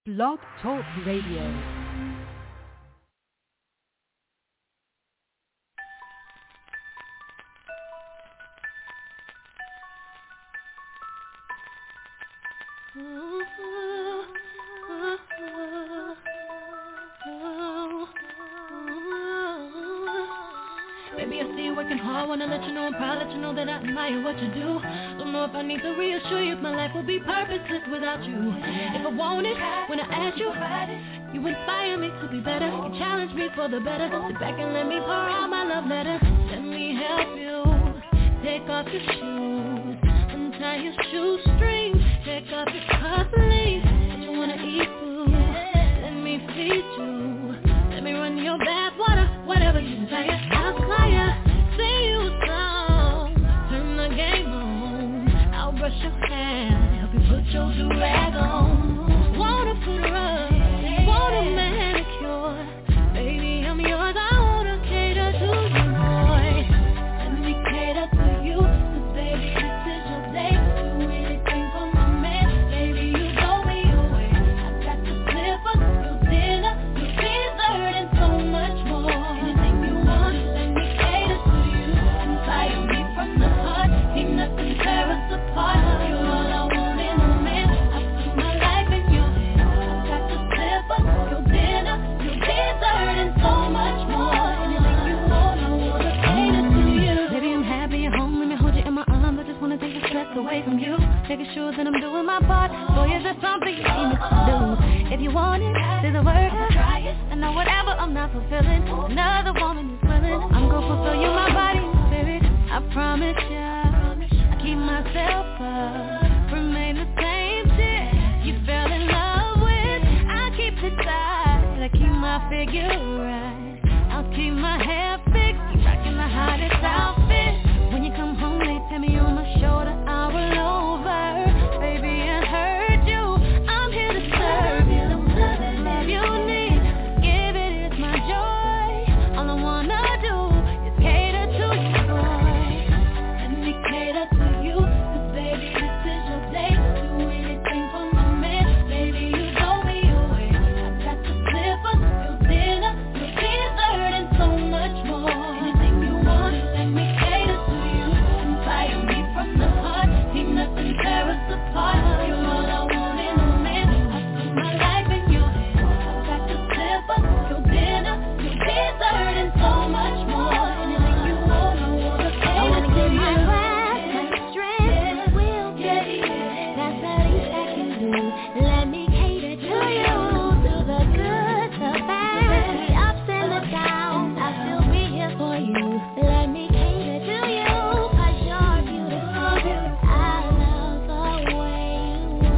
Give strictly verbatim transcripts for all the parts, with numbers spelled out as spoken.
Blog Talk Radio. Baby, I see you working hard, wanna let you know I'm proud, let you know that I admire what you do. Don't know if I need to reassure you if my life will be purposeless without you. If I want it, when I ask you, you inspire me to be better. You challenge me for the better. Sit back and let me pour out my love letter. Let me help you. Take off your shoes, untie your shoestrings. Take off your cufflinks. If you wanna eat food, let me feed you. Let me run your bath water, whatever you desire. I'll supply ya. Sing you a song, turn the game on. I'll brush your hair, help you put your do-rag on. Wanna put her up, want a manicure. Baby, I'm yours, I wanna cater to you, boy. Let me cater to you, 'cause baby, this is your day. Do anything for my man, baby, you blow me away. I got the slippers, your dinner, your dessert, and so much more. Anything you want, let me cater to you. Inspire me from the heart, ain't nothing tear us apart. You're all I want in a man, I put my life in your hands. I got the slippers, your dinner, your dessert, and so much more. Anything you want, I wanna cater to you. Baby, I'm happy you're home, let me hold you in my arms. I just wanna take the stress away from you. Making sure that I'm doing my part. Boy, is there something you need me to do? If you want it, say the word. I know whatever I'm not fulfilling, another woman is willing. I'm gonna fulfill you, my body and spirit. I promise ya, I keep myself up, remain the same shit you fell in love with. I keep it tight, I keep my figure right. I'll keep my hair fixed, keep rocking the hottest outfit. When you come home, they tap me on my shoulder, I'll roll over. Baby, I heard you, I'm here to serve you. Love you need, give it, it's my joy. All I wanna do is cater to you, boy. Let me cater to you, 'cause baby, this is your day. Do anything for my man, baby, you blow me away. I got the slippers, your dinner, your dessert, and so much more. Anything you want, let me cater to you. Inspire me from the heart, ain't nothing tear us apart. You're all I want in a man, I put my life in your hands. I got the slippers, your dinner, your dessert, and so much more. Anything you want, I wanna cater I wanna to give you. my breath, my strength, will get it. That's the least I can do. Let me cater to you, through the good, the bad, the ups and the downs. I'll still be here for you. Let me cater to you, 'cause you're beautiful. I love the way you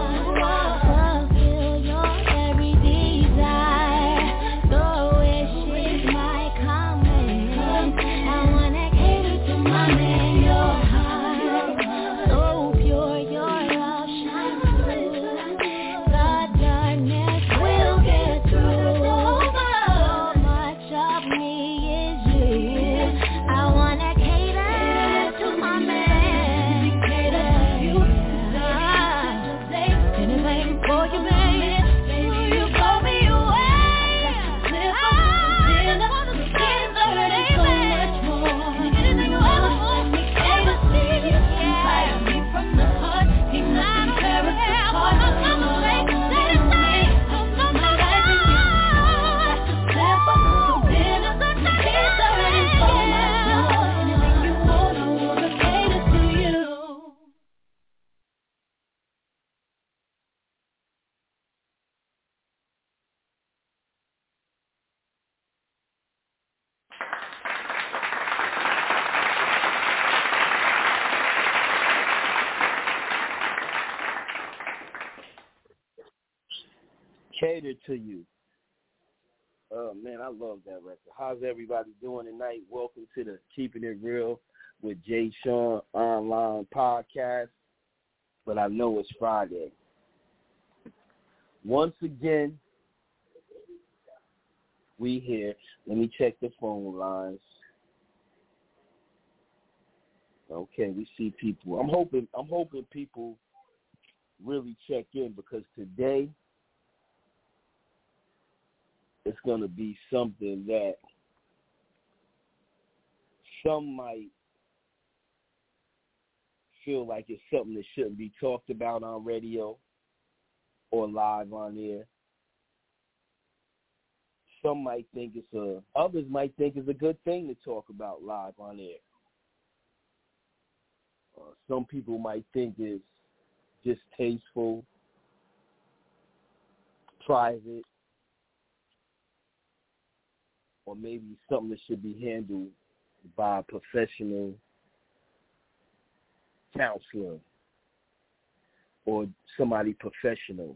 are. Fulfill your every desire. Your wish is my command. I wanna cater to my man, your heart. So pure, your love shines through. The darkness will get through. So much of me is you. I wanna cater to my man. Cater to you, 'cause this is your day. Anything for you, baby. Baby, you blow me away. I got the slippers, your dinner, your dessert, and so much more. Anything you ever want, let me cater to you. Inspire me from the heart, ain't nothing tear us apart. You're all I want in a man, I put my life in your hands. I got the slippers, your dinner, your dessert, and so much more. Anything you want, I wanna cater to you. Cater to you. Oh man, I love that record. How's everybody doing tonight? Welcome to the Keeping It Real with Jay Sean online podcast. But I know it's Friday. Once again, we here. Let me check the phone lines. Okay, we see people. I'm hoping I'm hoping people really check in because today that's going to be something that some might feel like it's something that shouldn't be talked about on radio or live on air. Some might think it's a, others might think it's a good thing to talk about live on air. Uh, some people might think it's distasteful, private, or maybe something that should be handled by a professional counselor or somebody professional.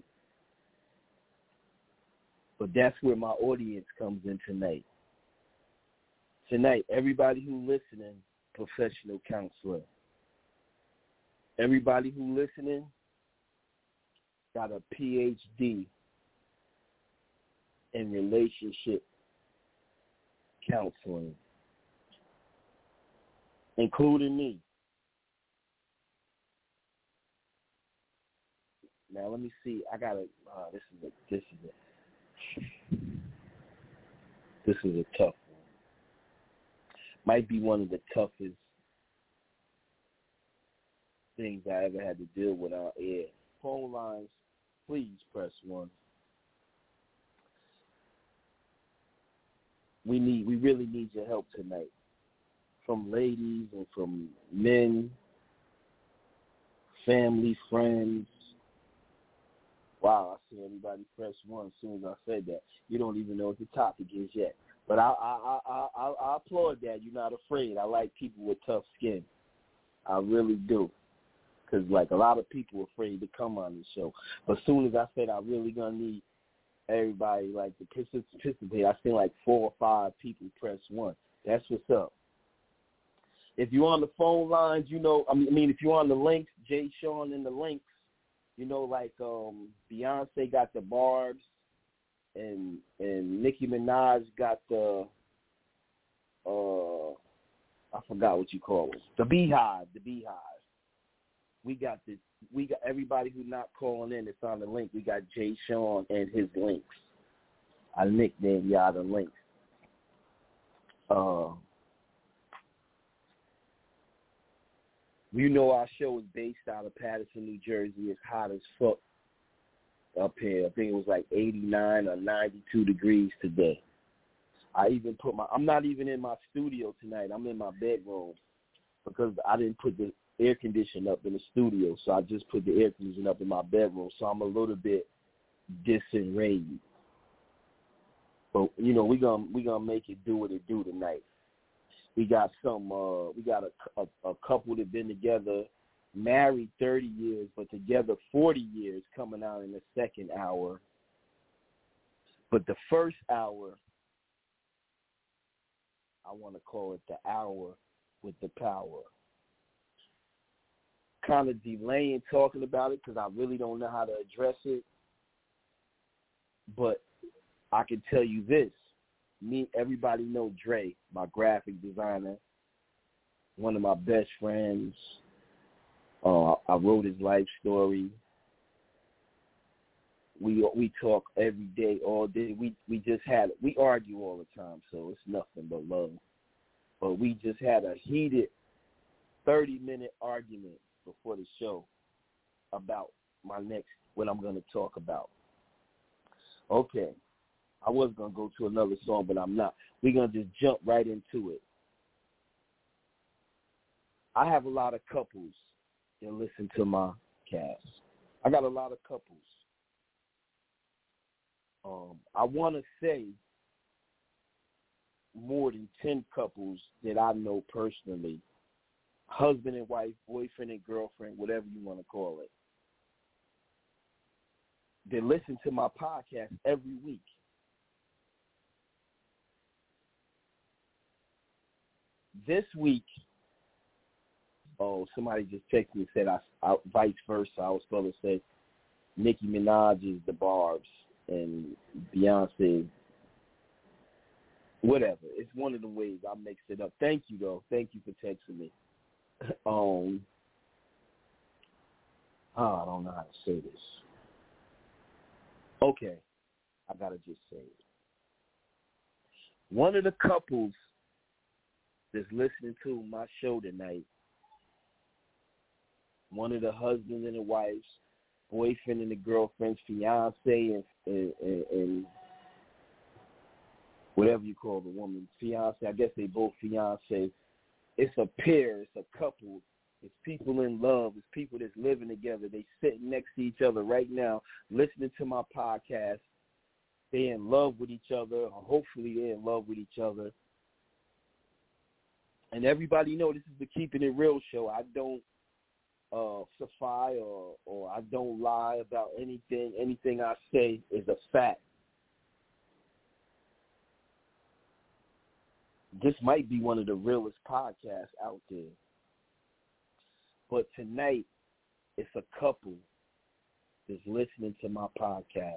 But that's where my audience comes in tonight. Tonight, everybody who listening, professional counselor. Everybody who listening got a P H D in relationship counseling, including me. Now let me see. I gotta. Uh, this is a. This is a. This is a tough one. Might be one of the toughest things I ever had to deal with out air. Phone lines, please press one. We need. We really need your help tonight, from ladies and from men, family, friends. Wow, I see everybody press one as soon as I said that. You don't even know what the topic is yet. But I I, I, I, I applaud that. You're not afraid. I like people with tough skin. I really do. Because, like, a lot of people are afraid to come on the show. But as soon as I said I really going to need everybody, like, to participate, I seen, like, four or five people press one. That's what's up. If you're on the phone lines, you know, I mean, I mean if you're on the links, Jay Sean in the links, you know, like um, Beyonce got the Barbs, and and Nicki Minaj got the, uh, I forgot what you call it, the Beehive, the Beehive. We got the we got everybody who's not calling in that's on the link. We got Jay Sean and his links. I nicknamed y'all the links. Uh, You know our show is based out of Paterson, New Jersey. It's hot as fuck up here. I think it was like eighty-nine or ninety-two degrees today. I even put my – I'm not even in my studio tonight. I'm in my bedroom because I didn't put the air conditioning up in the studio, so I just put the air conditioning up in my bedroom. So I'm a little bit disenraged. But, you know, we're going we gonna make it do what it do tonight. We got some. Uh, we got a, a, a couple that been together, married thirty years, but together forty years, coming out in the second hour. But the first hour, I want to call it the hour with the power. Kind of delaying talking about it because I really don't know how to address it. But I can tell you this. Me, everybody know Dre, my graphic designer, one of my best friends. Uh, I wrote his life story. We we talk every day, all day. We we just had we argue all the time, so it's nothing but love. But we just had a heated thirty minute argument before the show about my next what I'm going to talk about. Okay. I was going to go to another song, but I'm not. We're going to just jump right into it. I have a lot of couples that listen to my cast. I got a lot of couples. Um, I want to say more than ten couples that I know personally, husband and wife, boyfriend and girlfriend, whatever you want to call it, they listen to my podcast every week. This week, oh, somebody just texted me and said I, I vice versa. I was supposed to say Nicki Minaj is the Barbs and Beyonce, whatever. It's one of the ways I mixed it up. Thank you, though. Thank you for texting me. um, oh, I don't know how to say this. Okay, I gotta just say it. one of the couples that's listening to my show tonight, one of the husbands and the wives, boyfriend and the girlfriend's fiance and, and, and, and whatever you call the woman, fiance, I guess they both fiance. It's a pair, it's a couple, it's people in love, it's people that's living together. They sitting next to each other right now, listening to my podcast. They're in love with each other, or hopefully they're in love with each other. And everybody know this is the Keeping It Real show. I don't uh, supply or, or I don't lie about anything. Anything I say is a fact. This might be one of the realest podcasts out there. But tonight, it's a couple that's listening to my podcast.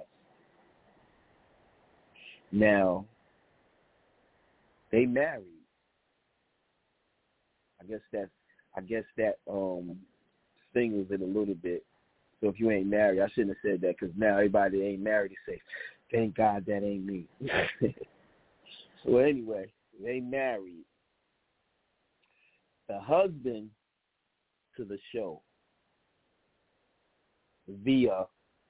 Now, they married. I guess that I guess that um singles it a little bit. So if you ain't married, I shouldn't have said that because now everybody that ain't married they say, "Thank God that ain't me." So anyway, they married. The husband to the show via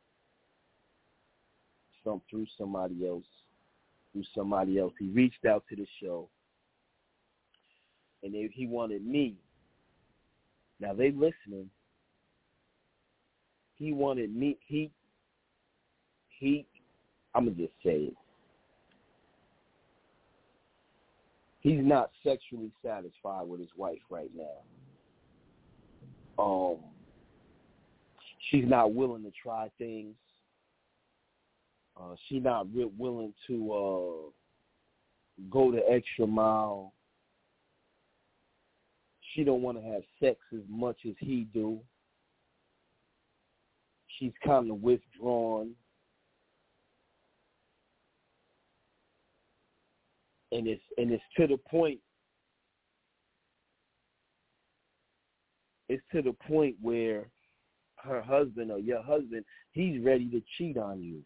some through somebody else. Through somebody else. He reached out to the show, and they, he wanted me. Now, they listening. He wanted me. He, he, I'm going to just say it. He's not sexually satisfied with his wife right now. Um, she's not willing to try things. Uh, she not real willing to uh, go the extra mile. She don't want to have sex as much as he do. She's kind of withdrawn. And it's and it's to the point. It's to the point where her husband or your husband, he's ready to cheat on you.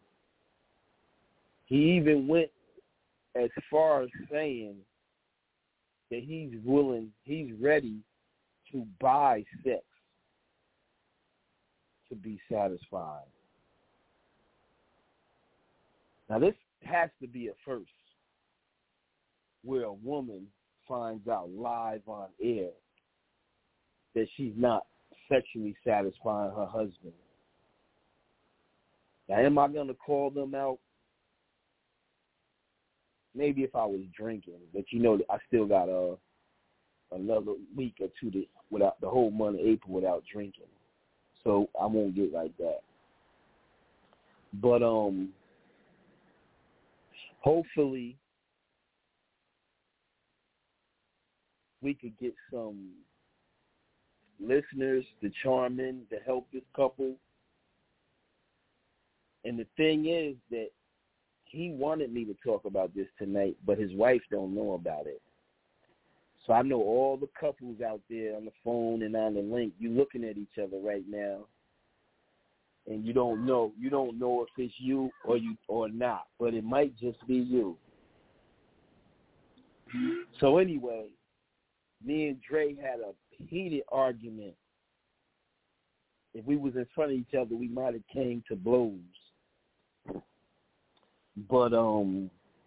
He even went as far as saying that he's willing, he's ready to buy sex to be satisfied. Now, this has to be a first where a woman finds out live on air that she's not sexually satisfying her husband. Now, am I going to call them out? Maybe if I was drinking, but you know, I still got a another week or two to, without the whole month of April without drinking, so I won't get like that. But um, hopefully, we could get some listeners to chime in to help this couple. And the thing is that he wanted me to talk about this tonight, but his wife don't know about it. So I know all the couples out there on the phone and on the link, you're looking at each other right now, and you don't know. You don't know if it's you or you or not, but it might just be you. So anyway, me and Dre had a heated argument. If we was in front of each other, we might have came to blows. But um,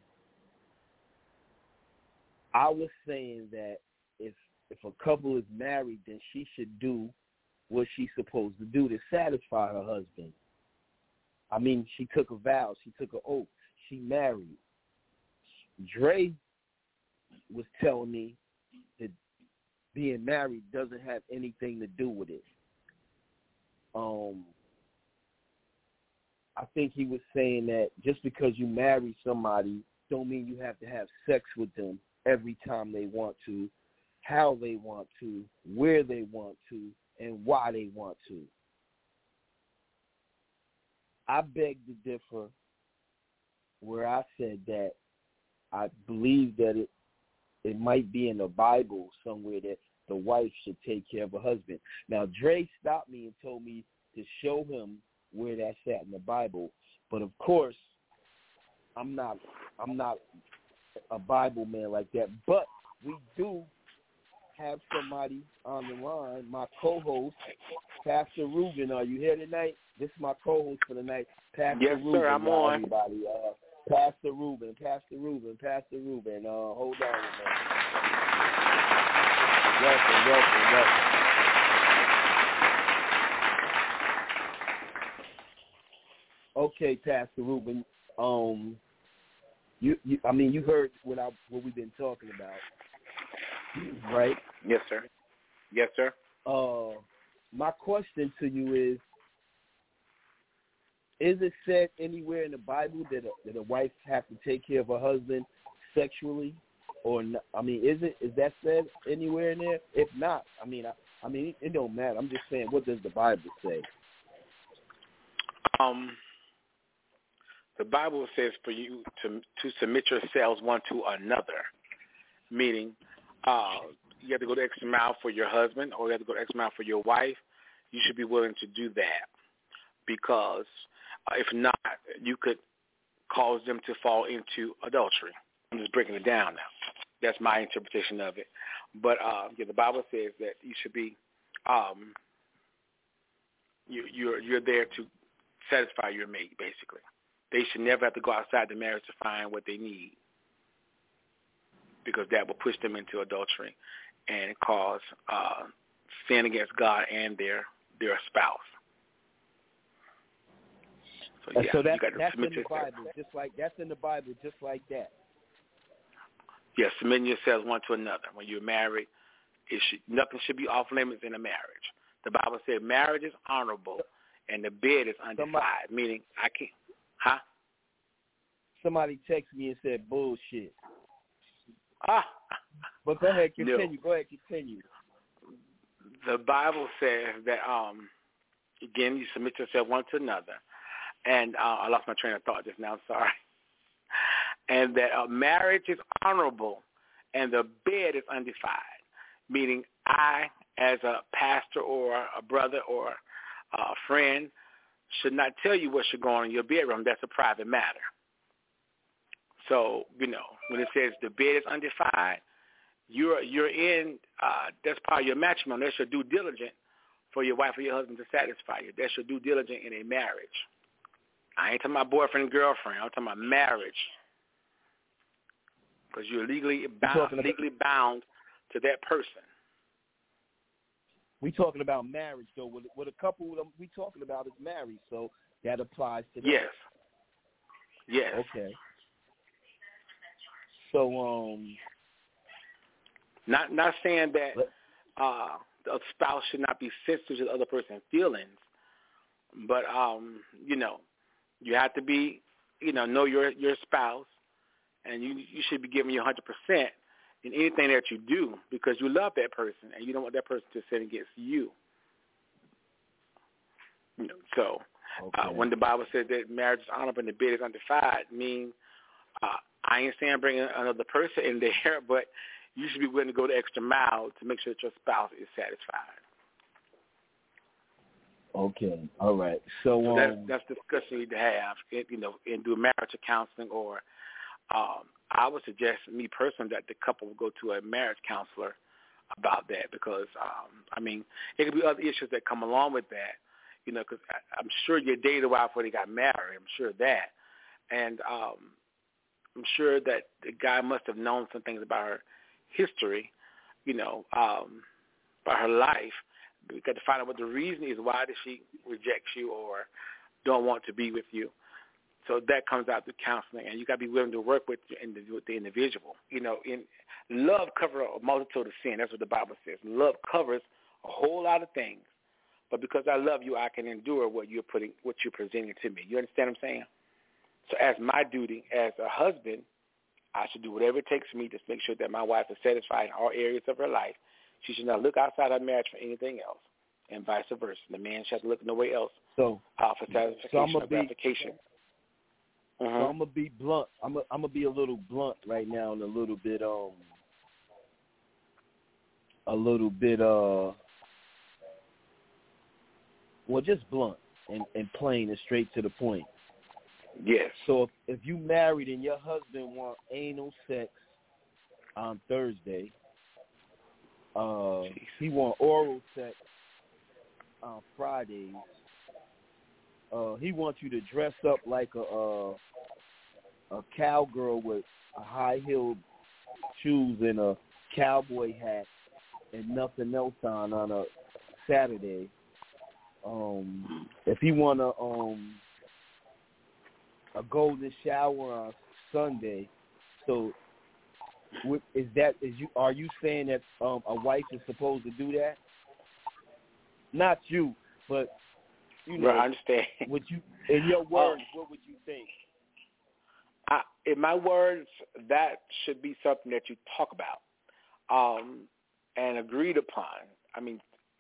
I was saying that if if a couple is married, then she should do what she's supposed to do to satisfy her husband. I mean, she took a vow. She took an oath. She married. Dre was telling me that being married doesn't have anything to do with it. Um. I think he was saying that just because you marry somebody don't mean you have to have sex with them every time they want to, how they want to, where they want to, and why they want to. I beg to differ where I said that I believe that it it might be in the Bible somewhere that the wife should take care of her husband. Now, Dre stopped me and told me to show him where that's at in the Bible, but of course, I'm not, I'm not a Bible man like that. But we do have somebody on the line, my co-host, Pastor Ruben. Are you here tonight? This is my co-host for the night, Pastor yes, Ruben. Yes, sir, I'm on. Everybody. Uh, Pastor Ruben, Pastor Ruben, Pastor Ruben. Uh, hold on a minute. Welcome, welcome, welcome. Okay, Pastor Ruben. Um, you, you, I mean, you heard what I what we've been talking about, right? Yes, sir. Yes, sir. Uh, my question to you is: Is it said anywhere in the Bible that a, that a wife has to take care of her husband sexually, or not? I mean, is it is that said anywhere in there? If not, I mean, I, I mean, it, it don't matter. I'm just saying, what does the Bible say? Um. The Bible says for you to to submit yourselves one to another, meaning uh, you have to go the extra mile for your husband or you have to go the extra mile for your wife. You should be willing to do that because uh, if not, you could cause them to fall into adultery. I'm just breaking it down now. That's my interpretation of it. But uh, yeah, the Bible says that you should be um, you, you're you're there to satisfy your mate, basically. They should never have to go outside the marriage to find what they need because that will push them into adultery and cause uh, sin against God and their their spouse. So, yeah, so that, you got to that's submit in the yourself. Bible, just like that's in the Bible, just like that. Yes, yeah, submitting yourselves one to another. When you're married, it should, nothing should be off limits in a marriage. The Bible said marriage is honorable and the bed is undefiled, Somebody, meaning I can't. Huh? Somebody texted me and said bullshit. Ah. But go ahead, continue. No. Go ahead, continue. The Bible says that, um, again, you submit yourself one to another. And uh, I lost my train of thought just now. I'm sorry. And that uh, marriage is honorable and the bed is undefiled, meaning I, as a pastor or a brother or a friend, should not tell you what should go on in your bedroom. That's a private matter. So, you know, when it says the bed is undefiled, you're you're in, uh, that's part of your matrimony. That's your due diligence for your wife or your husband to satisfy you. That's your due diligence in a marriage. I ain't talking about boyfriend and girlfriend. I'm talking about marriage. Because you're legally bound, legally bound to that person. We talking about marriage, though. What, what a couple we talking about is marriage, so that applies to them. Yes. Yes. Okay. So, um, not not saying that uh, a spouse should not be sensitive to the other person's feelings, but um, you know, you have to be, you know, know your your spouse, and you you should be giving you one hundred percent in anything that you do because you love that person and you don't want that person to sin against you. You know, so okay. uh, when the Bible says that marriage is honorable and the bed is undefiled, mean uh, I ain't saying bring another person in there, but you should be willing to go the extra mile to make sure that your spouse is satisfied. Okay, all right. So, so um, that's that's discussion you need to have, you know, and do marriage counseling, or um, I would suggest, me personally, that the couple would go to a marriage counselor about that because, um, I mean, there could be other issues that come along with that, you know, because I'm sure you dated a while before they got married. I'm sure of that. And um, I'm sure that the guy must have known some things about her history, you know, um, about her life. We got to find out what the reason is. Why did she reject you or don't want to be with you? So that comes out through counseling, and you got to be willing to work with, with the individual. You know, in love covers a multitude of sin. That's what the Bible says. Love covers a whole lot of things, but because I love you, I can endure what you're putting, what you're presenting to me. You understand what I'm saying? So, as my duty as a husband, I should do whatever it takes for me to make sure that my wife is satisfied in all areas of her life. She should not look outside her marriage for anything else, and vice versa. The man should look nowhere else so, uh, for satisfaction so I'm or gratification. So mm-hmm. I'm gonna be blunt. I'm gonna, I'm gonna be a little blunt right now, and a little bit um, a little bit uh, well, just blunt and, and plain and straight to the point. Yes. So if, if you married and your husband want anal sex on Thursday, uh, he want oral sex on Fridays. Uh, he wants you to dress up like a a, a cowgirl with a high-heeled shoes and a cowboy hat and nothing else on on a Saturday. Um, if he want a um a golden shower on Sunday, so what, is that is you are you saying that um, a wife is supposed to do that? Not you, but you know. Right, I understand. Would you, in your words, um, what would you think? I, in my words, that should be something that you talk about um, and agreed upon. I mean,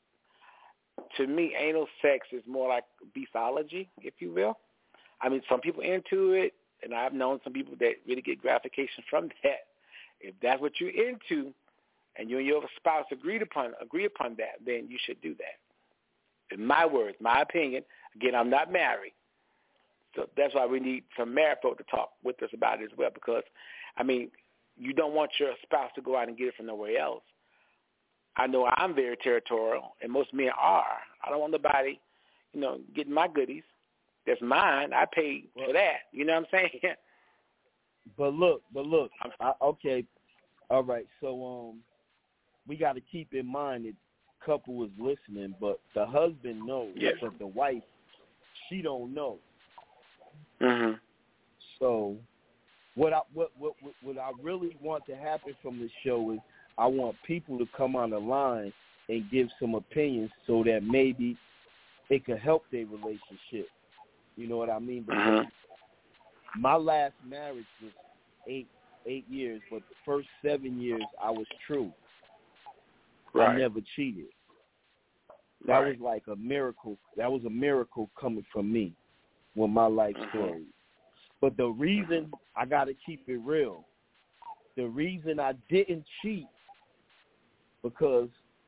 to me, anal sex is more like beefology, if you will. I mean, some people into it, and I've known some people that really get gratification from that. If that's what you're into, and you and your spouse agreed upon agree upon that, then you should do that. In my words, my opinion. Again, I'm not married, so that's why we need some married folk to talk with us about it as well. Because, I mean, you don't want your spouse to go out and get it from nowhere else. I know I'm very territorial, and most men are. I don't want nobody, you know, getting my goodies. That's mine. I paid for that. You know what I'm saying? But look, but look. I, okay, all right. So um, we got to keep in mind that couple was listening, but the husband knows, yes. but the wife, she don't know. Mhm. So what I what, what what I really want to happen from this show is I want people to come on the line and give some opinions so that maybe it could help their relationship. You know what I mean? Because mm-hmm. my last marriage was eight eight years, but the first seven years I was true. Right. I never cheated. That right. was like a miracle. That was a miracle coming from me with my life mm-hmm. story. But the reason I got to keep it real, the reason I didn't cheat because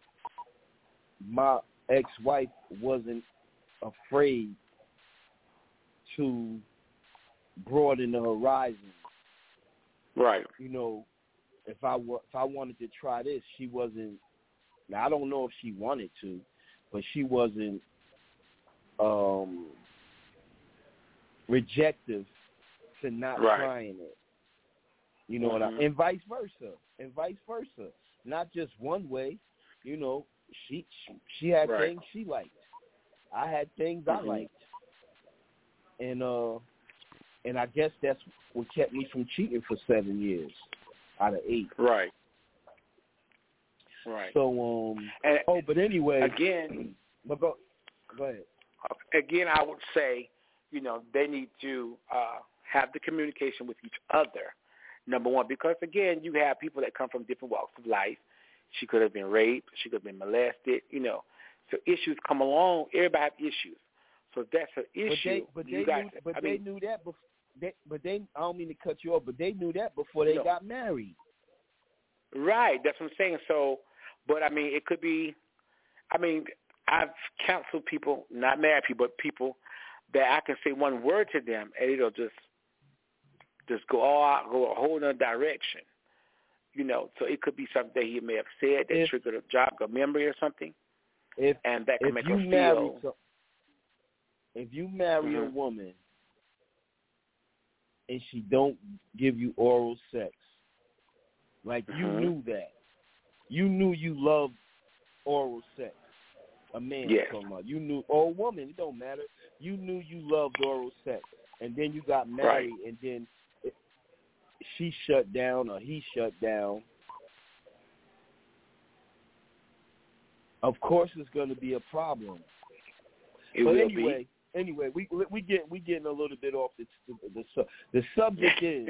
my ex-wife wasn't afraid to broaden the horizon. Right. You know, if I w- if I wanted to try this, she wasn't. Now I don't know if she wanted to, but she wasn't um, rejective to not right. trying it. You know mm-hmm. what I? And vice versa, and vice versa. Not just one way. You know, she she, she had right. things she liked. I had things mm-hmm. I liked. And uh, and I guess that's what kept me from cheating for seven years out of eight. Right. Right. So um. And oh, but anyway. Again. But go, go ahead. Again, I would say, you know, they need to uh, have the communication with each other. Number one, because again, you have people that come from different walks of life. She could have been raped. She could have been molested. You know, so issues come along. Everybody have issues. So that's an issue. But they, but you they, guys, knew, but I they mean, knew that before. They, but they, I don't mean to cut you off, but they knew that before they no. got married. Right. That's what I'm saying. So, but I mean, it could be. I mean, I've counseled people, not married people, but people that I can say one word to them, and it'll just, just go all out, go a whole other direction. You know, so it could be something that he may have said that if, triggered a jog a memory or something, if, and that can if make you her marry, feel. so, if you marry mm-hmm. a woman and she don't give you oral sex, like mm-hmm. you knew that, you knew you loved oral sex. A man yes. talking about you knew, or a woman, it don't matter. You knew you loved oral sex, and then you got married, right. and then it, she shut down or he shut down. Of course, it's going to be a problem. It but will anyway, be. anyway, we we get we getting a little bit off the the the, the subject is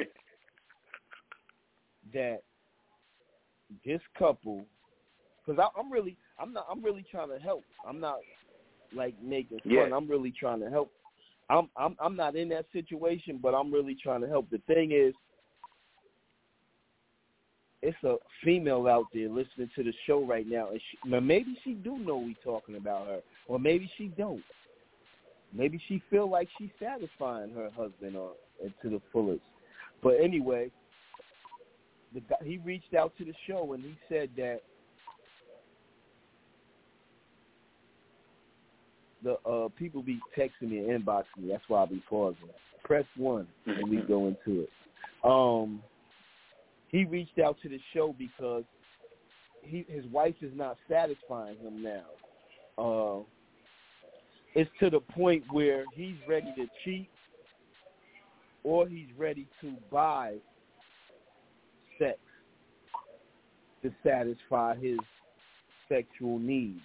that this couple, because I'm really I'm not I'm really trying to help. I'm not like making fun. Yes. I'm really trying to help. I'm I'm I'm not in that situation, but I'm really trying to help. The thing is, it's a female out there listening to the show right now, and she, maybe she do know we talking about her, or maybe she don't. maybe she feel like she's satisfying her husband or to the fullest. But anyway, the guy, he reached out to the show and he said that the uh, people be texting me and inboxing me. That's why I'll be pausing. Press one and we go into it. Um, he reached out to the show because he, his wife is not satisfying him now. Uh, it's to the point where he's ready to cheat or he's ready to buy sex to satisfy his sexual needs.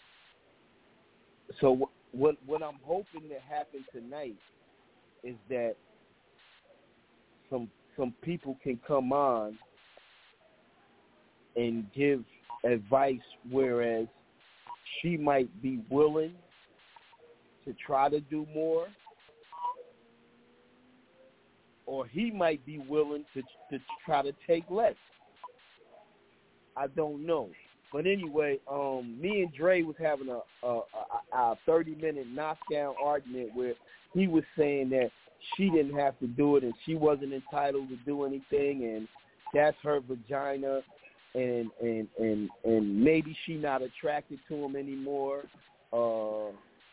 So what what I'm hoping to happen tonight is that some some people can come on and give advice, whereas she might be willing to try to do more, or he might be willing to to try to take less. I don't know. But anyway, um, me and Dre was having a, a, a, a thirty-minute knockdown argument where he was saying that she didn't have to do it and she wasn't entitled to do anything, and that's her vagina, and and and, and maybe she not attracted to him anymore, uh,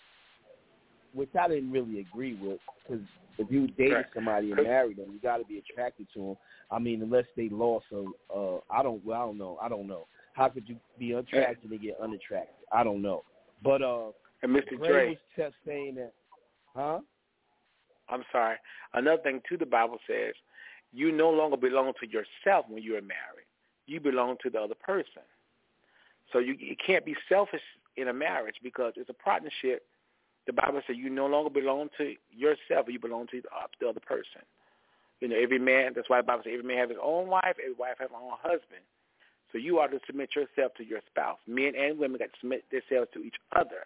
which I didn't really agree with, because if you dated somebody and married them, you got to be attracted to them. I mean, unless they lost, so uh, I don't. Well, I don't know. I don't know. How could you be attracted and get unattracted? I don't know. But uh, and Mister Dre Dre was just saying that, huh? I'm sorry. Another thing, too, the Bible says, you no longer belong to yourself when you are married. You belong to the other person. So you, you can't be selfish in a marriage because it's a partnership. The Bible says you no longer belong to yourself, you belong to the, uh, the other person. You know, every man, that's why the Bible says every man has his own wife, every wife has her own husband. So you are to submit yourself to your spouse. Men and women got to submit themselves to each other.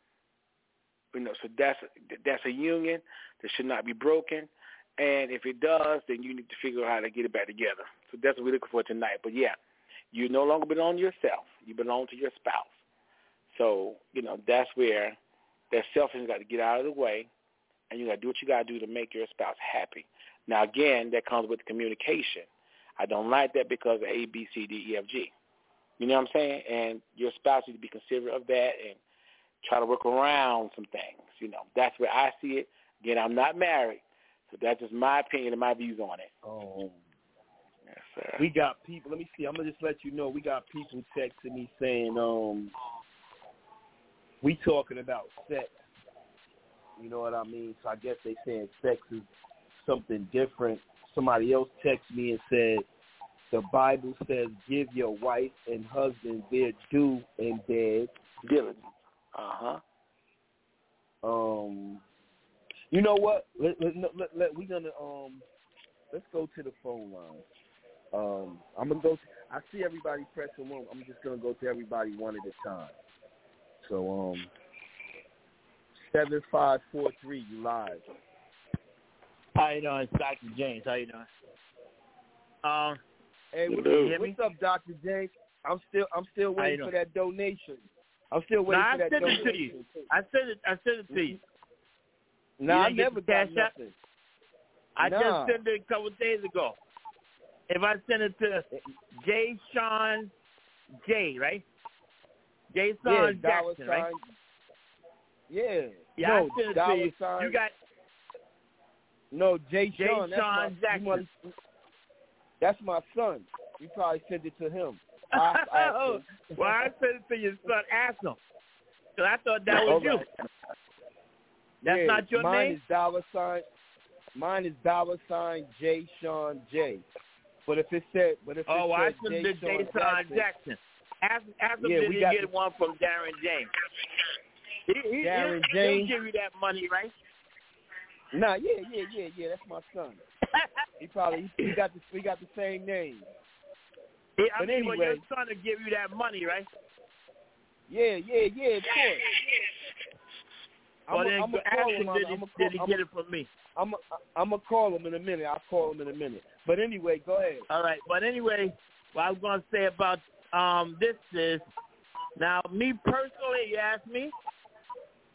You know, so that's that's a union that should not be broken. And if it does, then you need to figure out how to get it back together. So that's what we're looking for tonight. But yeah, you no longer belong to yourself. You belong to your spouse. So, you know, that's where that selfishness got to get out of the way, and you got to do what you got to do to make your spouse happy. Now, again, that comes with communication. I don't like that because of A, B, C, D, E, F, G. You know what I'm saying? And your spouse needs to be considerate of that and try to work around some things. You know, that's where I see it. Again, I'm not married, so that's just my opinion and my views on it. Oh, yes, sir. We got people. Let me see. I'm gonna just let you know. We got people texting me saying, um, we talking about sex. You know what I mean? So I guess they saying sex is something different. Somebody else texted me and said, the Bible says give your wife and husband their due in bed. Diligence. Uh-huh. Um, you know what? Let, let, let, let, we're going to, um, let's go to the phone line. Um, I'm going to go, to, I see everybody pressing one. I'm just going to go to everybody one at a time. So, um, seven five four three, you live. How you doing? It's Doctor James. How you doing? Um, hey, what, what's up, Doctor James? I'm still, I'm still waiting for that donation. I'm still waiting nah, for that donation. donation. I sent it to you. I sent it. I sent it to you. No, nah, I you never got nothing. Up? I nah. just sent it a couple of days ago. If I send it to J. Sean J, right? J. Sean yeah, Jackson, sign, right? Yeah. Yeah, no, I sent it to you. Sign, You got no J. J. Sean. That's Sean my, Jackson. Must, that's my son. You probably sent it to him. I, I oh, well, I sent it to your son. Ask him. So I thought that was right. you. That's yeah, not your mine name? Mine is dollar sign. Mine is dollar sign J. Sean J. But if it said, but if oh, it I said sent J. it to Sean J. Sean Jackson, Jackson. Ask, ask him yeah, did we he got get the, one from Darren James. He, he, Darren he'll, James. he'll give you that money, right? Nah, yeah, yeah, yeah, yeah. That's my son. he probably he got the we got the same name. Yeah, I but mean, anyway, well, your son will give you that money, right? Yeah, yeah, yeah, of course. Well, I'm then a, I'm ask call him, him. did, I'm he, a, did he I'm get a, it from me? I'm I'm going to call him in a minute. I'll call him in a minute. But anyway, go ahead. All right. But anyway, what I was going to say about um, this is, now, me personally, you ask me,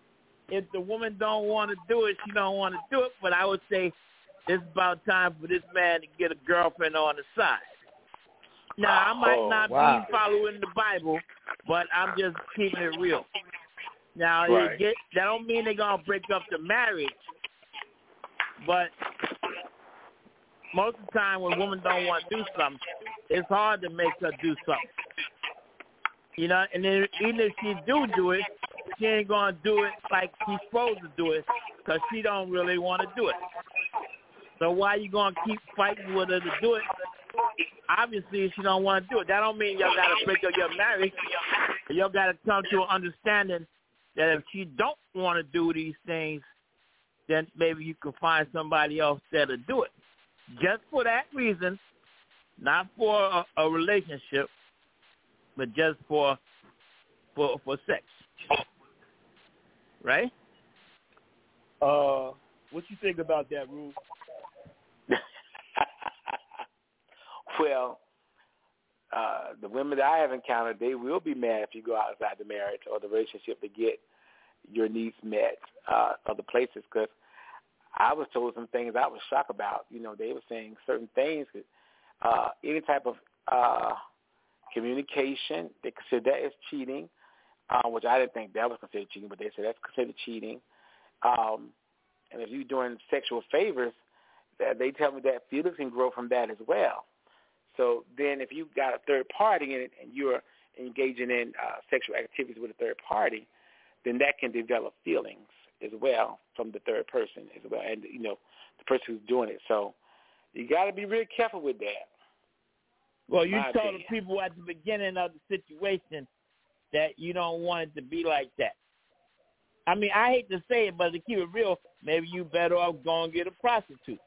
if the woman don't want to do it, she don't want to do it. But I would say it's about time for this man to get a girlfriend on the side. Now, I might Oh, not wow. be following the Bible, but I'm just keeping it real. Now, Right. it get, that don't mean they're going to break up the marriage, but most of the time when women don't want to do something, it's hard to make her do something. You know, and then even if she do do it, she ain't going to do it like she's supposed to do it because she don't really want to do it. So why you going to keep fighting with her to do it? Obviously, she don't want to do it. That don't mean y'all got to break up your marriage. Y'all got to come to an understanding that if she don't want to do these things, then maybe you can find somebody else that'll do it. Just for that reason, not for a, a relationship, but just for for for sex. Right? Uh, what you think about that, Ruth? Well, uh, the women that I have encountered, they will be mad if you go outside the marriage or the relationship to get your needs met uh, other places. Because I was told some things I was shocked about. You know, they were saying certain things. Uh, any type of uh, communication, they consider that as cheating, uh, which I didn't think that was considered cheating, but they said that's considered cheating. Um, and if you're doing sexual favors, that they tell me that feelings can grow from that as well. So then if you've got a third party in it and you're engaging in uh, sexual activities with a third party, then that can develop feelings as well from the third person as well, and, you know, the person who's doing it. So you got to be real careful with that. Well, you My told opinion. the people at the beginning of the situation that you don't want it to be like that. I mean, I hate to say it, but to keep it real, maybe you better off go and get a prostitute.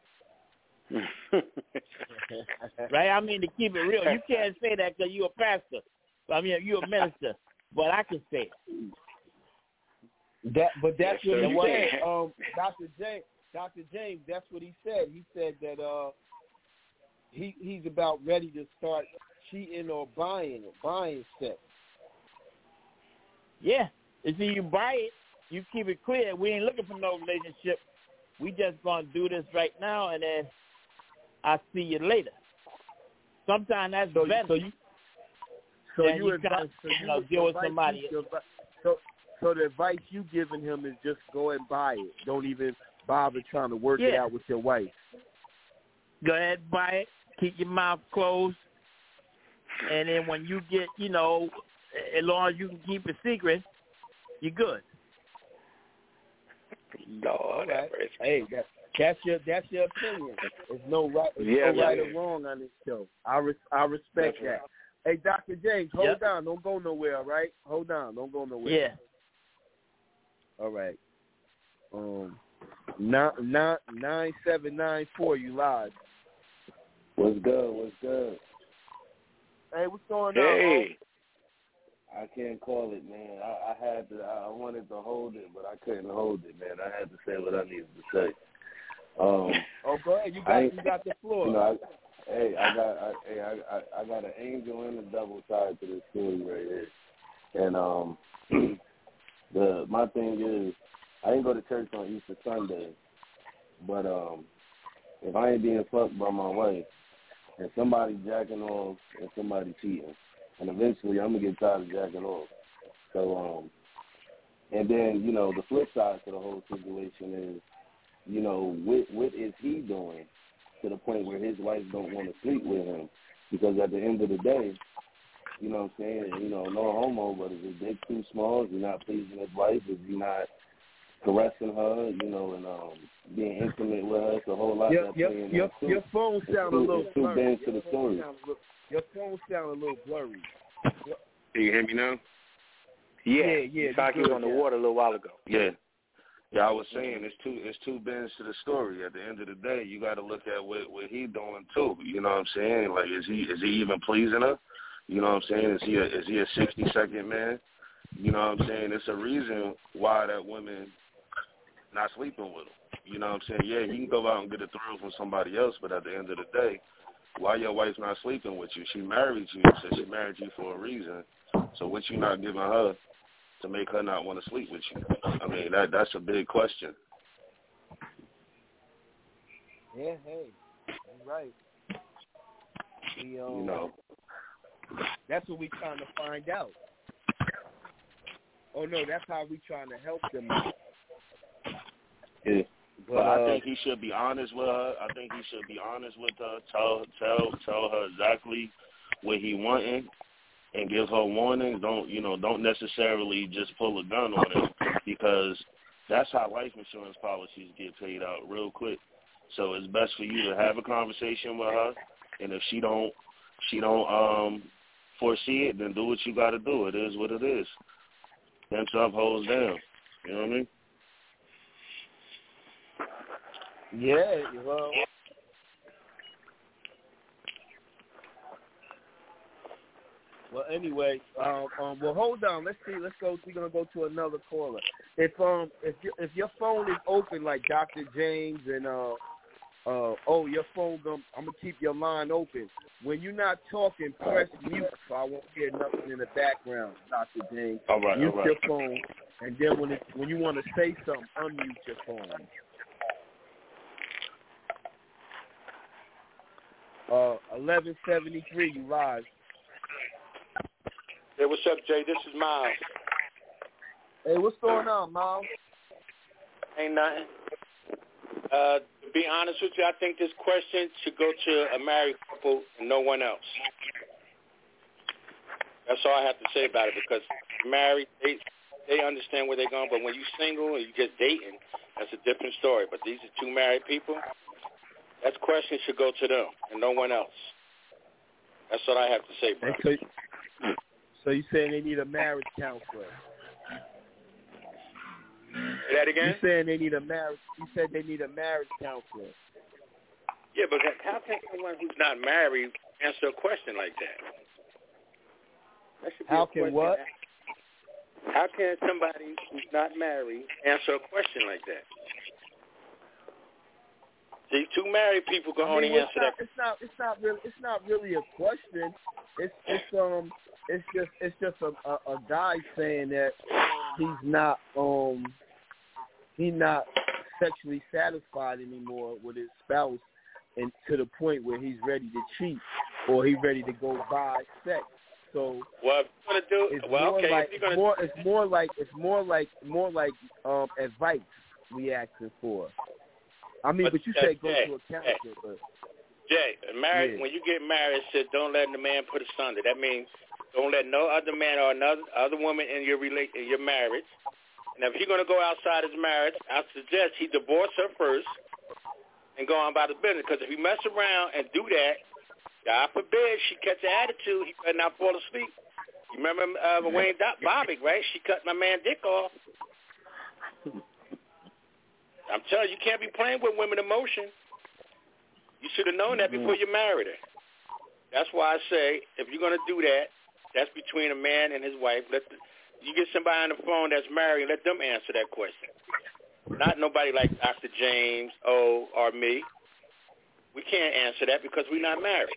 Right? I mean, to keep it real. You can't say that because you're a pastor. I mean, you're a minister. But I can say it. That, but that's Yes, what sir, he you said. can. Um, Doctor James, Doctor James, that's what he said. He said that uh, he he's about ready to start cheating or buying it, buying sex. Yeah. You see, you buy it, you keep it clear. We ain't looking for no relationship. We just going to do this right now, and then I'll see you later. Sometimes that's So, better. so you, so than you, you advise, trying to, so you you know, deal with advise somebody. you- so, so the advice you giving him is just go and buy it. Don't even bother trying to work it Yeah. out with your wife. Go ahead and buy it. Keep your mouth closed. And then when you get, you know, as long as you can keep it secret, you're good. Lord, Right. have mercy. Hey, that, that's your that's your opinion. There's no right, there's Yeah, no right yeah. or wrong on this show. I res, I respect That's that. right. Hey, Doctor James, hold Yep. on. Don't go nowhere, all right? Hold on. Don't go nowhere. Yeah. All right. Um, nine, nine, nine, seven, nine, four, you live. What's good? What's good? Hey, what's going on? Hey. I can't call it, man. I, I had to. I wanted to hold it, but I couldn't hold it, man. I had to say what I needed to say. Um, Oh, go ahead. You I got ain't- you got the floor. you know, I, hey, I got, I, hey, I, I, I got an angel and a devil side to this story right here. And um, the my thing is, I didn't go to church on Easter Sunday, but um, if I ain't being fucked by my wife, and somebody jacking off and somebody cheating, and eventually I'm gonna get tired of jacking off. So um, and then you know the flip side to the whole situation is, you know, what what is he doing to the point where his wife don't want to sleep with him? Because at the end of the day, you know what I'm saying, you know, no homo, but is his dick too small? Is he not pleasing his wife? Is he not caressing her, you know, and um, being intimate with her? It's a whole lot Your, that's your, playing your, out, too. your phone It's sound a too- little it's too blurry. bad to the story. Your phone sound a little- Your phone sound a little blurry. Can you hear me now? Yeah, Yeah, yeah, You sound like you good, was on the yeah. water a little while ago. Yeah. Yeah, I was saying it's two it's two bends to the story. At the end of the day, you got to look at what what he doing too. You know what I'm saying? Like, is he is he even pleasing her? You know what I'm saying? Is he a, is he a sixty second man? You know what I'm saying? It's a reason why that woman not sleeping with him. You know what I'm saying? Yeah, he can go out and get a thrill from somebody else, but at the end of the day, why your wife's not sleeping with you? She married you, so she married you for a reason. So what you not giving her to make her not want to sleep with you? I mean, that that's a big question. Yeah, hey, you're right. We, um, You know, that's what we trying to find out. Oh no, that's how we trying to help them out. yeah. But, But I uh, think he should be honest with her. I think he should be honest with her. Tell tell tell her exactly what he wanting, and give her warnings. Don't you know? Don't necessarily just pull a gun on him, because that's how life insurance policies get paid out real quick. So it's best for you to have a conversation with her, and if she don't she don't um foresee it, then do what you got to do. It is what it is. Pimps up, hoes down. You know what I mean? yeah, well, well. Anyway, um, um, well, hold on. Let's see. Let's go. We're gonna go to another caller. If um, if your if your phone is open like Doctor James and uh, uh, oh, your phone gonna, I'm gonna keep your line open. When you're not talking, press mute so I won't hear nothing in the background, Doctor James. All right, mute all right. your phone, and then when it, when you want to say something, unmute your phone. Uh, eleven seventy-three, you live. Hey, what's up, Jay? This is Miles. Hey, what's going on, Miles? Ain't nothing. Uh, to be honest with you, I think this question should go to a married couple and no one else. That's all I have to say about it, because married, they they understand where they're going, but when you're single and you just dating, that's a different story. But these are two married people. That question should go to them and no one else. That's what I have to say, bro. So, so you saying they need a marriage counselor? Say that again? You saying they need a marriage? You said they need a marriage counselor. Yeah, but how can someone who's not married answer a question like that? That should be How a can question. what? How can somebody who's not married answer a question like that? See, two married people can I mean, only well, answer it's not, that. It's not. It's not really. It's not really a question. It's it's um. It's just it's just a, a, a guy saying that he's not um. He's not sexually satisfied anymore with his spouse, and to the point where he's ready to cheat or he's ready to go buy sex. So Well, if you're gonna do it's well, more okay. like if you're gonna, it's more it's more like it's more like more like um advice we asking for. I mean, but, but you uh, say go Jay, to a counselor, but Jay, married. yeah. When you get married, it said don't let the man put asunder. That means don't let no other man or another other woman in your rela- in your marriage. Now, if you're gonna go outside his marriage, I suggest he divorce her first and go on about his business. Because if he mess around and do that, God forbid she catch an attitude, he better not fall asleep. You remember uh, Wayne Bobbitt, right? She cut my man dick off. I'm telling you, you can't be playing with women emotion. You should have known that before you married her. That's why I say, if you're going to do that, that's between a man and his wife. Let the, you get somebody on the phone that's married, let them answer that question. Not nobody like Doctor James, O, or me. We can't answer that because we're not married.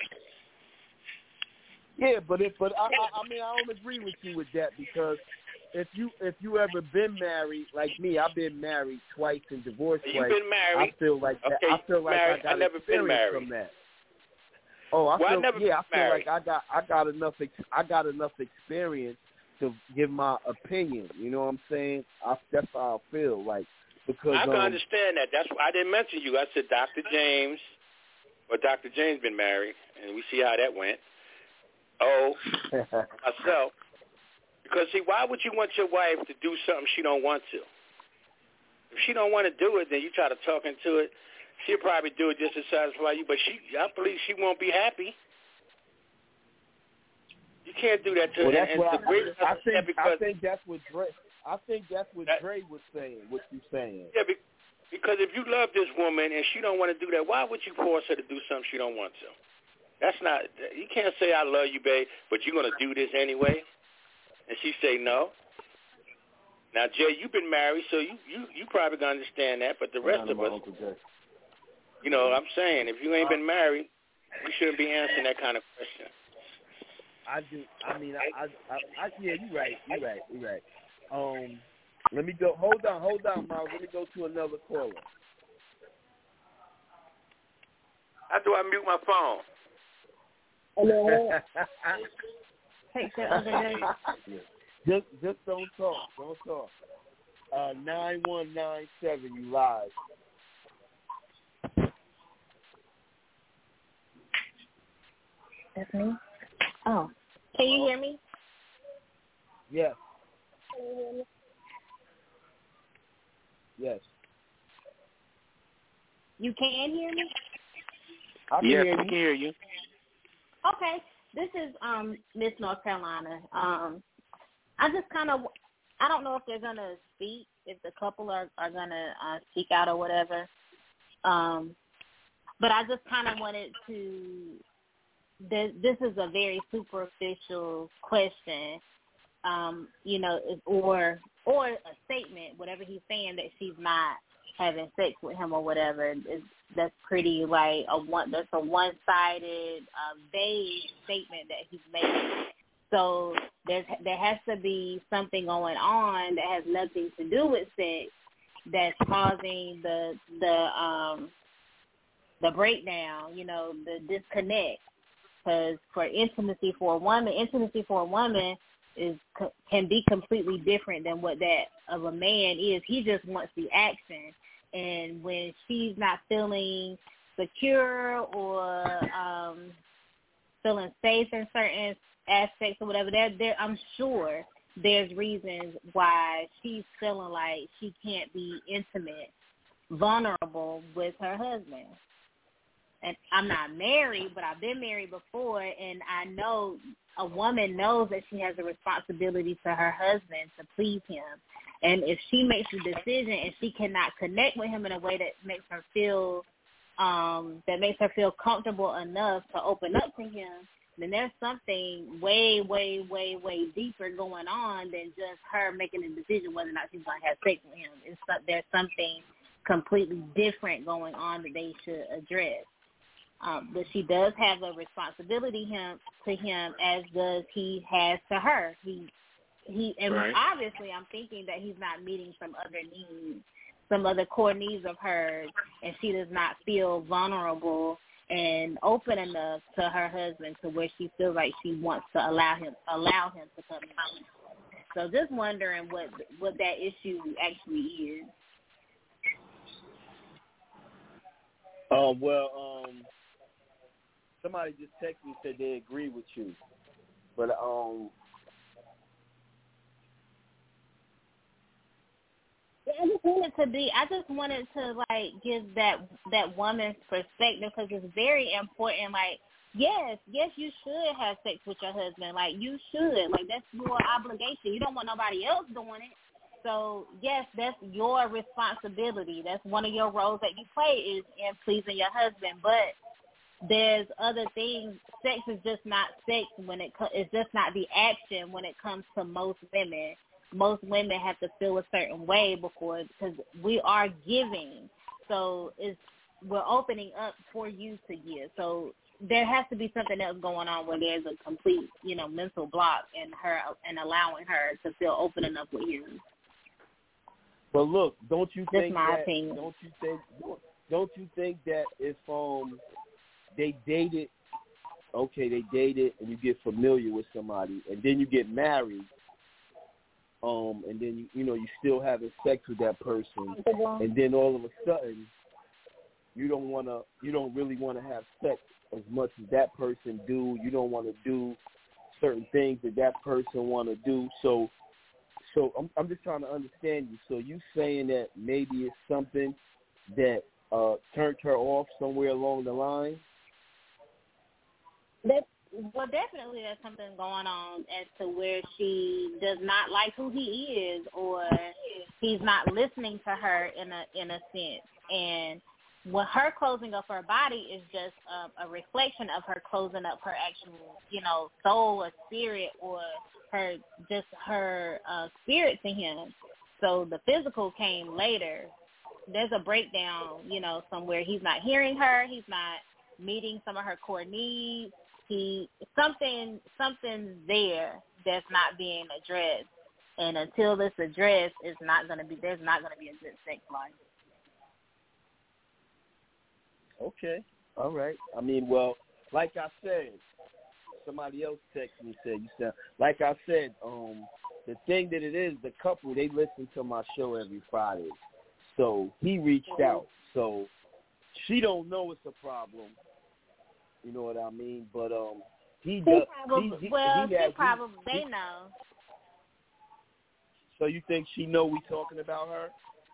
Yeah, but if but I, I I mean I don't agree with you with that, because if you if you ever been married like me, I've been married twice and divorced You've twice. been married. I feel like that, Okay, I feel like married. I got I never been experience married. from that. Oh, I well, feel I never yeah, I feel married. like I got I got enough ex- I got enough experience to give my opinion. You know what I'm saying? I, that's how I feel like, because I can um, understand that. That's why I didn't mention you. I said Doctor James, or Doctor James been married, and we see how that went. Oh, myself. Because, see, why would you want your wife to do something she don't want to? If she don't want to do it, then you try to talk into it. She'll probably do it just to satisfy you, but she, I believe she won't be happy. You can't do that to well, her. that's And, what and the great I, I think. because, I think that's what Dre. I think that's what that, Dre was saying. What you saying? Yeah, be, because if you love this woman and she don't want to do that, why would you force her to do something she don't want to? That's not. You can't say I love you, babe, but you're gonna do this anyway. And she say no. Now, Jay, you've been married, so you you you probably gonna understand that. But the rest of us, you know, what I'm saying, if you ain't been married, you shouldn't be answering that kind of question. I do. I mean, I, I, I, I yeah, you're right. You're right. You're right. Um, let me go. Hold on, hold on, Miles. Let me go to another caller. How do I mute my phone? Take the other day. Just, just don't talk. Don't talk. Uh, nine one nine seven. You live. That's me. Oh, can you hear me? Yes. Can you hear me? Yes. You can hear me? I can yes, hear we you. can hear you. Okay. This is um Miss North Carolina. Um, I just kind of, I don't know if they're gonna speak, if the couple are are gonna uh, speak out or whatever. Um, but I just kind of wanted to. This, this is a very superficial question, um, you know, or or a statement, whatever he's saying that she's not having sex with him or whatever. Is that's pretty like a one. That's a one-sided, uh, vague statement that he's making. So there's there has to be something going on that has nothing to do with sex that's causing the the um the breakdown. You know, the disconnect. Because for intimacy for a woman, intimacy for a woman is can be completely different than what that of a man is. He just wants the action, and when she's not feeling secure or um, feeling safe in certain aspects or whatever, there, there I'm sure there's reasons why she's feeling like she can't be intimate, vulnerable with her husband. And I'm not married, but I've been married before, and I know a woman knows that she has a responsibility to her husband to please him. And if she makes a decision and she cannot connect with him in a way that makes her feel um, that makes her feel comfortable enough to open up to him, then there's something way, way, way, way deeper going on than just her making a decision whether or not she's going to have sex with him. It's, there's something completely different going on that they should address. Um, but she does have a responsibility him to him as does he has to her. He he and right. obviously I'm thinking that he's not meeting some other needs, some other core needs of hers, and she does not feel vulnerable and open enough to her husband to where she feels like she wants to allow him allow him to come in. So just wondering what what that issue actually is. Oh uh, well, um. Somebody just texted me and said they agree with you, but um, I just wanted to be. I just wanted to like give that that woman's perspective because it's very important. Like, yes, yes, you should have sex with your husband. Like, you should. Like, that's your obligation. You don't want nobody else doing it. So yes, that's your responsibility. That's one of your roles that you play is in pleasing your husband, but there's other things. Sex is just not sex when it co- it's just not the action when it comes to most women. Most women have to feel a certain way before because we are giving. So it's we're opening up for you to give. So there has to be something else going on where there's a complete, you know, mental block in her and allowing her to feel open enough with you. But look, don't you That's think my that? opinion. Don't you think? Don't you think that if um they dated, okay, they dated, and you get familiar with somebody, and then you get married, um, and then you you know you still having sex with that person, and then all of a sudden you don't wanna, you don't really want to have sex as much as that person do. You don't want to do certain things that that person want to do. So, so I'm I'm just trying to understand you. So you saying that maybe it's something that uh, turned her off somewhere along the line? That's, well, definitely there's something going on as to where she does not like who he is, or he's not listening to her in a in a sense. And when her closing up her body is just a, a reflection of her closing up her actual, you know, soul or spirit, or her just her uh, spirit to him. So the physical came later. There's a breakdown, you know, somewhere. He's not hearing her. He's not meeting some of her core needs. he something something's there that's not being addressed, and until it's addressed, it's not gonna be there's not gonna be a good sex life. Okay, all right. I mean, well, like I said, somebody else texted me said you said like I said. Um, the thing that it is, the couple they listen to my show every Friday, so he reached out. So she don't know it's a problem. You know what I mean? But um, he does. Probably, he, he, well, he she has, probably he, they know. So you think she know we talking about her?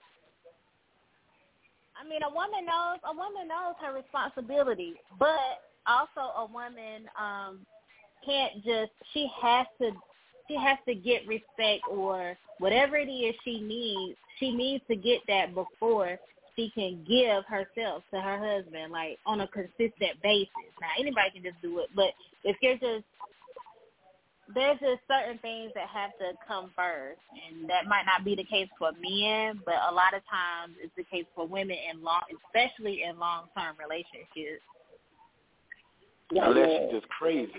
I mean, a woman knows a woman knows her responsibility, but also a woman um, can't just she has to she has to get respect or whatever it is she needs. She needs to get that before she can give herself to her husband, like on a consistent basis. Now, anybody can just do it, but if you're just there's just certain things that have to come first, and that might not be the case for men, but a lot of times it's the case for women in long, especially in long-term relationships. Unless she's just crazy.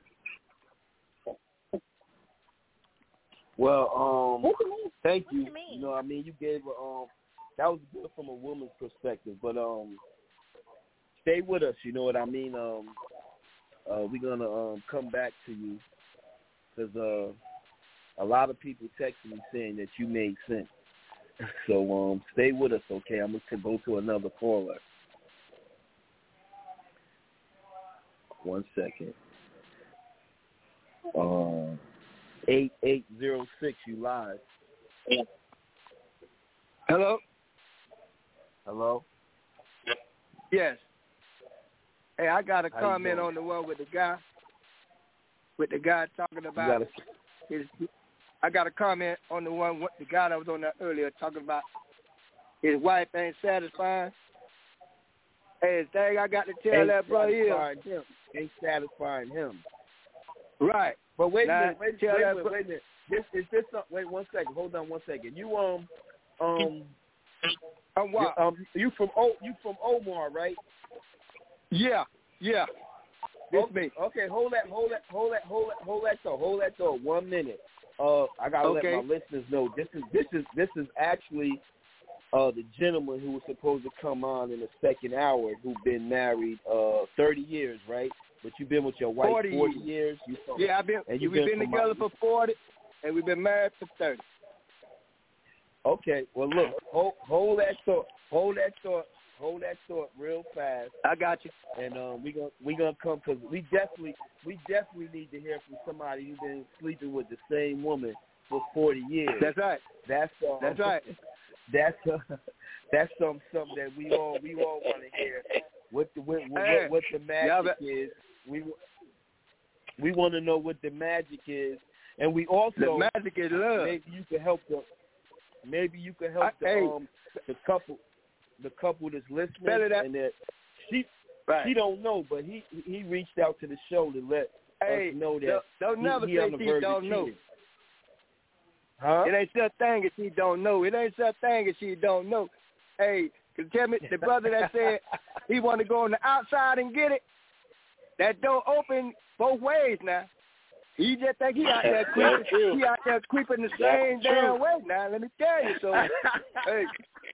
Well, um, thank you. What you mean? You know, what I mean, you gave a, um, that was good from a woman's perspective, but um, stay with us. You know what I mean? Um, uh, we're gonna um come back to you because uh, a lot of people texted me saying that you made sense. So um, stay with us, okay? I'm gonna go to another caller. One second. Um. Eight eight zero six, you live. Hello? Hello? Yes. Hey, I got a How comment on the one with the guy, with the guy talking about gotta... his, I got a comment on the one, the guy that was on there earlier talking about his wife ain't satisfying. Hey, the thing I got to tell ain't that brother satisfying is, him. Ain't satisfying him. Right. But wait now, a minute, wait, wait, wait, wait, wait a minute. This, is this some, wait one second, hold on one second. You um um I'm what? You, um you from O you from Omar, right? Yeah, yeah. This okay, me. Okay, hold that, hold that, hold that, hold that, hold that thought, hold that thought. One minute. Uh, I gotta okay. let my listeners know this is this is this is actually uh the gentleman who was supposed to come on in the second hour, who's been married uh thirty years, right? But you've been with your wife forty, forty years. You yeah, I've been. and we've been, been together my, for forty, and we've been married for thirty. Okay, well look, hold hold that thought, hold that thought, hold that thought real fast. I got you. And um, we gonna we gonna come because we definitely we definitely need to hear from somebody who's been sleeping with the same woman for forty years. That's right. That's um, that's right. That's uh, that's some something that we all we all want to hear. What the what, what, hey, what the magic yeah, is. We we want to know what the magic is, and we also the magic is love. Maybe you can help the maybe you can help I, the hey. um the couple the couple that's listening that. and that she right. she don't know, but he he reached out to the show to let hey, us know that don't, don't he, never he say on the she verge don't of know. cheating. Huh? It ain't such thing as she don't know. It ain't such thing as she don't know. Hey, can tell me the brother that said he want to go on the outside and get it. That door open both ways now. He just think he out there creeping. He out there creeping the same That's damn true. way now. Let me tell you so. hey,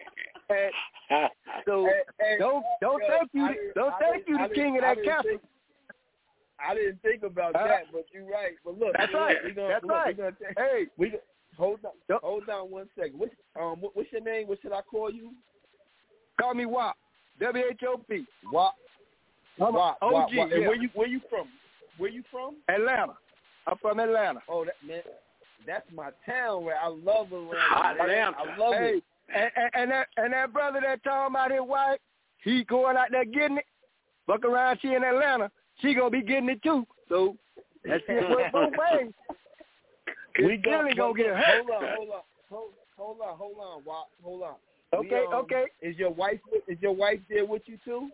hey, so hey, hey, don't don't yo, think you I don't I think you the king of I that castle. Think, I didn't think about huh? that, but you're right. But look, that's look, right. We gonna, That's look, right. We gonna take, hey, we hold on, don't, hold on one second. What um what, what's your name? What should I call you? call me W A P. W H O P. W A P. I'm W A P. O G. W A P. And Yeah. where you where you from? Where you from? Atlanta. I'm from Atlanta. Oh, that man, that's my town. Where I love Atlanta. Atlanta. I love hey, it. And, and, and that and that brother that talking about his wife, he going out there getting it. Look around, she in Atlanta, she gonna be getting it too. So that's it. Work both ways. We gonna, gonna get hurt. Hold on, hold on, hold, hold on, hold on, W A P, hold on. Okay, we, um, okay. Is your wife is your wife there with you too?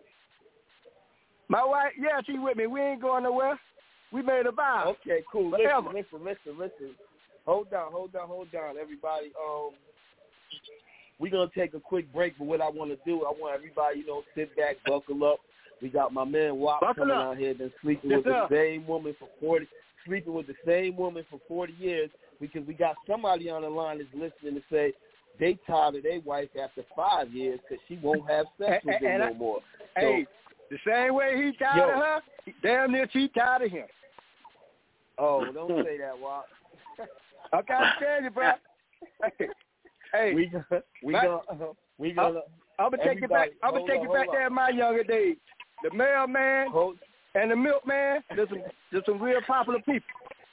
My wife, yeah, she with me. We ain't going nowhere. We made a vow. Okay, cool. Forever. Listen, listen, listen, listen. Hold on, hold on, hold on, everybody. Um, we're gonna take a quick break, but what I want to do, I want everybody, you know, sit back, buckle up. We got my man Wop Buckle coming up. out here, been sleeping Yes, with the sir. same woman for forty, sleeping with the same woman for forty years. Because we got somebody on the line that's listening to say they tired of their wife after five years because she won't have sex with them And no I- more. Hey, So, the same way he tired Yo. of her, damn near she tired of him. oh, don't say that, Wop. I gotta tell you, bro. Hey, hey, We gonna, we Back- gonna, uh, we gonna. I'm gonna take it back. everybody- I'm gonna hold take on, it back hold there in my younger days. The mailman Hold, and the milkman. There's some, there's some real popular people.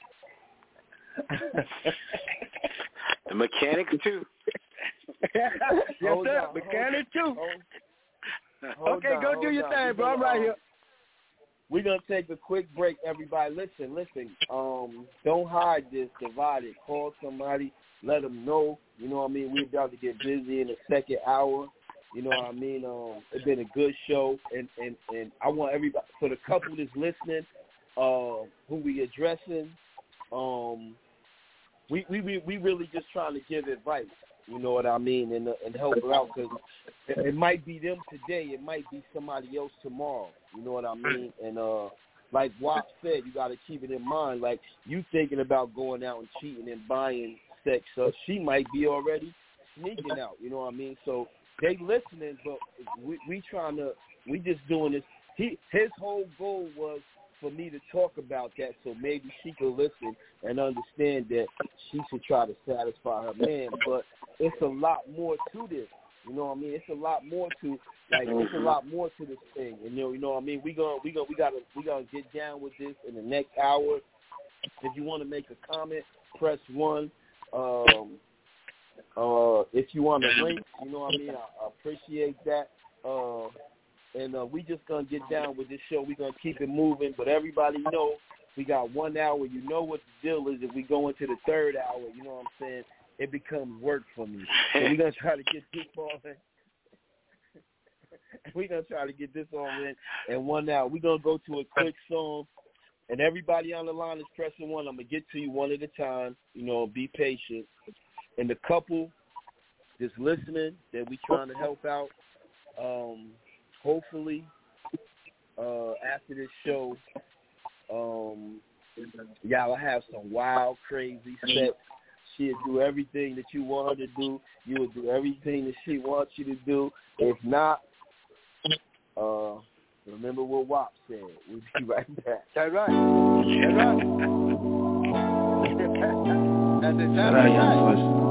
The mechanics too. yes, Hold sir. on, Mechanic too. hold, hold Okay, on, go hold do your on. thing, We bro. I'm gonna, right um, here. We're going to take a quick break, everybody. Listen, listen. Um, don't hide this. Divide it. Call somebody. Let them know. You know what I mean? We're about to get busy in the second hour. You know what I mean? Um, it's been a good show. And, and, and I want everybody, for the couple that's listening, uh, who we addressing, um, we, we, we, we really just trying to give advice. You know what I mean? And, uh, and help her out because it, it might be them today. It might be somebody else tomorrow. You know what I mean? And uh, like Wop said, you got to keep it in mind. Like, you thinking about going out and cheating and buying sex. So she might be already sneaking out. You know what I mean? So they listening, but we, we trying to, we just doing this. He His whole goal was for me to talk about that so maybe she could listen and understand that she should try to satisfy her man. But it's a lot more to this. You know what I mean? It's a lot more to like it's a lot more to this thing. And you know, you know what I mean? We gonna we gonna we gotta we gotta get down with this in the next hour. If you want to make a comment, press one. Um, uh, if you want a link, you know what I mean? I, I appreciate that. Uh, and uh, we just gonna get down with this show. We gonna keep it moving, but everybody know we got one hour. You know what the deal is. If we go into the third hour, you know what I'm saying? It becomes work for me. So we're going to try to get this all in. we're going to try to get this all in in one hour. We're going to go to a quick song, and everybody on the line is pressing one. I'm going to get to you one at a time. You know, be patient. And the couple that's listening that we trying to help out, um, hopefully uh, after this show, um, y'all will have some wild, crazy sex. She'll do everything that you want her to do. You will do everything that she wants you to do. If not, uh, remember what Wop said. We'll be right back. That's right. That's right. That's exactly right.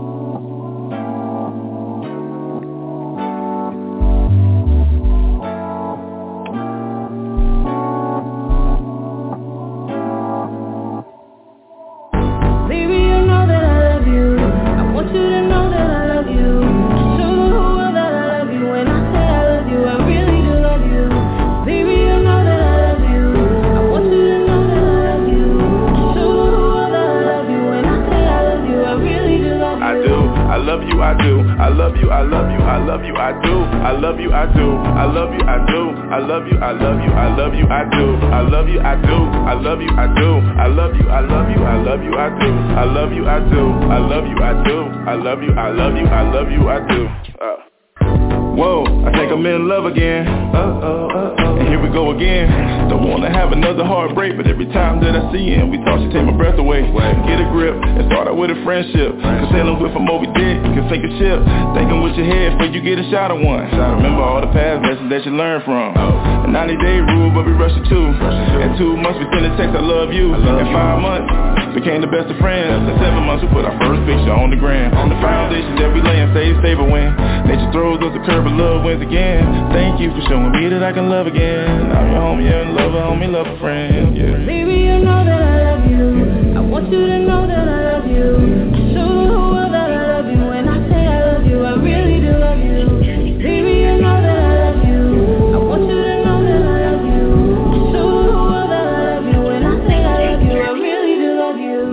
I love you, I love you, I love you, I do. I love you, I do. I love you, I do. I love you, I love you, I love you, I do. I love you, I do. I love you, I do. I love you, I love you, I love you, I do. I love you, I do. I love you, I do. I love you, I love you, I love you, I do. Uh. Whoa, I think I'm in love again. Uh-oh, uh-oh. And here we go again. Don't wanna have another heartbreak, but every time that I see him, we talk, she take my breath away. Get a grip and start out with a friendship. Cause sailing with a Moby Dick can sink a ship. Thinking with your head before you get a shot of one. Remember all the past lessons that you learned from. A ninety day rule, but we rush it too. In two months we send a text, I love you. In five months, became the best of friends. In seven months we put our first picture on the gram. The foundation that we lay and stay stable when nature throws us a curve. But love wins again. Thank you for showing me that I can love again. I'm your homie and lover, homie, lover, friend. Yeah. Baby, you know that I love you. I want you to know that I love you. Show the world that I love you. When I say I love you, I really do love you. Baby, you know that I love you. I want you to know that I love you. Show the world that I love you. When I say I love you, I really do love you. It's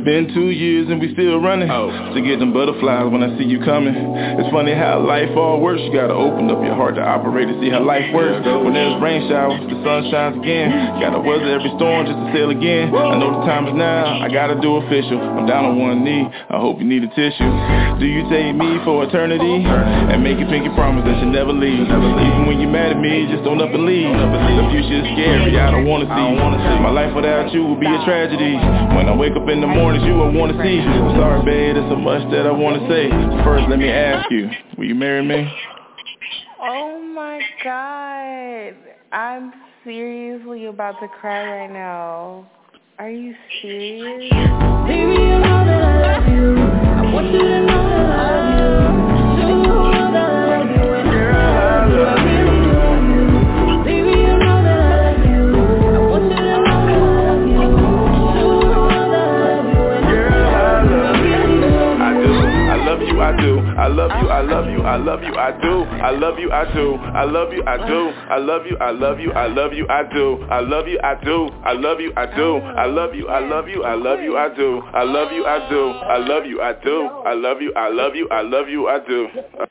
Been two years and we still running. Oh. To get them butterflies when I see you coming. It's funny how life all works. You gotta open up your heart to operate and see how life works. When there's rain showers, the sun shines again. Gotta weather every storm just to sail again. I know the time is now, I gotta do official. I'm down on one knee, I hope you need a tissue. Do you take me for eternity? And make a pinky promise that you never leave. Even when you're mad at me, just don't up and leave. The future is scary, I don't wanna see. My life without you will be a tragedy. When I wake up in the mornings, you will wanna see. I'm sorry, babe, there's so much that I wanna say. First, let me ask you, will you marry me? Oh my God, I'm seriously about to cry right now. Are you serious? Baby, you know that I love you. I want you to know that I love you. You know that I love you, and girl, I love you. Baby, you know that I love you. I want you to know that I love you. You know that I love you, and girl, I love you. I do. I love you, I do. I love you, I love you, I love you, I do. I love you, I do. I love you, I do. I love you, I love you, I love you, I do. I love you, I do. I love you, I do. I love you, I love you, I love you, I do. I love you, I do. I love you, I do. I love you, I love you, I love you, I do.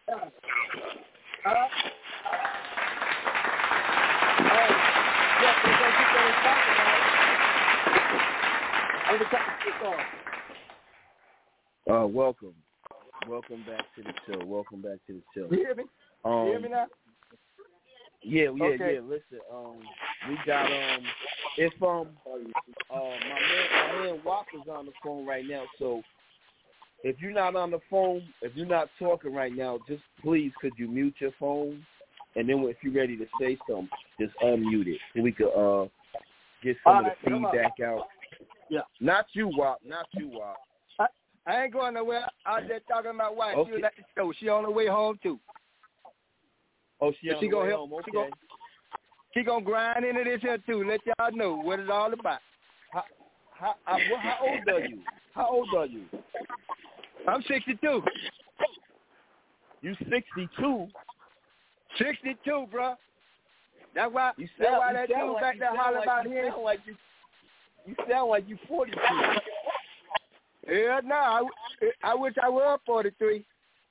Uh, welcome. Welcome back to the show. Welcome back to the show. You hear me? Um, you hear me now? Yeah, yeah, okay. yeah. Listen, um, we got um, if um, uh, my man, my man Walker's on the phone right now. So if you're not on the phone, if you're not talking right now, just please could you mute your phone, and then if you're ready to say something, just unmute it so we could uh get some All of the right, feedback out. Yeah. Not you, Wop. Not you, Wop. I, I ain't going nowhere. I was just talking to my wife. Okay. She was at the show. She on her way home too. Oh, she on she the gonna way help. home. Okay. She gonna, she gonna grind into this here too. Let y'all know what it's all about. How, how, how, how old are you? How old are you? I'm sixty-two. You sixty-two? sixty-two, bro. That's why. You that's sound, why you that sound dude like, back you there sound hollering like, about you him. sound like you. You sound like you forty-two. Yeah, no, I, I wish I were forty-three.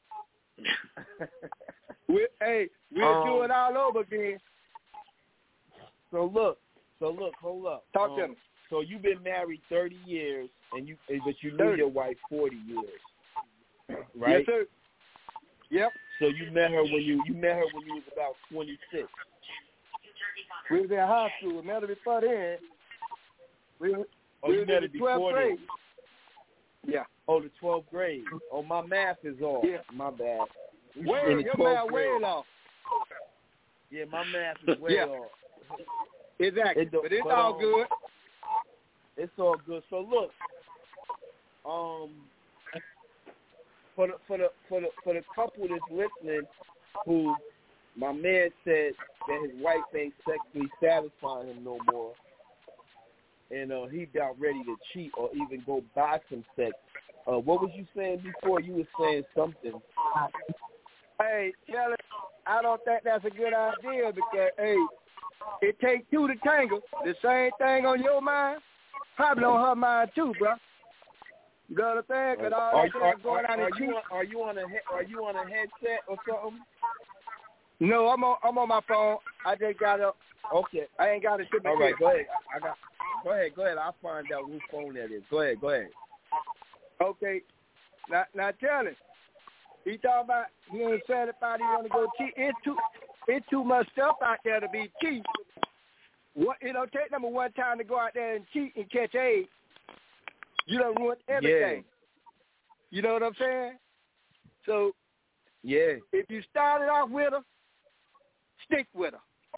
we, hey, we'll um, do it all over again. So look, so look, hold up. Talk um, to me. So you've been married thirty years, and you, but you knew thirty. your wife forty years, right? Yes, sir. Yep. So you met her when you you met her when you was about twenty-six. We was in high school. We met her before then. We, oh, we you was met in her the twelfth before grade. then? Yeah. Oh, the twelfth grade. Oh, my math is off. Yeah. My bad. Way, in the your twelfth math grade. way off. Yeah, my math is way Yeah. off. Exactly. It do, but it's but, all um, good. It's all good. So look, um, for the for the for the for the couple that's listening, who my man said that his wife ain't sexually satisfying him no more, and uh, he about ready to cheat or even go buy some sex. Uh, what was you saying before? You were saying something. Hey, Kelly, I don't think that's a good idea because, hey, it takes two to tangle. The same thing on your mind, probably on her mind too, bro. You know what I'm saying? Cause all Are, that are, going are, on are, in you on, are you on a he- are you on a headset or something? No, I'm on I'm on my phone. I just got up. Okay. I ain't got it to me. All right, go ahead. I got. Go ahead, go ahead. I'll find out whose phone that is. Go ahead, go ahead. Okay. Now, now tell him. He talking about he ain't satisfied. He want to go cheat. It's too, it's too much stuff out there to be cheat. What it don't take number one time to go out there and cheat and catch AIDS. You done ruined everything. Yeah. You know what I'm saying? So, yeah. If you started off with her, stick with her.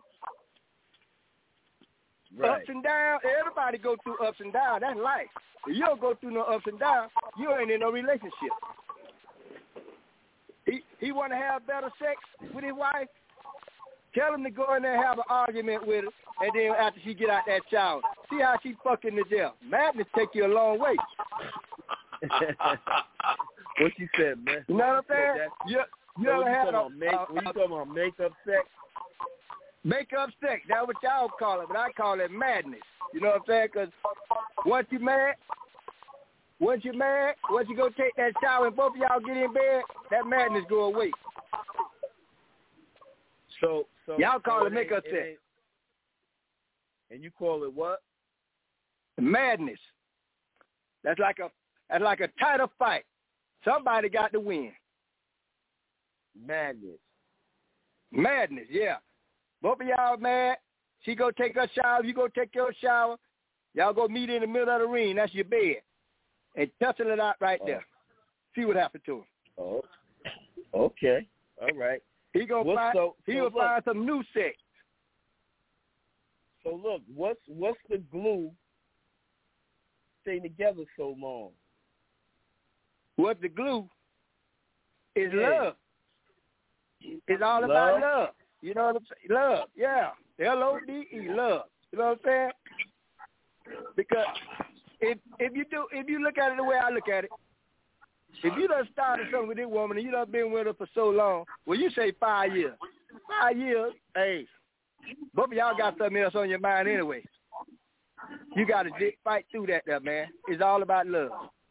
Right. Ups and downs, everybody go through ups and downs. That's life. If you don't go through no ups and downs, you ain't in no relationship. He he want to have better sex with his wife. Tell him to go in there and have an argument with her, and then after she get out that shower, see how she fucking the jail. Madness take you a long way. What you said, man? You know what I'm saying? You, you so ever when had you a, make, a, when you talking about makeup sex? Makeup sex, that's what y'all call it, but I call it madness. You know what I'm saying? Because once you mad, once you're married, once you go take that shower and both of y'all get in bed, that madness go away. So, so y'all call so it make-up it sex. And you call it what? Madness. That's like a that's like a title fight. Somebody got to win. Madness. Madness, yeah. Both of y'all mad. She go take her shower. You go take your shower. Y'all go meet in the middle of the ring. That's your bed. And tussle it out right there. See what happened to him. Oh, okay. All right. He gonna What's find so, he so will look, find some new sex. So look, what's what's the glue staying together so long? What the glue is Yeah. love. It's all Love? about love. You know what I'm saying? Love, yeah. L O D E, love. You know what I'm saying? Because if if you do if you look at it the way I look at it, if you done started something with this woman and you done been with her for so long, well, you say five years. Five years, hey, both of y'all got something else on your mind anyway. You got to fight through that there, man. It's all about love.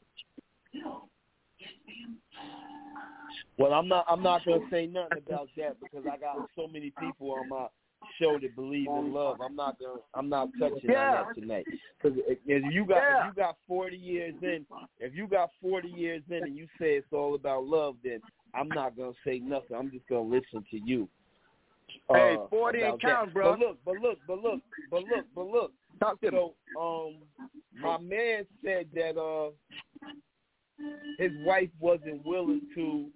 Well, I'm not. I'm not gonna say nothing about that because I got so many people on my show that believe in love. I'm not gonna. I'm not touching Yeah. on that tonight. Because if you got Yeah. if you got forty years in, if you got forty years in, and you say it's all about love, then I'm not gonna say nothing. I'm just gonna listen to you. Hey, uh, forty about ain't count, that. bro. But look, but look, but look, but look, but look. Talk to so, um, my man said that uh, his wife wasn't willing to,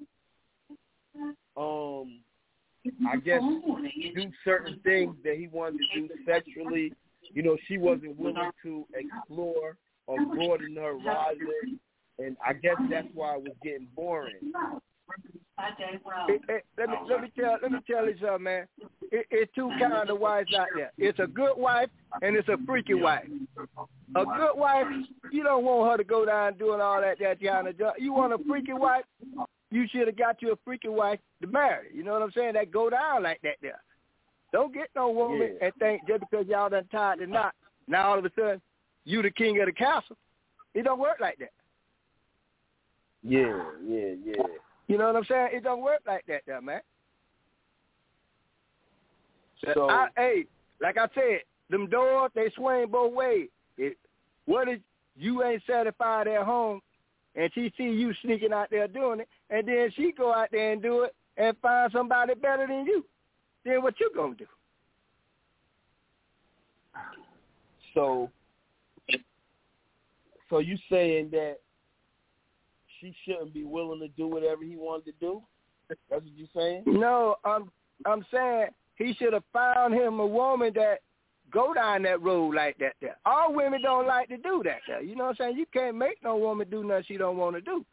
um, I guess, do certain things that he wanted to do sexually. You know, she wasn't willing to explore or broaden her horizon, and I guess that's why it was getting boring. It, it, let me let me tell let me tell you something, man. It, it's two kinds of wives out there. It's a good wife and it's a freaky wife. A good wife, you don't want her to go down doing all that that kind of job. You want a freaky wife, you should have got you a freaky wife to marry. You know what I'm saying? That go down like that there. Don't get no woman Yeah. and think just because y'all done tied the knot, now all of a sudden you the king of the castle. It don't work like that. Yeah, yeah, yeah. You know what I'm saying? It don't work like that there, man. So, I, hey, like I said, them doors, they swing both ways. It, what if you ain't satisfied at home and she see you sneaking out there doing it, and then she go out there and do it and find somebody better than you, then what you gonna do? So, so you saying that she shouldn't be willing to do whatever he wanted to do? That's what you saying? No, I'm I'm saying he should have found him a woman that go down that road like that there. All women don't like to do that there. You know what I'm saying? You can't make no woman do nothing she don't want to do.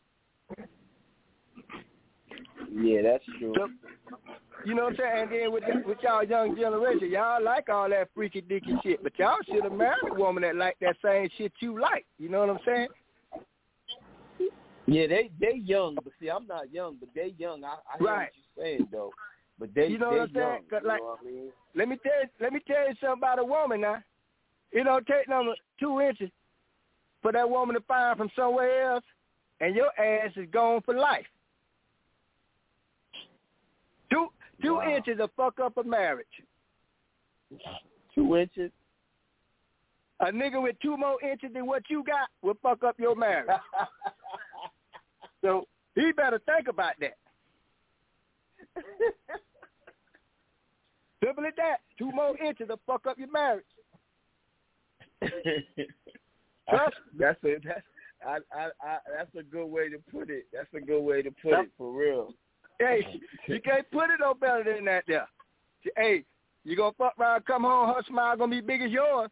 Yeah, that's true. So, you know what I'm saying? And then with, with y'all young generation, y'all like all that freaky dicky shit, but y'all should have married a woman that like that same shit you like. You know what I'm saying? Yeah, they they young, but see, I'm not young, but they young. I, I hear Right. what you're saying though, but they You know they what I'm saying? young. 'Cause You like, know what I mean? let me tell you, let me tell you something about a woman now. It don't take number two inches for that woman to find from somewhere else, and your ass is gone for life. Two two Wow. inches will fuck up a marriage. Two inches. A nigga with two more inches than what you got will fuck up your marriage. So he better think about that. Simple as that. Two more inches will fuck up your marriage. Trust me. That's a that's I, I, I that's a good way to put it. That's a good way to put it for real. Hey, you can't put it no better than that there. Hey, you gonna fuck around, come home, her smile gonna be big as yours.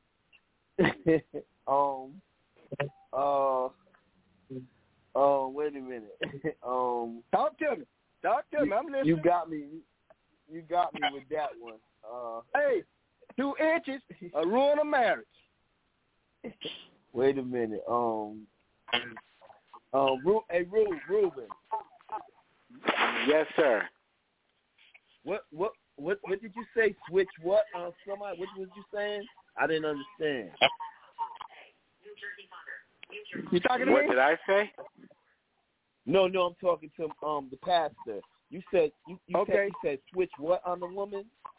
um, uh, oh, wait a minute. um, Talk to me. Talk to me. I'm listening. You got me. You got me with that one. Uh, hey, two inches will ruin a marriage. Wait a minute. Um, um, Ru- hey, Ru- Ruben. Yes, sir. What what what what did you say? Switch what? Uh, somebody. What was you saying? I didn't understand. You talking to what me? What did I say? No, no, I'm talking to um the pastor. You said you, you okay. said you said switch what on the woman?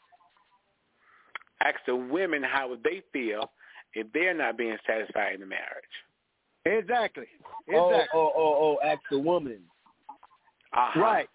Ask the women how would they feel if they're not being satisfied in the marriage. Exactly. Exactly. Oh, oh, oh, oh, ask the woman. Uh-huh. Right.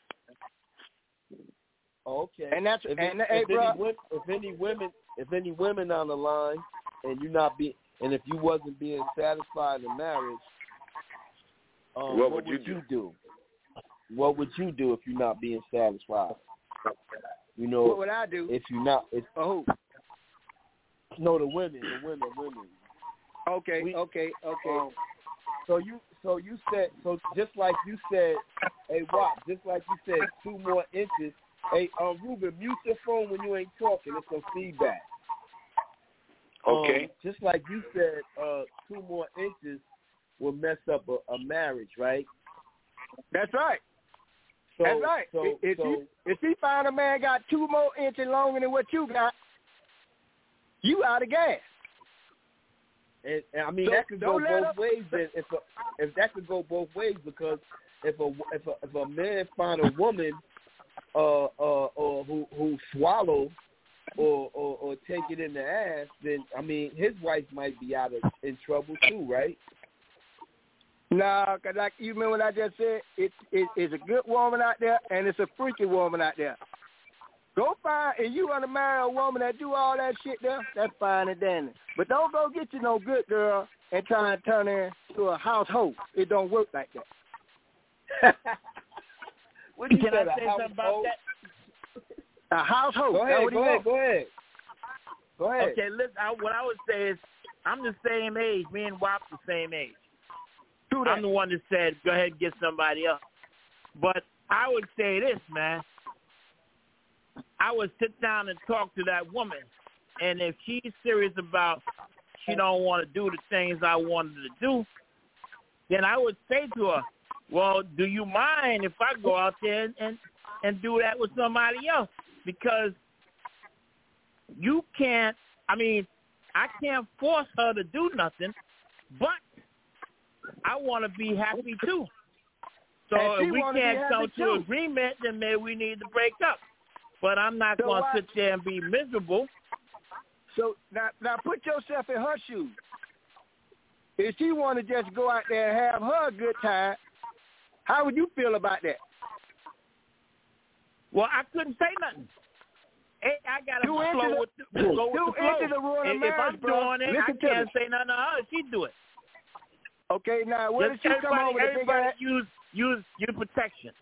Okay. And that's if, and if, hey, if, bro, any, if any women, if any women on the line, and you not be, and if you wasn't being satisfied in marriage, um, what, what would, would you, you do? What would you do if you're not being satisfied? You know, what would I do? If you're not, if, oh, no, the women, the women, women. Okay, we, okay, okay. Um, so you, so you said, so just like you said, hey, Rob, just like you said, two more inches. Hey, um, Ruben, mute your phone when you ain't talking. It's some feedback. Okay. Um, just like you said, uh, two more inches will mess up a, a marriage, right? That's right. So, That's right. So, if so, you if he find a man got two more inches longer than what you got, you out of gas. And, and I mean so, that could go both up. ways. Then if a, if that could go both ways, because if a if a if a man find a woman, uh, uh, or who who swallow, or, or or take it in the ass, then I mean his wife might be out of in trouble too, right? Nah, cause like you remember what I just said, it, it it's a good woman out there and it's a freaky woman out there. Go find, if you want to marry a woman that do all that shit there, that's fine and dandy. But don't go get you no good girl and try and turn her into a household. It don't work like that. What you Can said, I say something about that? A household. Go ahead, go ahead, go ahead. Go ahead. Okay, listen, I, what I would say is I'm the same age. Me and Wop the same age. I'm the one that said, go ahead and get somebody else. But I would say this, man. I would sit down and talk to that woman. And if she's serious about she don't want to do the things I wanted to do, then I would say to her, well, do you mind if I go out there and, and, and do that with somebody else? Because you can't, I mean, I can't force her to do nothing, but I want to be happy too. So if we can't come to an agreement, then maybe we need to break up. But I'm not so going to I, sit there and be miserable. So now, now put yourself in her shoes. If she want to just go out there and have her a good time, how would you feel about that? Well, I couldn't say nothing. Hey, I got to flow with the, go with the flow. The rule if, marriage, if I'm bro, doing it, I can't say nothing to her. She do it. Okay, now what Just did she come on with a big ass? use use your protection.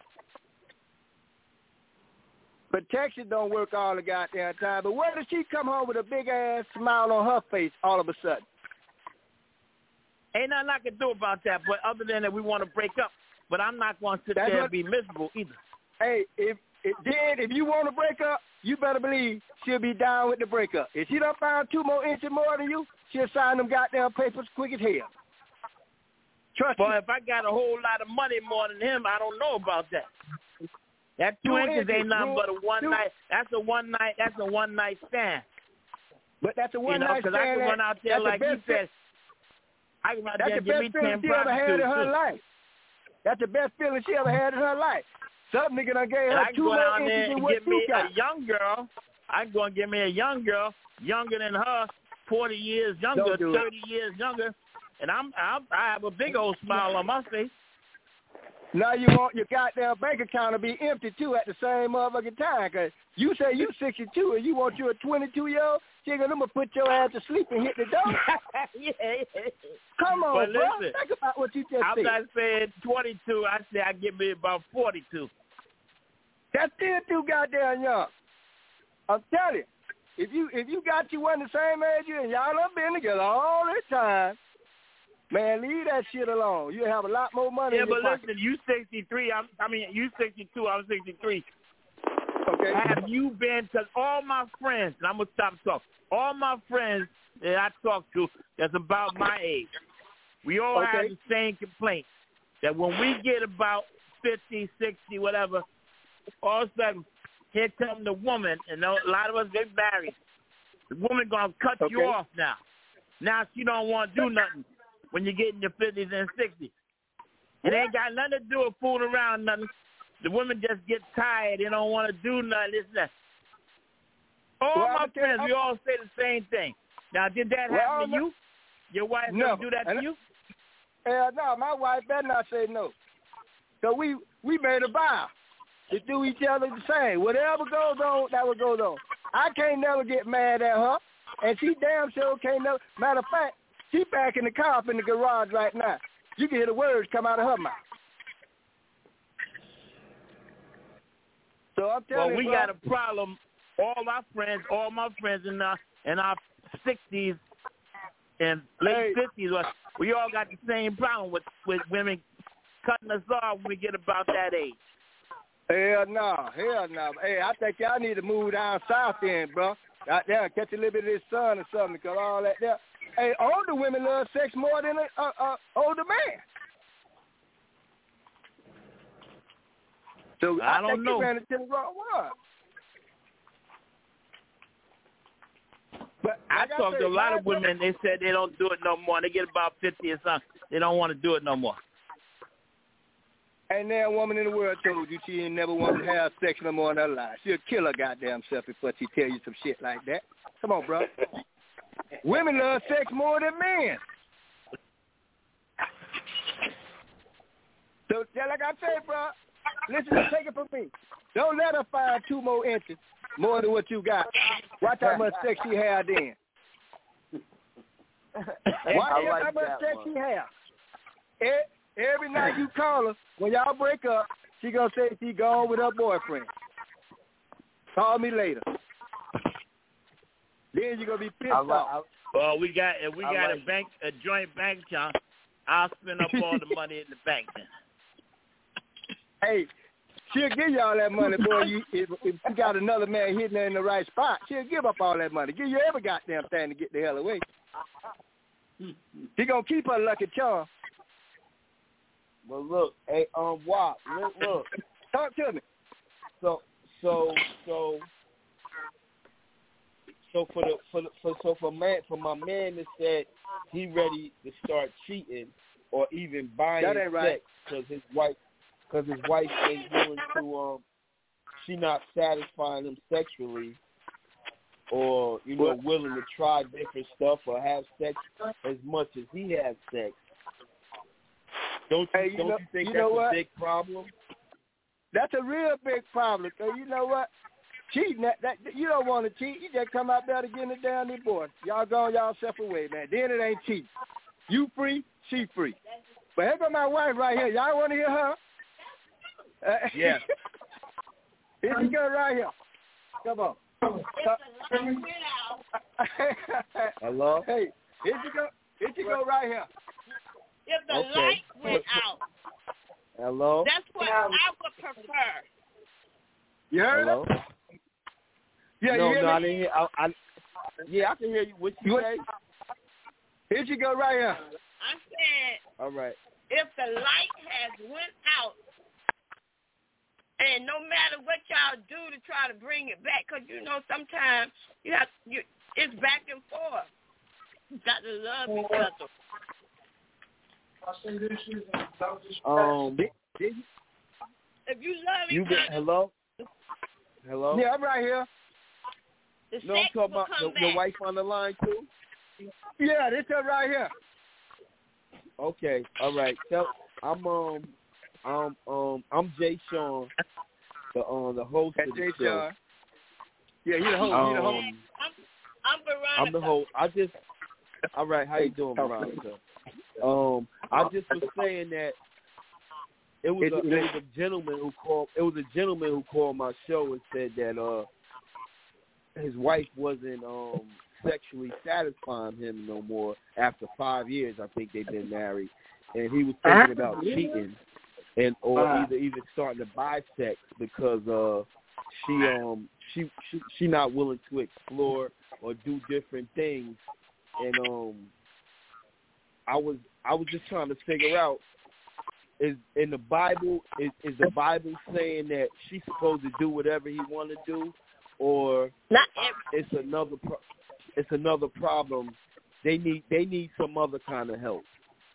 Protection don't work all the goddamn time. But where does she come home with a big ass smile on her face all of a sudden? Ain't nothing I can do about that, but other than that, we want to break up. But I'm not going to sit That's there what, and be miserable either. Hey, if, if then if you want to break up, you better believe she'll be down with the breakup. If she done found two more inches more than you, she'll sign them goddamn papers quick as hell. Trust But me. if I got a whole lot of money more than him, I don't know about that. That two, two inches, inches ain't nothing but a one two. night. That's a one night. That's a one night stand. But that's a one you know, night stand. Because I can run out there like he said. I can run out there and give me ten prostitutes. That's the best feeling she ever had in her too. life. That's the best feeling she ever had in her life. Some nigga done gave And her I can two go more down inches there than and what get you me got. a young girl. I can go and get me a young girl, younger than her, forty years younger, thirty years younger, and I'm, I'm I have a big old smile on my face. Now you want your goddamn bank account to be empty, too, at the same motherfucking time. Because you say you sixty-two and you want you a twenty-two-year-old, she ain't going to put your ass to sleep and hit the door. yeah, yeah. Come on, but bro. Listen, Think about what you just I'm said. not saying twenty-two. I say I give me about forty-two. That's still too goddamn young. I'm telling you, if you if you got you one the same age you and y'all done been together all this time, man, leave that shit alone. You'll have a lot more money yeah, in your but pocket. listen, you sixty-three. I'm, I mean, you sixty-two. I'm sixty-three. Okay. Have you been, because all my friends, and I'm going to stop talking, all my friends that I talk to that's about my age, we all okay. have the same complaint, that when we get about fifty, sixty, whatever, all of a sudden, here comes the woman, and a lot of us get married. The woman going to cut okay. you off now. Now she don't want to do nothing. when you get in your fifties and sixties. It ain't got nothing to do with fooling around nothing. The women just get tired. They don't want to do nothing. This, that. All well, my friends, we all say the same thing. Now, did that well, happen to you? Your wife no. do that to you? Hell no, my wife better not say no. So we, we made a vow to do each other the same. Whatever goes on, that will go on. I can't never get mad at her, and she damn sure can't never. Matter of fact, she back in the car up in the garage right now. You can hear the words come out of her mouth. So I'm telling well, you, we bro, got a problem. All my friends, all my friends in our in our sixties and late fifties, we all got the same problem with with women cutting us off when we get about that age. Hell no, hell no. Hey, I think y'all need to move down south then, bro. Out there, catch a little bit of this sun or something, because all that there. Hey, older women love sex more than an uh, uh, older man. So I, I don't think know. you ran into the wrong one. But I like talked I to a said, lot of women. They said they don't do it no more. They get about fifty or something. They don't want to do it no more. Ain't there a woman in the world told you she ain't never wanted to have sex no more in her life. She'll kill her goddamn self before she tell you some shit like that. Come on, bro. Women love sex more than men. So, yeah, like I said, bro, listen, take it from me. Don't let her find two more inches more than what you got. Watch how much sex she had then. Watch like how much that sex one. she have. Every, every night you call her, when y'all break up, she gonna say she gone with her boyfriend. Call me later. Then you gonna be pissed I like, off. Well, we got if we I got like a bank a joint bank account, I'll spend up all the money in the bank then. Hey, she'll give you all that money, boy. You, if, if you got another man hitting her in the right spot, she'll give up all that money. Give you every goddamn thing to get the hell away. She gonna keep her lucky charm. Well, look, hey, um, Wop, look, look. Talk to me. So, so, so, so for the for the for so for man for my man that said he ready to start cheating or even buying that ain't sex right. because his wife because his wife ain't willing to um she not satisfying him sexually or you know willing to try different stuff or have sex as much as he has sex. Don't you, hey, you don't know, you think you that's know a what? big problem? That's a real big problem. Cause you know what? Cheating, that, that you don't want to cheat. You just come out there to get it down there, boy. Y'all going y'all separate way, man. Then it ain't cheating. You free, she free. But here go my wife right here. Y'all want to hear her? Uh, Yeah. Here she go right here. Come on. Hello? Hey, here she go. Here she go right here. If the Okay. light went out, Hello? that's what I would prefer. You heard Hello? her? Yeah, no, you hear no, me? I didn't hear. I, I, yeah, I can hear you. What you What? say? Here she go right here. I said, All right. if the light has went out, and no matter what y'all do to try to bring it back, because you know sometimes you have you it's back and forth. You got to love each other. Um, If you love you each been, other, hello? Hello? Yeah, I'm right here. the No, I'm sex talking will about come your, back. your wife on the line too. Yeah, this her right here. Okay, all right. So I'm um um um I'm Jay Sean, the um the host That's of the Jay show. Sean. Yeah, he the host. Um, he the host. I'm, I'm Veronica. I'm the host. I just all right. How you doing, Veronica? Um, I just was saying that it was a it was a gentleman who called. It was a gentleman who called my show and said that uh his wife wasn't um sexually satisfying him no more after five years. I think they've been married, and he was thinking about cheating and or either even starting to buy sex because uh she um she she she not willing to explore or do different things, and um I was I was just trying to figure out, is in the Bible is, is the Bible saying that she's supposed to do whatever he want to do, or Not it's another pro- it's another problem. They need they need some other kind of help.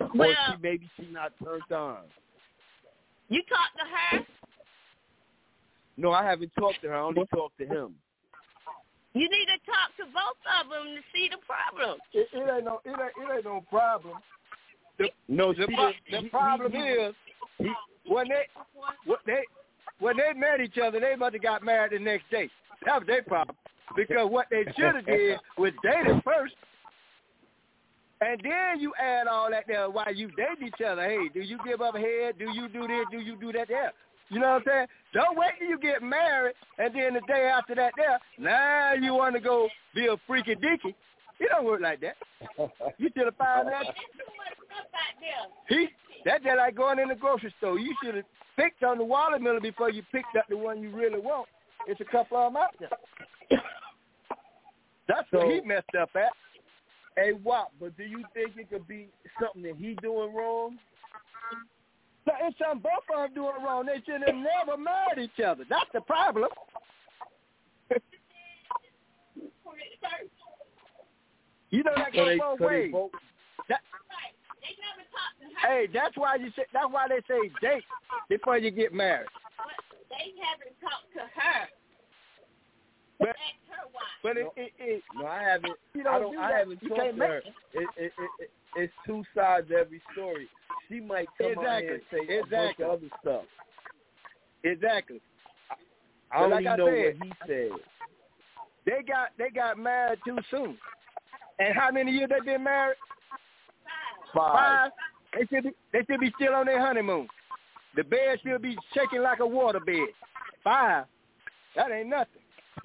Well, or she maybe she not turned on. You talked to her? No, I haven't talked to her. I only talked to him. You need to talk to both of them to see the problem. It, it ain't no, it ain't, it ain't no problem. The, no, the, she pro- didn't- the he- problem he- is he- when they, when they, when they met each other, they must have got married the next day. That was their problem. Because what they should have did was dated first, and then you add all that there while you date each other. Hey, do you give up head? Do you do this? Do you do that there? You know what I'm saying? Don't wait till you get married, and then the day after that there, now you want to go be a freaky dicky. It don't work like that. You should have found that. He, that's just like going in the grocery store. You should have picked on the watermelon before you picked up the one you really want. It's a couple of them out there. That's So- what he messed up at. Hey, Wop, but do you think it could be something that he doing wrong? No, it's something both of them doing wrong. They should have never married each other. That's the problem. You know that So goes they- both so they ways. both- That, hey, that's why you say. That's why they say date before you get married. They haven't talked to her. But, Ask her why. but it, it, it, No, I haven't. You I don't don't. do I that. haven't You talked can't to make her. it. It, it, it, it, it's two sides to every story. She might come out Exactly. here and say a bunch Exactly. of other stuff. exactly. I But only like I know said, what he said. They got they got married too soon. And how many years they been married? Five. Five. They should be they should be still on their honeymoon. The bed should be shaking like a water bed. Five. That ain't nothing.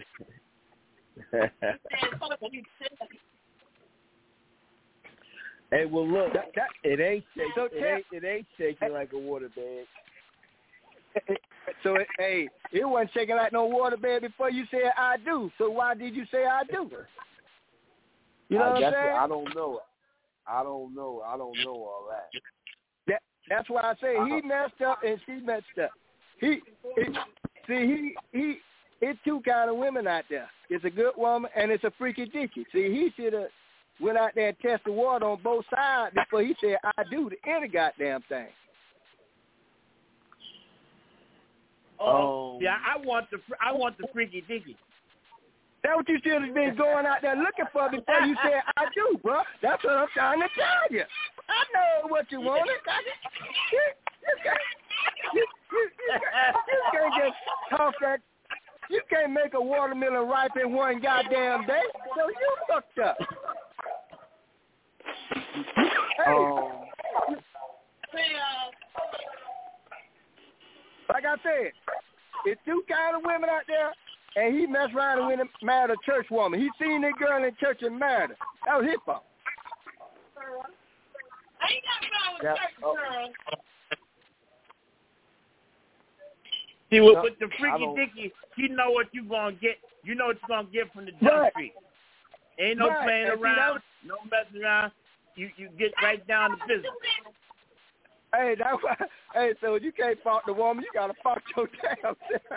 Hey, well, look, That, that, it ain't shaking. So it tell- ain't. It ain't shaking like a water bed. so it, hey, it wasn't shaking like no water bed before you said I do. So why did you say I do? You know I, what I'm that's saying? what, I don't know. I don't know. I don't know all that. That that's why I say he messed up and she messed up. He, it, see, he he it's two kind of women out there. It's a good woman and it's a freaky dicky. See, he should have went out there and tested the water on both sides before he said I do to any goddamn thing. Oh, Um, yeah, I want the fr- I want the freaky dicky. That's what you should have been going out there looking for before you said I do, bro. That's what I'm trying to tell you. I know what you wanted. You, you, can't, you, you, you, can't, you can't just talk that. You can't make a watermelon ripe in one goddamn day. So you fucked up. Hey, Um, like I said, it's two kind of women out there, and he messed around and went and married a church woman. He seen that girl in church and married her. That was his fault. Ain't nothing wrong with Yeah, church oh. girls. See, with, No, with the I freaky don't- dicky, you know what you gonna get. You know what you're gonna get from the jump Right. street. Ain't no Right. playing And see, around, that no messing around. You you get right down to business. Hey, that's why. Hey, so you can't fault the woman. You gotta fault your damn self.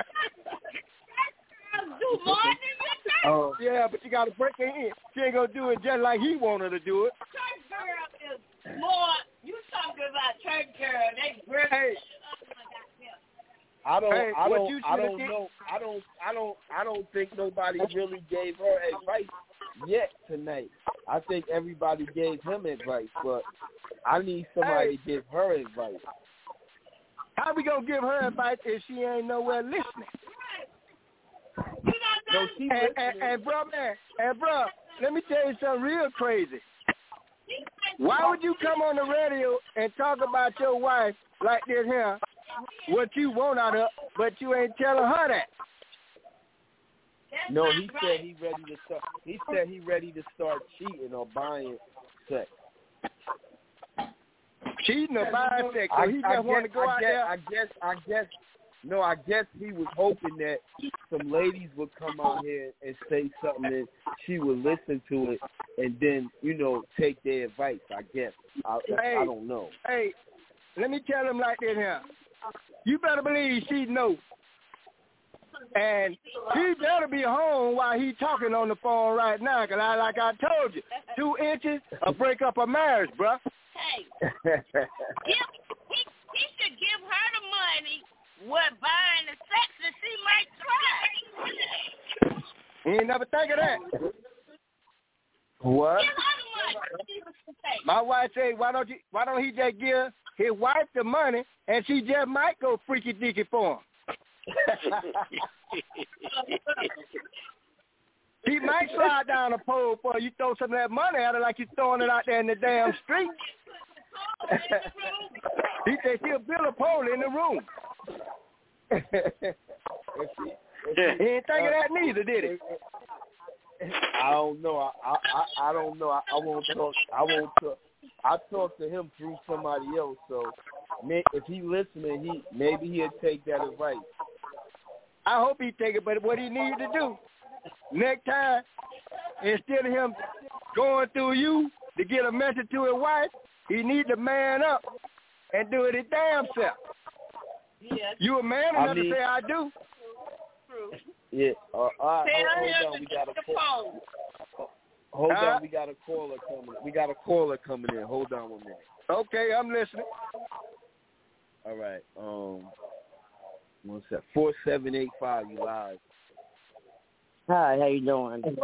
Do more than your church. um, Yeah, but you gotta break her in. She ain't gonna do it just like he wanted her to do it. Church girl is more. You talking about church girl? They girl. Hey. I don't. Hey, I what don't. you I shoulda don't did- know. I don't. I don't. I don't think nobody really gave her advice yet tonight. I think everybody gave him advice, but I need somebody Hey. to give her advice. How we gonna give her advice if she ain't nowhere listening? No, she And, and, listening. and bro, man, and bro, let me tell you something real crazy. Why would you come on the radio and talk about your wife like this here, what you want out of her, but you ain't telling her that? No, he said he ready to start. He said he ready to start cheating or buying sex. Cheating or buying sex, so I, he I just want to guess, go I out guess, there. I guess, I guess, no, I guess he was hoping that some ladies would come out here and say something and she would listen to it and then, you know, take their advice, I guess. I, Hey. I don't know. Hey, let me tell him like this here. You better believe she know. And he better be home while he talking on the phone right now, because I, like I told you, two inches will break up a marriage, bruh. Hey, give, he, he should give her the money with buying the sex and she might try. He ain't never think of that. What? Give her the money. My wife said, why don't you? Why don't he just give his wife the money and she just might go freaky deaky for him? He might slide down a pole for you. Throw some of that money at her like you're throwing it out there in the damn street. He said she'll build a pole in the room. He ain't think of that neither, did he? I don't know. I I, I don't know. I, I won't talk. I won't talk. I talked to him through somebody else. So may, if he listening, he maybe he'll take that advice. I hope he take it. But what he needs to do next time, instead of him going through you to get a message to his wife, he needs to man up and do it his damn self. Yeah. You a man enough I mean, to say I do. True. Yeah. Uh, all right. Tell hold, him hold on. to We got a the call. phone. Hold huh? on. We got a caller coming. We got a caller coming in. Hold on one minute. Okay, I'm listening. All right. Um. One sec. Four seven eight five. You live. Hi. How you doing? Hey,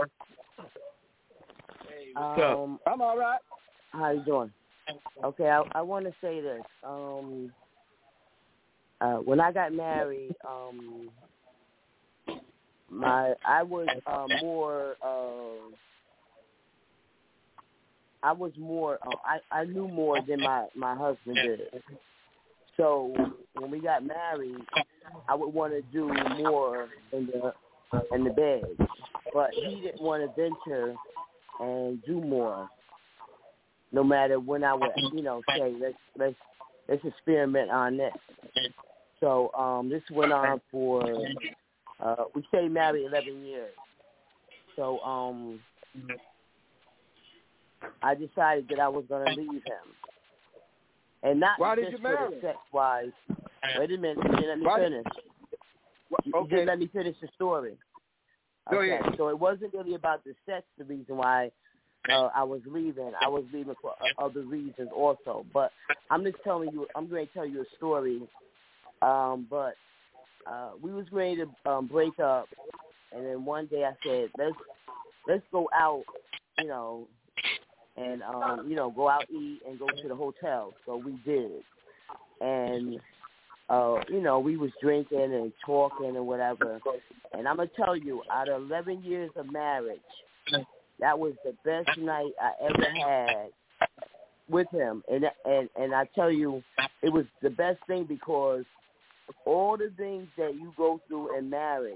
what's um, up? I'm all right. How you doing? Okay. I I want to say this. Um. Uh, when I got married, um, my I was uh, more. Uh, I was more. Uh, I I knew more than my my husband did. So when we got married, I would want to do more in the in the bed, but he didn't want to venture and do more. No matter when I would, you know, say let's let's let's experiment on this. So um, this went on for uh, we stayed married eleven years. So um, I decided that I was going to leave him, and not Why just did you for marry the sex wise. Wait a minute, you didn't let me Why finish. You okay. didn't let me finish the story. Go Okay, ahead. so it wasn't really about the sex. The reason why uh, I was leaving, I was leaving for other reasons also. But I'm just telling you, I'm going to tell you a story. Um, but uh, we was ready to um, break up, and then one day I said, let's let's go out, you know, and um, you know, go out eat and go to the hotel. So we did, and uh, you know, we was drinking and talking and whatever. And I'm gonna tell you, out of eleven years of marriage, that was the best night I ever had with him. And and and I tell you, it was the best thing because all the things that you go through in marriage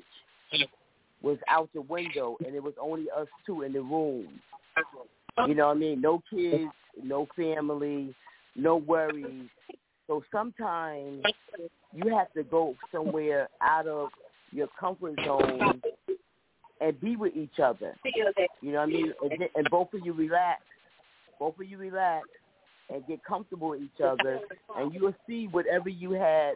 was out the window, and it was only us two in the room. You know what I mean? No kids, no family, no worries. So sometimes you have to go somewhere out of your comfort zone and be with each other. You know what I mean? And, and both of you relax. Both of you relax and get comfortable with each other, and you will see whatever you had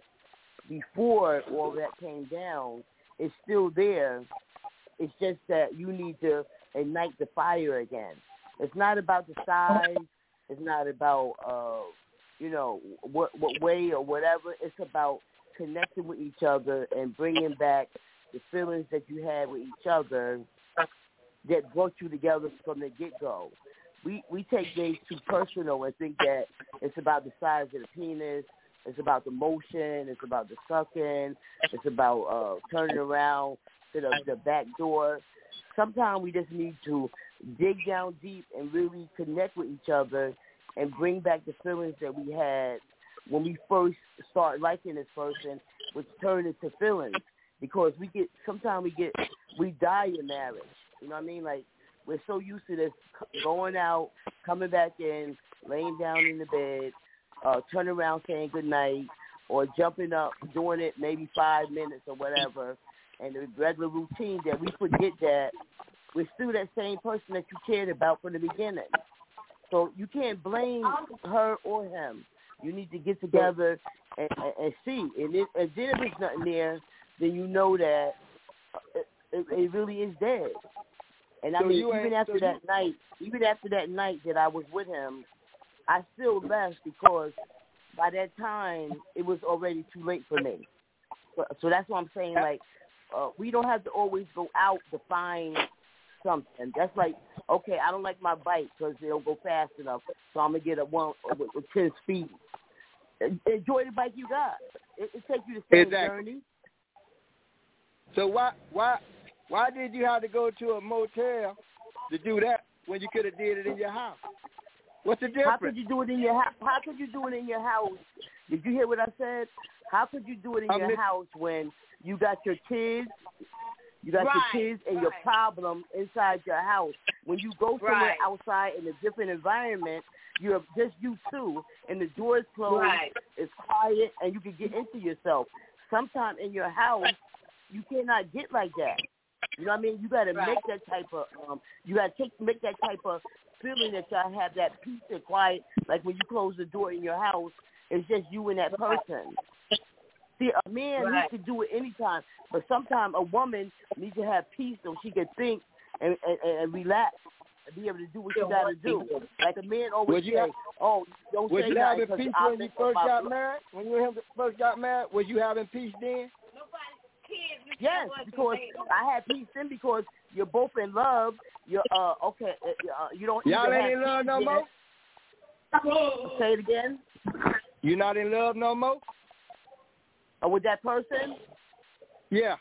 before all that came down is still there. It's just that you need to ignite the fire again. It's not about the size. It's not about, uh, you know, what what way or whatever. It's about connecting with each other and bringing back the feelings that you had with each other that brought you together from the get-go. We we take things too personal and think that it's about the size of the penis. It's about the motion. It's about the sucking. It's about uh, turning around to the, the back door. Sometimes we just need to dig down deep and really connect with each other and bring back the feelings that we had when we first start liking this person, which turned into feelings. Because we get, sometimes we get, we die in marriage. You know what I mean? Like, we're so used to this going out, coming back in, laying down in the bed, uh, turning around saying goodnight, or jumping up, doing it maybe five minutes or whatever, and the regular routine that we forget that we're still that same person that you cared about from the beginning. So you can't blame her or him. You need to get together and, and, and see. And, it, and then if there's nothing there, then you know that it, it, it really is dead. And I so mean, even after so that you, night, even after that night that I was with him, I still left because by that time it was already too late for me. So, so that's what I'm saying. Like, uh, we don't have to always go out to find something. That's like, okay, I don't like my bike because they don't go fast enough, so I'm gonna get a one with, with ten speed. Enjoy the bike you got. It, it takes you the same exactly. journey. So why why why did you have to go to a motel to do that when you could have did it in your house? What's the difference? How could you do it in your house? How could you do it in your house? Did you hear what I said? How could you do it in I'm your listening. house when you got your kids, you got right, your kids and right. your problem inside your house? When you go somewhere right. outside in a different environment, you're just you two, and the door is closed, right. it's quiet, and you can get into yourself. Sometimes in your house, you cannot get like that. You know what I mean? You got to right. make that type of, um, you got to take make that type of feeling that y'all have that peace and quiet, like when you close the door in your house, it's just you and that person. See, a man right. needs to do it anytime, but sometimes a woman needs to have peace so she can think and, and, and relax and be able to do what she got to do. Like a man always say, have, oh, don't was say you that having because peace I when you think first about got it. married? When you and him first got married, was you having peace then? Yes, because I had peace then because you're both in love. You're uh okay. Uh, you don't. Y'all even ain't have in love kids no yet. more? Say it again. You not in love no more? Uh, with that person? Yeah.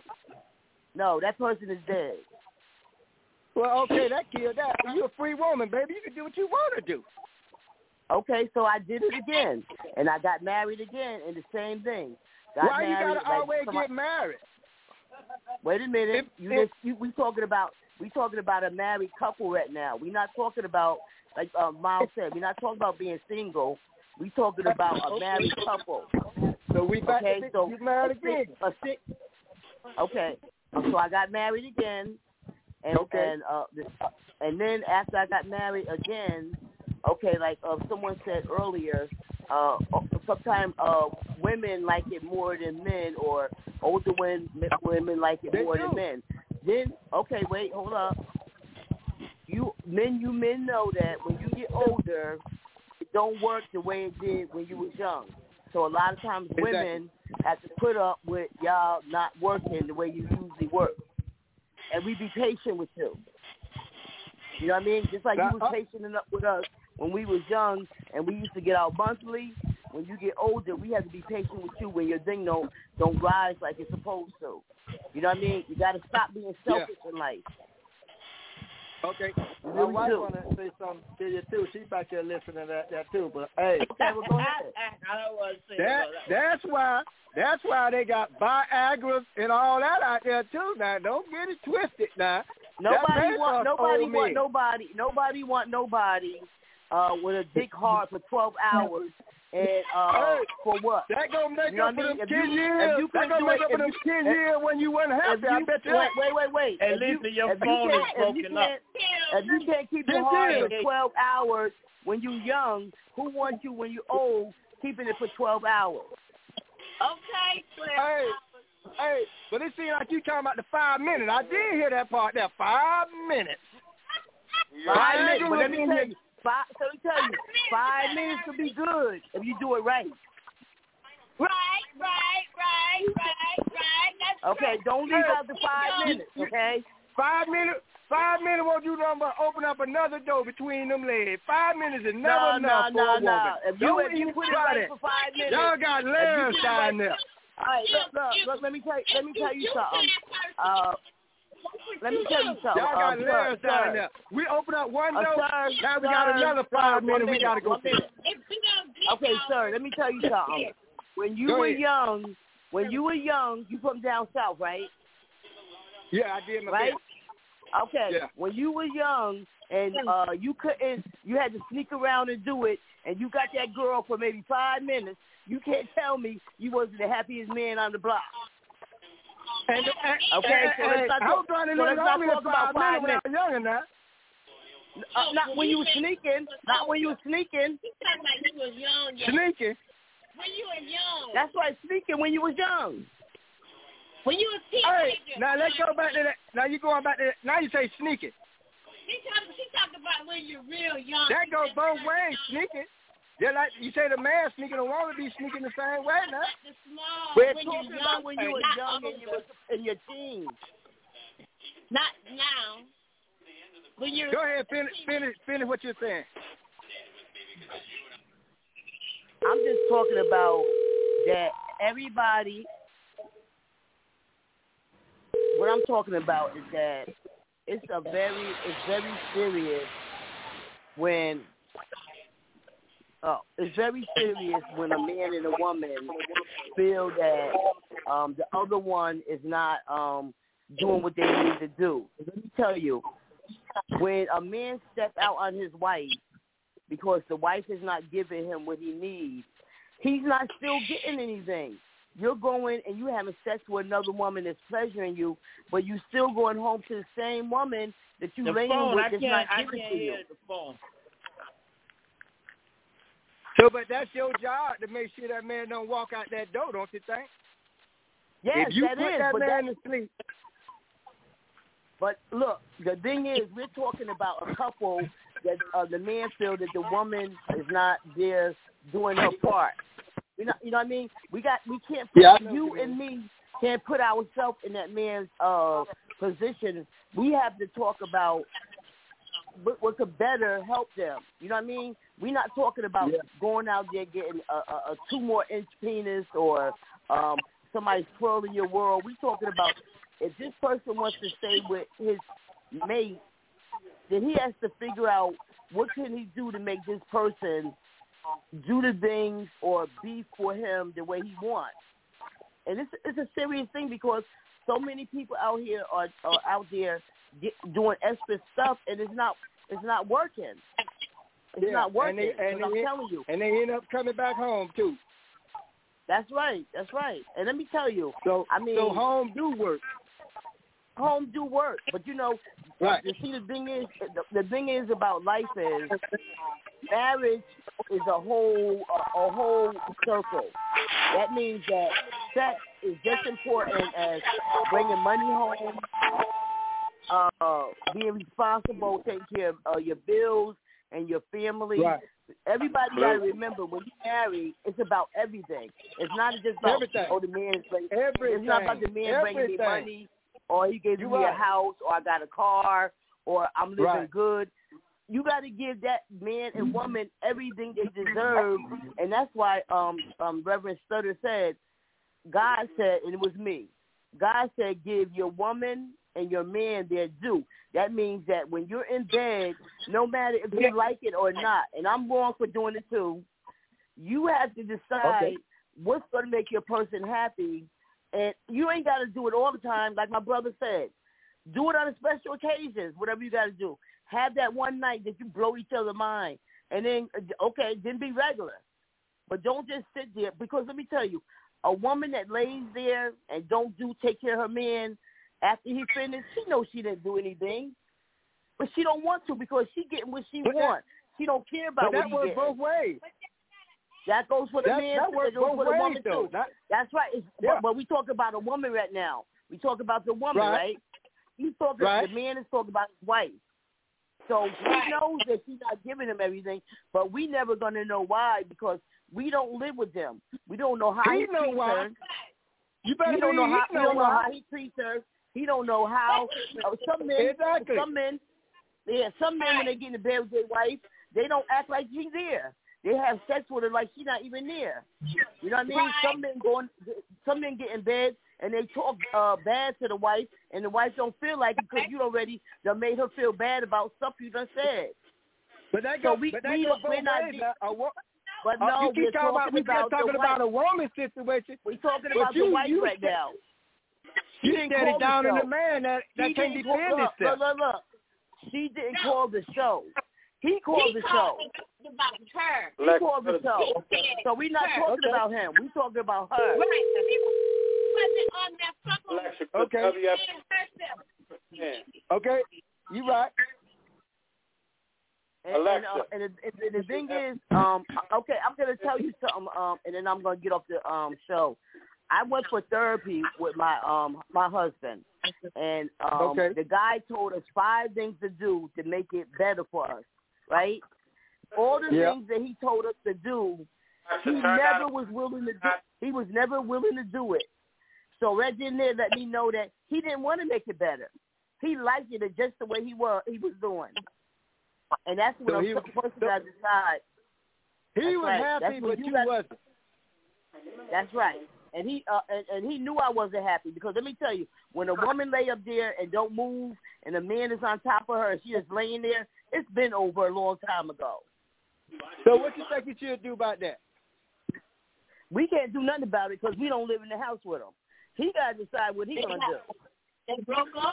No, that person is dead. Well, okay, that killed that. You're a free woman, baby. You can do what you want to do. Okay, so I did it again, and I got married again, and the same thing. Got Why married, you gotta like, always somebody, get married? Wait a minute. If, you if, just you, we talking about we talking about a married couple right now. We're not talking about like uh, Miles said. We're not talking about being single. We talking about a married couple. So we back okay, to so you married again. A six, okay, so I got married again, and okay. and uh, this, and then after I got married again, okay, like uh, someone said earlier, uh, sometimes uh, women like it more than men, or older women women like it they more do. than men. Then okay, wait, hold up. You men, you men know that when you get older, it don't work the way it did when you was young. So a lot of times exactly. women have to put up with y'all not working the way you usually work. And we be patient with you. You know what I mean? Just like now, you was patient enough with us when we was young and we used to get our monthly. When you get older, we have to be patient with you when your thing don't, don't rise like it's supposed to. You know what I mean? You got to stop being selfish yeah. in life. Okay. You My really wife do. want to say something to you, too. She's back there listening to that, that too. But, hey. Okay, well, go ahead. I don't want to say that, that. That's why That's why they got Viagra and all that out there, too. Now, don't get it twisted now. Nobody want nobody old want men. nobody nobody want nobody uh with a dick hard for twelve hours and uh hey, for what? That gonna make you know up for mean? them if ten you, years. If you that gonna make up for them ten years when you weren't happy. I bet you. Wait, wait, wait, wait. At if least you, your if phone you is broken if you up. If you can't keep it hard for twelve hours when you young, who wants you when you old keeping it for twelve hours? Okay, twelve hey, hours. Hey, but it seems like you talking about the five minutes. I did hear that part there. Five minutes. Five minutes. But let me tell you, five, so let me tell you, five minutes could be good if you do it right. Right, right, right, right, right. That's okay, true. don't leave out the five minutes, okay? Five minutes. Five minutes won't do nothing but open up another door between them legs. Five minutes is never no, enough no, for a no, woman. no. If you, Don't if you even put it try right that. for five minutes, y'all got layers down there. All right, look, look, look. Let me tell you. Let me tell you something. Uh, let me tell you something. Y'all got um, layers sir, down sir. there. We open up one uh, door. sir, now we sir, got another sir, five one minutes. minute, We got to go one through. minute. Okay, sir. Let me tell you something. When you Go were ahead. young, when you were young, you from down south, right? Yeah, I did my right. best. Okay. Yeah. When you were young and uh, you couldn't, you had to sneak around and do it, and you got that girl for maybe five minutes. You can't tell me you wasn't the happiest man on the block. And, and, okay, and, so and, let's not I talk, was trying to so live let's not longer than talk about five minutes five when I minutes. was younger now. Uh, not when you were sneaking. Not when you were sneaking. He's talking about you was young. young. Sneaking. When you was young. That's right, sneaking when you was young. When you was Hey, teenager. now let's go back to that. Now you going back to that. Now you say sneaking. She talking, she talking about when you're real young. That goes both ways, sneaking. Just like you say, the man sneaking, the woman be sneaking the same way now. The small, We're when talking you're about when you were not young and you were in your teens. Not now. When you're Go ahead, finish, finish, finish what you're saying. I'm just talking about that everybody. What I'm talking about is that it's a very, it's very serious when. Oh, it's very serious when a man and a woman feel that um, the other one is not um, doing what they need to do. Let me tell you, when a man steps out on his wife because the wife is not giving him what he needs, he's not still getting anything. You're going and you having sex with another woman that's pleasuring you, but you still going home to the same woman that you the laying phone, with I that's can't, not I giving can't to you. hear the phone. So, but that's your job to make sure that man don't walk out that door, don't you think? Yes, if you that put is, that but man that, to sleep. But look, the thing is, we're talking about a couple that uh, the man feel that the woman is not there doing her part. You know, you know what I mean? We got, we can't put Yeah, you and me can't put ourselves in that man's uh, position. We have to talk about what, what could better help them. You know what I mean? We're not talking about yeah. going out there getting a, a, a two more inch penis or um, somebody twirling your world. We're talking about if this person wants to stay with his mate, then he has to figure out what can he do to make this person do the things or be for him the way he wants. And it's, it's a serious thing because so many people out here are, are out there get, doing extra stuff, and it's not it's not working. It's yeah. not working. And they, and I'm they, telling you. And they end up coming back home too. That's right. That's right. And let me tell you. So I mean, so home do work. Home do work, but you know, right. you see, the thing is, the, the thing is about life is marriage is a whole a, a whole circle. That means that sex is just important as bringing money home, uh, being responsible, taking care of uh, your bills and your family. Right. Everybody got to remember when you marry, it's about everything. It's not just about everything. oh the man is bringing. Everything. It's not about the man everything. bringing me money, or he gave you me right. a house, or I got a car, or I'm living right. good. You got to give that man and woman everything they deserve, and that's why um, um, Reverend Stutter said, God said, and it was me, God said give your woman and your man their due. That means that when you're in bed, no matter if you like it or not, and I'm wrong for doing it too, you have to decide okay. what's going to make your person happy, and you ain't got to do it all the time, like my brother said. Do it on special occasions, whatever you got to do. Have that one night that you blow each other's mind. And then, okay, then be regular. But don't just sit there. Because let me tell you, a woman that lays there and don't do take care of her man after he finished, she knows she didn't do anything. But she don't want to because she getting what she but wants. She don't care about but what that he works getting. both ways. That goes for the that, man. That works that goes both for the ways, woman though. too. That, That's right. It's, yeah. but, but we talk about a woman right now. We talk about the woman, right? right? He's talking. Right. The man is talking about his wife. So he knows that she's not giving him everything, but we never gonna know why because we don't live with them. We don't know how he, he know treats why. her. You better he don't know how. he He know don't know why. how he treats her. He don't know how. Uh, some men. Exactly. Some men. Yeah. Some men when they get in the bed with their wife, they don't act like she's there. They have sex with her like she's not even there. You know what I mean? Some men go in, some men get in bed and they talk uh, bad to the wife, and the wife don't feel like it because you already done made her feel bad about stuff you done said. But that so goes, we, but that we, goes we're both not. ways. Now, a wo- but uh, no, you keep we're talking about, we about just talking the about wife. a woman situation. We're talking but about you, the wife you, right now. You didn't stand it down the on the man that, that can't defend defend look, himself. Look, look, look. She didn't call the show. He called he the called show. About her. He called the show. So we're not her. talking okay. about him. We're talking about her. Right. He wasn't on that phone. Alexa, okay. W F- Yeah. Okay. You right. And, Alexa. and, uh, and, the, and the thing is, um, okay, I'm gonna tell you something, um, and then I'm gonna get off the um show. I went for therapy with my um my husband, and um okay. the guy told us five things to do to make it better for us, right? All the yeah. things that he told us to do, he never was willing to do. He was never willing to do it. So right then there let me know that he didn't want to make it better. He liked it just the way he was he was doing, and that's when so I'm he, supposed to decide. He that's was right. happy, but you, you got, wasn't. That's right. And he uh, and, and he knew I wasn't happy because let me tell you, when a woman lay up there and don't move, and a man is on top of her, and she is laying there, it's been over a long time ago. So what you think you should do about that? We can't do nothing about it because we don't live in the house with him. He got to decide what he's gonna do. They broke up.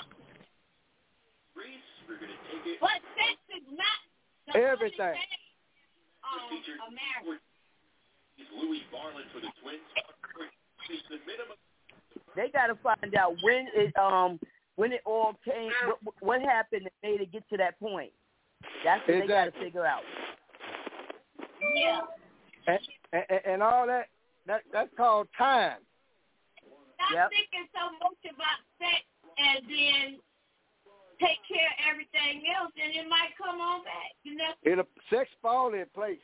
But sex is not the everything. Only thing, um, a marriage. Louis Barlin for the Twins. They got to find out when it um when it all came, what, what happened that made it get to that point. That's what exactly. they got to figure out. Yeah. And, and, and all that, that that's called time. Stop yep. thinking so much about sex and then take care of everything else, and it might come on back. You know. It'll sex fall in place.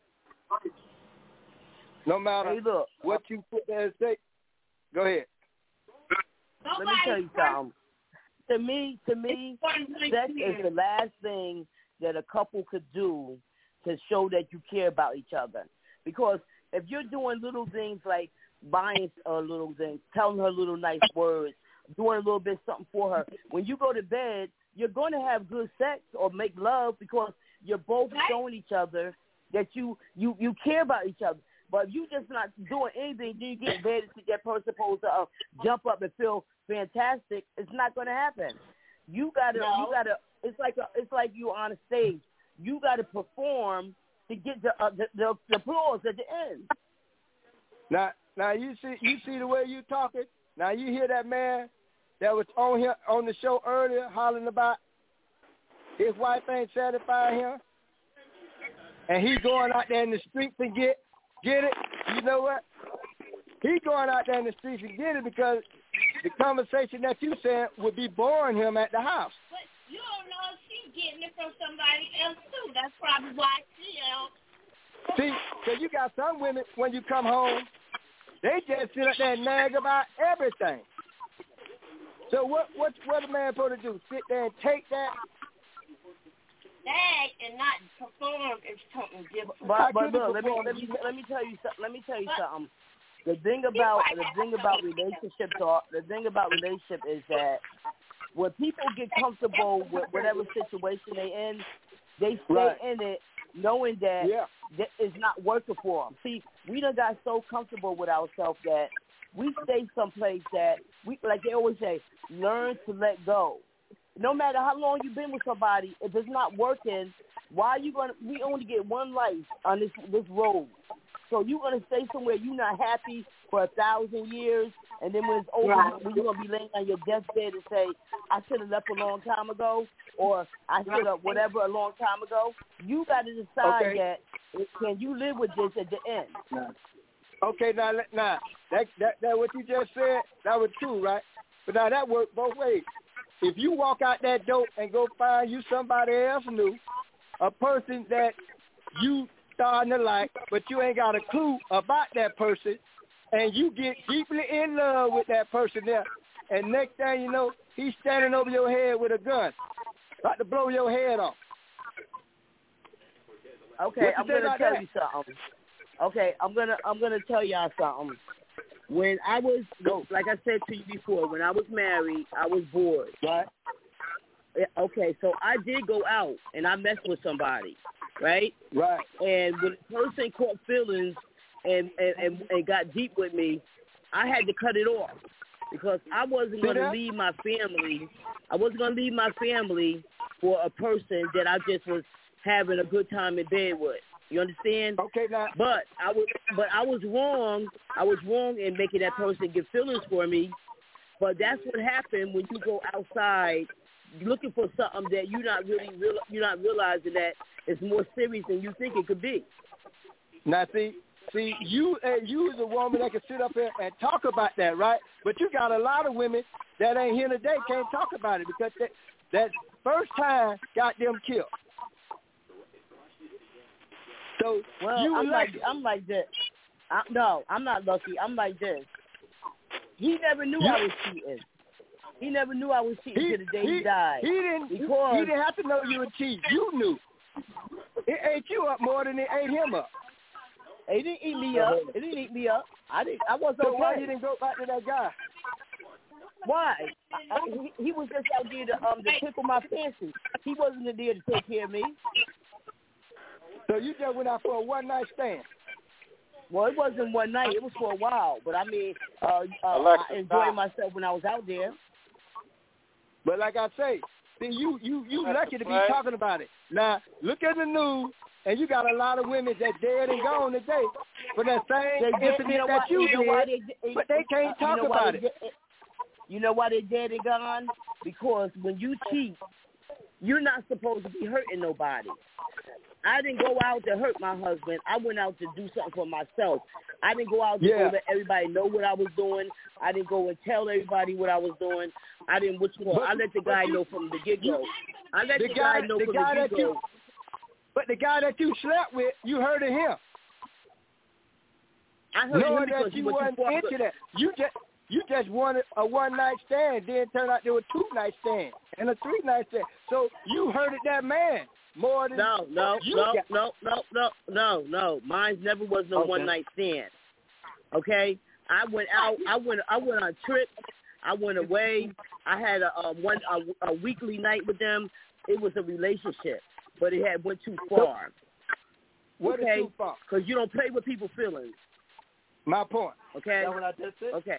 No matter hey, look, what you put there and say. Go ahead. Let me tell you something. To me, to me, sex is the last thing that a couple could do to show that you care about each other. Because if you're doing little things like buying uh, little things, telling her little nice words, doing a little bit something for her, when you go to bed, you're going to have good sex or make love because you're both showing each other that you, you, you care about each other. But if you just not doing anything, then you get in bed and that person supposed to uh, jump up and feel fantastic. It's not going to happen. You gotta, no. you gotta. It's like a, it's like you on a stage. You gotta perform to get the uh, the, the, the applause at the end. Now, now you see, you see the way you talking. Now you hear that man that was on here on the show earlier hollering about his wife ain't satisfying him, and he going out there in the streets and get. Get it? You know what? He going out there in the streets and get it because the conversation that you said would be boring him at the house. But you don't know if she's getting it from somebody else too. That's probably why she else. See, so you got some women when you come home, they just sit up there and nag about everything. So what what what a man supposed to do? Sit there and take that? Nag and not perform is something different. But, but look, let me let me let me tell you something. Let me tell you something. The thing about the thing about relationship talk, the thing about relationship is that when people get comfortable with whatever situation they in, they stay right. in it knowing that, yeah. that it's not working for them. See, we done got so comfortable with ourselves that we stay someplace that we, like they always say, learn to let go. No matter how long you've been with somebody, if it's not working, why are you gonna? We only get one life on this this road, so you're gonna stay somewhere you're not happy for a thousand years, and then when it's over, right. when you're gonna be laying on your deathbed and say, "I should have left a long time ago," or "I should have whatever a long time ago." You got to decide okay. that can you live with this at the end. Nah. Okay, now now that that that what you just said that was true, right? But now that worked both ways. If you walk out that door and go find you somebody else new, a person that you starting to like, but you ain't got a clue about that person, and you get deeply in love with that person there, and next thing you know, he's standing over your head with a gun, about to blow your head off. Okay, I'm gonna tell that? you something. Okay, I'm gonna I'm gonna tell y'all something. When I was, like I said to you before, when I was married, I was bored. Right. Okay, so I did go out and I messed with somebody, right? Right. And when the person caught feelings and, and, and, and got deep with me, I had to cut it off because I wasn't going to leave my family. I wasn't going to leave my family for a person that I just was having a good time in bed with. You understand? Okay, now. But I was, but I was wrong. I was wrong in making that person get feelings for me. But that's what happened when you go outside looking for something that you're not really, you're not realizing that it's more serious than you think it could be. Now, see, See, you and you is a woman that can sit up here and talk about that, right? But you got a lot of women that ain't here today can't talk about it because that, that first time got them killed. So well, you I'm lucky. like I'm like this. I, no, I'm not lucky. I'm like this. He never knew you, I was cheating. He never knew I was cheating he, till the day he, he died. He didn't. Because he didn't have to know you were cheating. You knew. It ate you up more than it ate him up. It didn't eat me up. It didn't eat me up. I didn't. I wasn't so okay. why you didn't go back to that guy? Why? I, he, he was just out there to um to tickle my fancy. He wasn't there to take care of me. So you just went out for a one night stand. Well, it wasn't one night. It was for a while. But I mean, uh, uh, Alexa, I enjoyed stop. myself when I was out there. But like I say, see, you you you That's lucky to be right. talking about it. Now look at the news, and you got a lot of women that dead and gone today for that same They, incident you know that why, you, you know did, why they, they, but they can't talk you know about they, it. You know why they dead and gone? Because when you cheat, you're not supposed to be hurting nobody. I didn't go out to hurt my husband. I went out to do something for myself. I didn't go out to Yeah. go let everybody know what I was doing. I didn't go and tell everybody what I was doing. I didn't. Which one? I let the guy know from the get go. I let the, The guy, guy, know the from guy the that get you, go. but the guy that you slept with, you heard of him. I heard Knowing him because that he you was wasn't too far. into that, you just you just wanted a one night stand. Then turned out there were two night stands and a three night stand. So you hurted that man more than No, no, you no, got. no, no, no, no, no. Mine never was no Okay. one night stand. Okay, I went out. I went. I went on trips. I went away. I had a, a one a, a weekly night with them. It was a relationship, but it had went too far. What is okay, too far? because you don't play with people's feelings. My point. Okay. That's what I just said. Okay.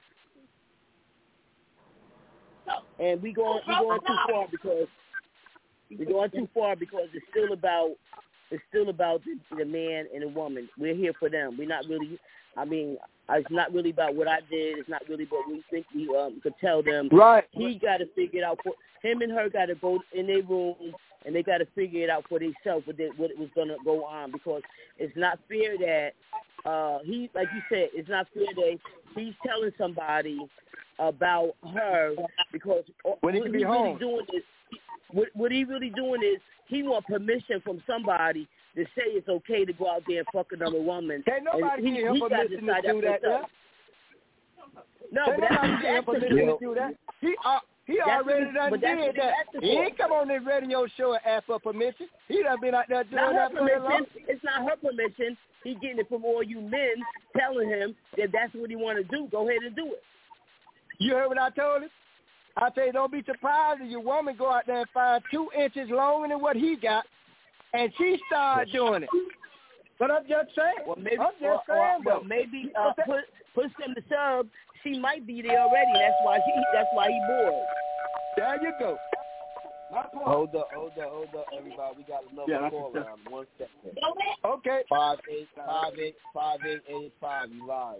And we going we going too far because we're going too far because it's still about it's still about the, the man and the woman. We're here for them. We're not really. I mean, it's not really about what I did. It's not really what we think we um could tell them. Right. He got to figure it out. For him and her got to go in their room and they got to figure it out for themselves what, they, what it was gonna go on, because it's not fair that uh he, like you said, it's not fair that he's telling somebody about her, because When he what can be he's home. really doing is what, what he really doing is he want permission from somebody to say it's okay to go out there and fuck another woman. Can't nobody and he, give him he got permission to decide do that, for himself. No, Can't but that's, nobody give him that's permission the to do that. He uh, he That's already what- done but that's did what he that. asking He for. ain't come on this radio show and ask for permission. He done been out there doing Not her that for a long. permission. It's not her permission. He getting it from all you men telling him that that's what he want to do. Go ahead and do it. You heard what I told him? I say don't be surprised if your woman go out there and find two inches longer than what he got, and she start doing it. But I'm just saying. Well, maybe, I'm just or, or, saying, well, though. maybe uh, put push him to sub. She might be there already. That's why she. That's why he bored. There you go. Hold up, hold up, hold up, everybody. We got another Yeah, call that's round. One second. Okay. Five eight five eight five eight eight five. You live.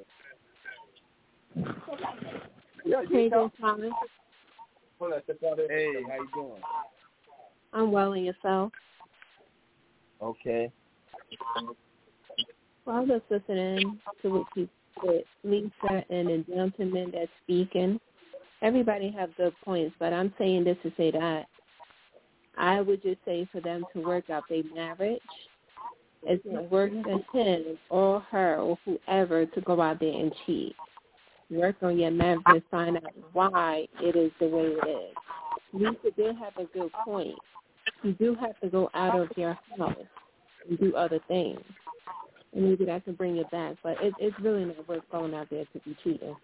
Yeah, Hey, you know. Thomas. Hey, how you doing? I'm well, and yourself? Okay. Well, I was just listening to what you said, Lisa and the gentleman that's speaking. Everybody have good points, but I'm saying this to say that I would just say for them to work out their marriage. It's not work for him or her or whoever to go out there and cheat. Work on your marriage and find out why it is the way it is. Lisa did have a good point. You do have to go out of your house and do other things. And maybe that can bring it back. But it, it's really not worth going out there to be cheating.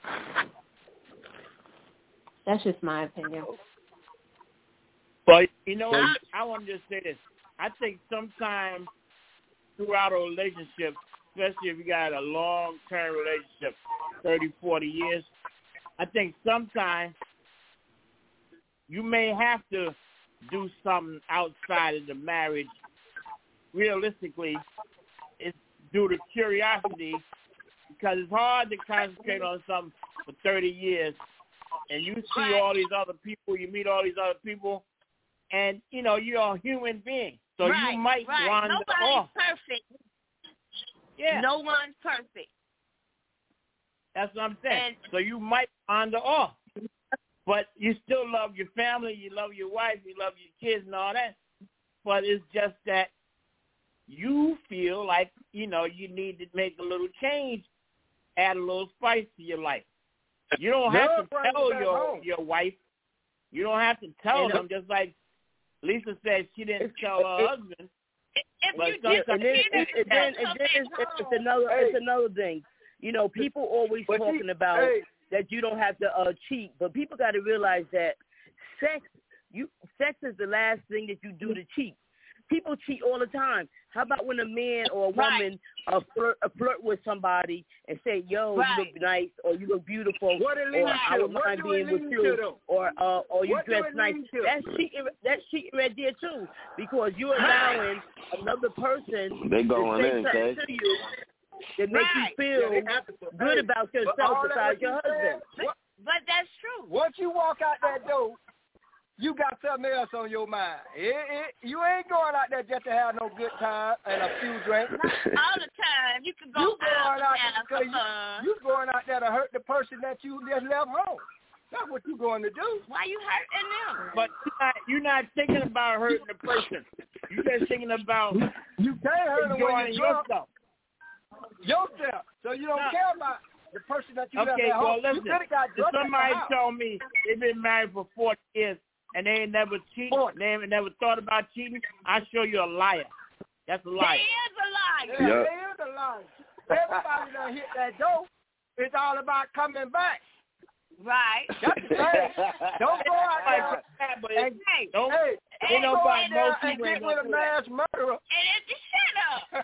That's just my opinion. But, you know, I, I want to just say this. I think sometimes throughout a relationship, especially if you got a long-term relationship, thirty, forty years, I think sometimes you may have to do something outside of the marriage. Realistically, it's due to curiosity, because it's hard to concentrate on something for thirty years, and you see Right. all these other people, you meet all these other people, and, you know, you're a human being, so right, you might right. wander Nobody's off. perfect. Yeah. No one's perfect. That's what I'm saying. And, so you might wander off, but you still love your family, you love your wife, you love your kids and all that. But it's just that you feel like, you know, you need to make a little change, add a little spice to your life. You don't have Love to tell your home. your wife. You don't have to tell And them, just like Lisa said she didn't tell her husband. If But you sometimes- just And then, did and, it, and then, and then it's, it's another it's another thing. You know, people always But talking see, about hey. that you don't have to uh, cheat, but people got to realize that sex you sex is the last thing that you do to cheat. People cheat all the time. How about when a man or a woman Right. uh, flirt, uh, flirt with somebody and say, "Yo, Right. you look nice," or "You look beautiful," What it or leads "I to? would What mind do it being with lead you," to, though? or uh, "Or you What do dress it nice." lead to? That's cheating. That's cheating right there too, because you're allowing another person They to going say in, something Kay. to you that makes Right. you feel Yeah, they have to- good hey, about but yourself all that besides what your you said, husband. what- but that's true. Once you walk out that door, you got something else on your mind. It, it, you ain't going out there just to have no good time and a few drinks. All the time. You can go You out going out and have there, some fun. you, you going out there to hurt the person that you just left home. That's what you going to do. Why you hurting them? But you're not, you're not thinking about hurting the person. You're just thinking about You can't hurt them when enjoying you're drunk. yourself. Yourself. So you don't No. care about the person that you left Okay, at well, home. listen. You could have got If drunk at somebody the house. told me they've been married for forty years and they ain't never cheated, they ain't never thought about cheating, I show you a liar. That's a liar. He is a liar. Yeah, Yep. they is a lie. Everybody done hit that door. It's all about coming back. Right. That's the thing. Don't go out there. But And, Hey, don't, hey, ain't don't go out nobody there most and people get ain't with gonna a do that. mass murderer. and it, just shut up.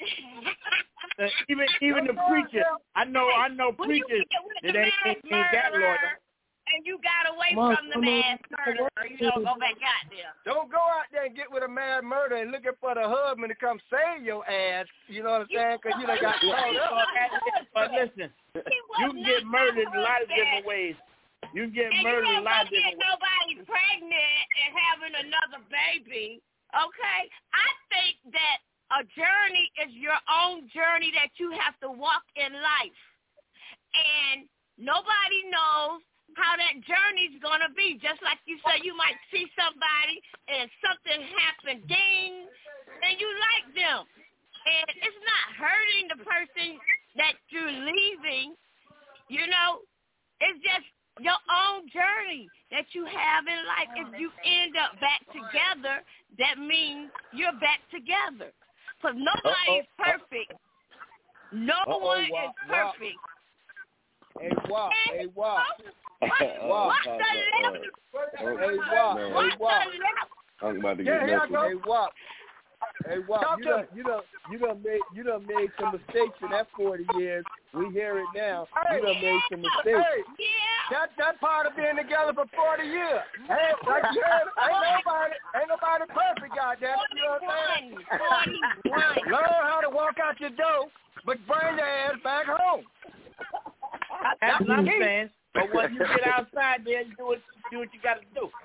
Uh, even even the Don't go out preachers, there. I know I know When you preachers get with that the ain't, mass ain't, ain't that loyal. murderer and you got away Well, from the come on. mass murderer, you don't go back out there. Don't go out there and get with a mass murderer and looking for the husband to come save your ass. You know what I'm saying? Because you done got caught up. But listen, He was you can get not murdered my a lot of husband. different ways. You can get And you murdered a don't lot go of get different ways. nobody pregnant and having another baby. Okay? I think that a journey is your own journey that you have to walk in life. And nobody knows how that journey's going to be. Just like you said, you might see somebody and something happen, ding, and you like them. And it's not hurting the person that you're leaving, you know. It's just your own journey that you have in life. If you end up back together, that means you're back together. Because nobody is perfect. No Uh-oh, one wow, is perfect. Hey, wow. Hey, wow. What, Wow. what's the level? Hey, wow. Hey, What's wow. the level? I'm about to Yeah, get here I knuckles. go. Hey, Wop. Hey, Wop, Talk you to done, me. you done, you done made, you done made some mistakes in that forty years. We hear it now. Hey, You done made some mistakes. Hey, Yeah. that that part of being together for forty years. Hey, like you heard, ain't nobody, ain't nobody perfect, goddamn. You know what I'm saying? forty-one. Learn how to walk out your door, but bring your ass back home. That's what I'm saying. But when you get outside there, you do what do what you got to do.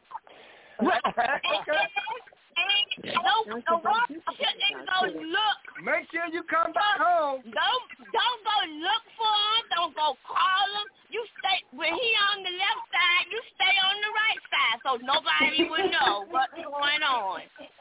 Okay. Don't, the walk shouldn't go look. Make sure you come back home. Don't don't go look for him. Don't go call him. You stay when he on the left side. You stay on the right side, so nobody will know what's going on.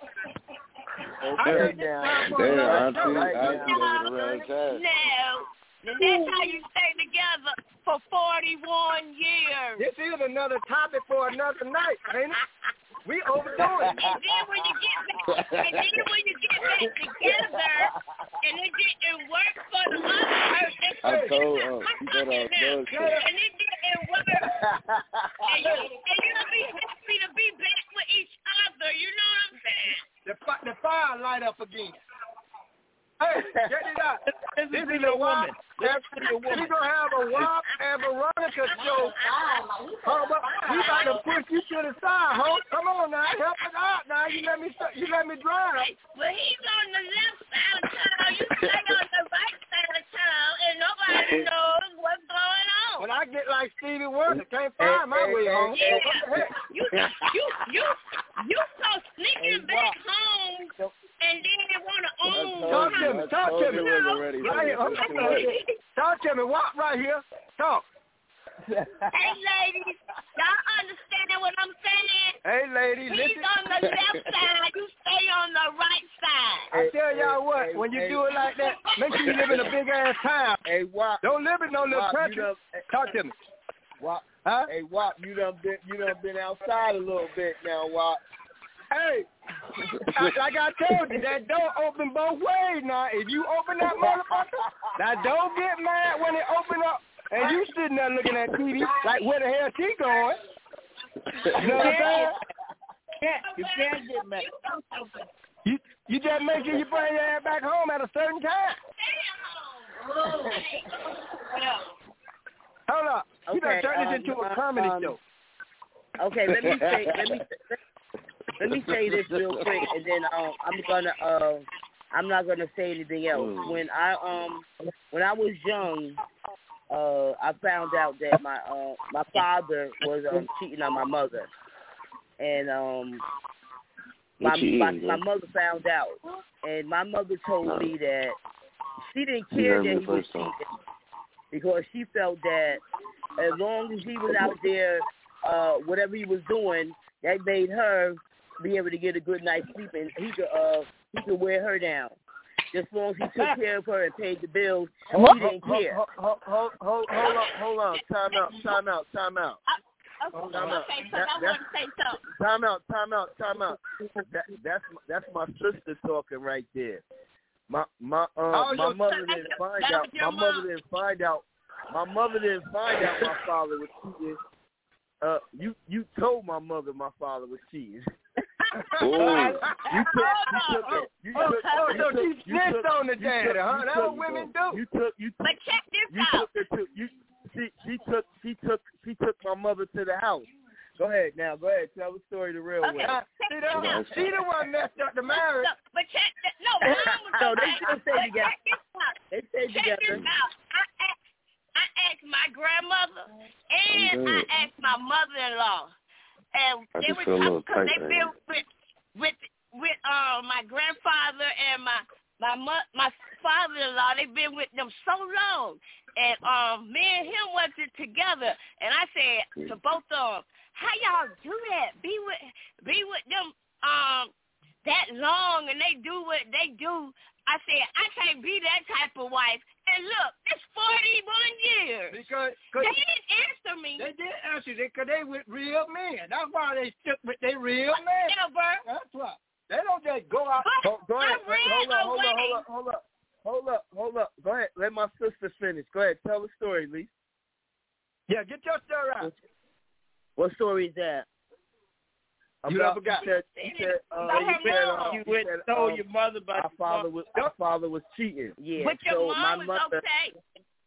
Okay, now. Damn, auntie, Right auntie now. over the wrong side. No, and that's how you stay together for forty-one years. This is another topic for another night, ain't it? We overdoing it. And then when you get back, and then when you get back together, and it didn't work for the other person, I told it's her, not you thought I was now, done shit. and it didn't work, and, you, and you'll be happy to be back with each other. You know what I'm saying? The, fi- the fire light up again. Hey, check it out. This This is is a a woman. Wop. This is a We're woman. going to have a Wop and Veronica show. Oh, but we about to push you to the side, ho. Come on now. Help us out now. You let me you let me drive. But he's on the left side of town. You stay on the right side of town, and nobody knows what's going on. When I get like Stevie Wonder, can't find my way home. So what the heck? You, you, you, you so sneaking back home, and then they want to own Talk to to me. Talk to me. Right here. Talk to me. Walk right here. Talk. Hey, ladies, y'all understand what I'm saying? Hey, ladies, He's listen. on the left side. You stay on the right side. I tell y'all what, hey, when you hey, do it like that, make sure you live in a big-ass town. Hey, Wop. Don't live in no little Wop, country. Done, Talk to me. Wop. Huh? Hey, Wop, you done been, you done been outside a little bit now, Wop. Hey, like I told you, that door open both ways now. If you open that motherfucker, now don't get mad when it open up. And you sitting there looking at T V like, where the hell she going? You know what I'm saying? You can't get mad. You, you just make sure you bring your ass back home at a certain time. Hold up. You Okay, done turn um, this into a uh, comedy um, show. Okay, let me say let me let me say this real quick, and then um, I'm gonna uh, I'm not gonna say anything else. Mm. When I um when I was young, uh, I found out that my uh, my father was um cheating on my mother, and um my my, my mother found out, and my mother told me that she didn't care that he was cheating because she felt that as long as he was out there, uh, whatever he was doing, that made her be able to get a good night's sleep, and he could uh he could wear her down. Just as long as he took care of her and paid the bills, he didn't care. Hold, hold, hold, hold on, hold on. Time out, time out, time out. Okay, Time out. okay, so That, I want to say something. Time out, time out, time out. That, that's that's my sister talking right there. My my uh, Oh, my your mother sister- didn't find that out. was your My mother mom. didn't find out. My mother didn't find out my father was cheating. Uh, you you told my mother my father was cheating. Oh. You took, you took, Oh, you oh, took, oh, you so took, she you snitched took, on the you daddy, took- huh? you That's took- what women do. You took, you But check this you out. took her to you. She she took she took she took my mother to the house. Go ahead now. Go ahead. Tell the story the real Okay, way. Uh, check see, this the, out. she the one messed up the marriage. No, but check this. No, mom was No, okay. they still stay But together. check this out. They stay Check together. this out. I asked, I asked my grandmother and I'm I good. asked my mother-in-law, and I they just were feel a little talking because tight they right been now. with with with uh my grandfather and my my mo- my father-in-law. They've been with them so long, and um me and him wasn't together. And I said to both of them, how y'all do that? Be with be with them um that long, and they do what they do. I said, I can't be that type of wife. And look, it's forty-one years. Because They didn't answer me. they did answer it because they with real men. That's why they stuck with their real men. Whatever. That's why. They don't just go out. Go, go ahead. I read Hold up, a hold up, wedding. hold up, hold up, hold up, hold up. Go ahead. Let my sister finish. Go ahead. Tell the story, Lee. Yeah, get your story out. What story is that? You About- never got you said, you said, uh, About you her said, mom. uh, You you went said, and told um, your mother about our your father mom. was our father was cheating. Yeah. But your so mom my was mother. okay.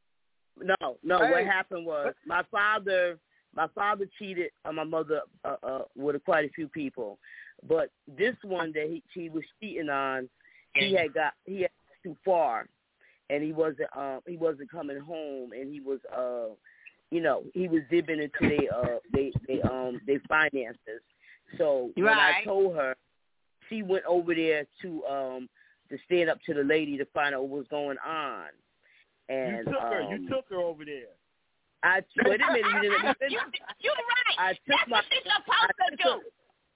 No, no. Hey. What happened was my father. My father cheated on my mother uh, uh, with quite a few people, but this one that he, he was cheating on, he had got he had too far, and he wasn't um he wasn't coming home, and he was uh you know he was dipping into they uh they they um they finances. So when I Right. told her, she went over there to um to stand up to the lady to find out what was going on. And You took her. um, You took her over there. I wait a minute. You didn't let me You, finish. you're right. I took That's my. what she's supposed I to took do. her,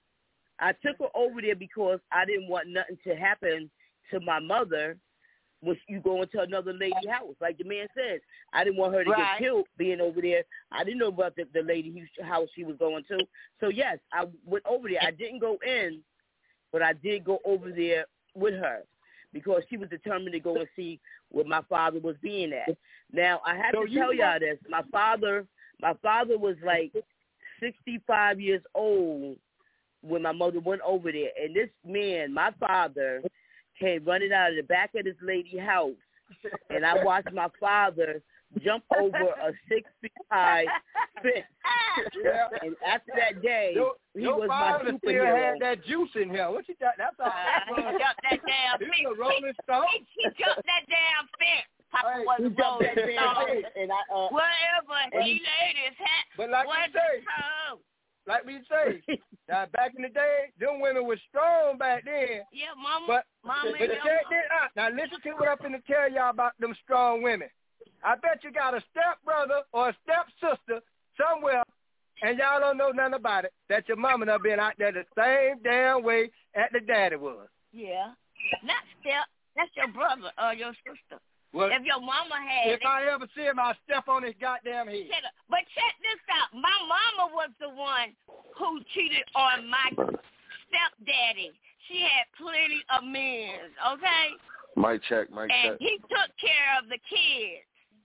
I took her over there because I didn't want nothing to happen to my mother when you go into another lady's house. Like the man says, I didn't want her to Right. get killed being over there. I didn't know about the, the lady whose house she was going to. So yes, I went over there. I didn't go in, but I did go over there with her because she was determined to go and see where my father was being at. Now I have So to you tell know- y'all this: my father, my father was like sixty-five years old when my mother went over there, and this man, my father, came running out of the back of this lady's house, and I watched my father jump over a six feet high fence. Yeah. And after that day, Your, he your was my father still superhero. had that juice in here. What you thought? That's all. Uh, he jumped that damn He fence. was a rolling stone. He, he jumped that damn fence. Papa Hey, was He a jumped that rolling damn stone. fence, and I uh, Whatever and he he- laid his hat. But like was we say, home. like we say, now back in the day, them women were strong back then. Yeah, mama. But mama but and check your this out. Now now listen to what I'm finna tell y'all about them strong women. I bet you got a stepbrother or a stepsister somewhere, and y'all don't know nothing about it, that your mama done been out there the same damn way that the daddy was. Yeah. Not step. That's your brother or your sister. Well, if your mama had If it, I ever see him, I'll step on his goddamn head. But check this out. My mama was the one who cheated on my stepdaddy. She had plenty of men, okay? Mic check, mic And check. he took care of the kids.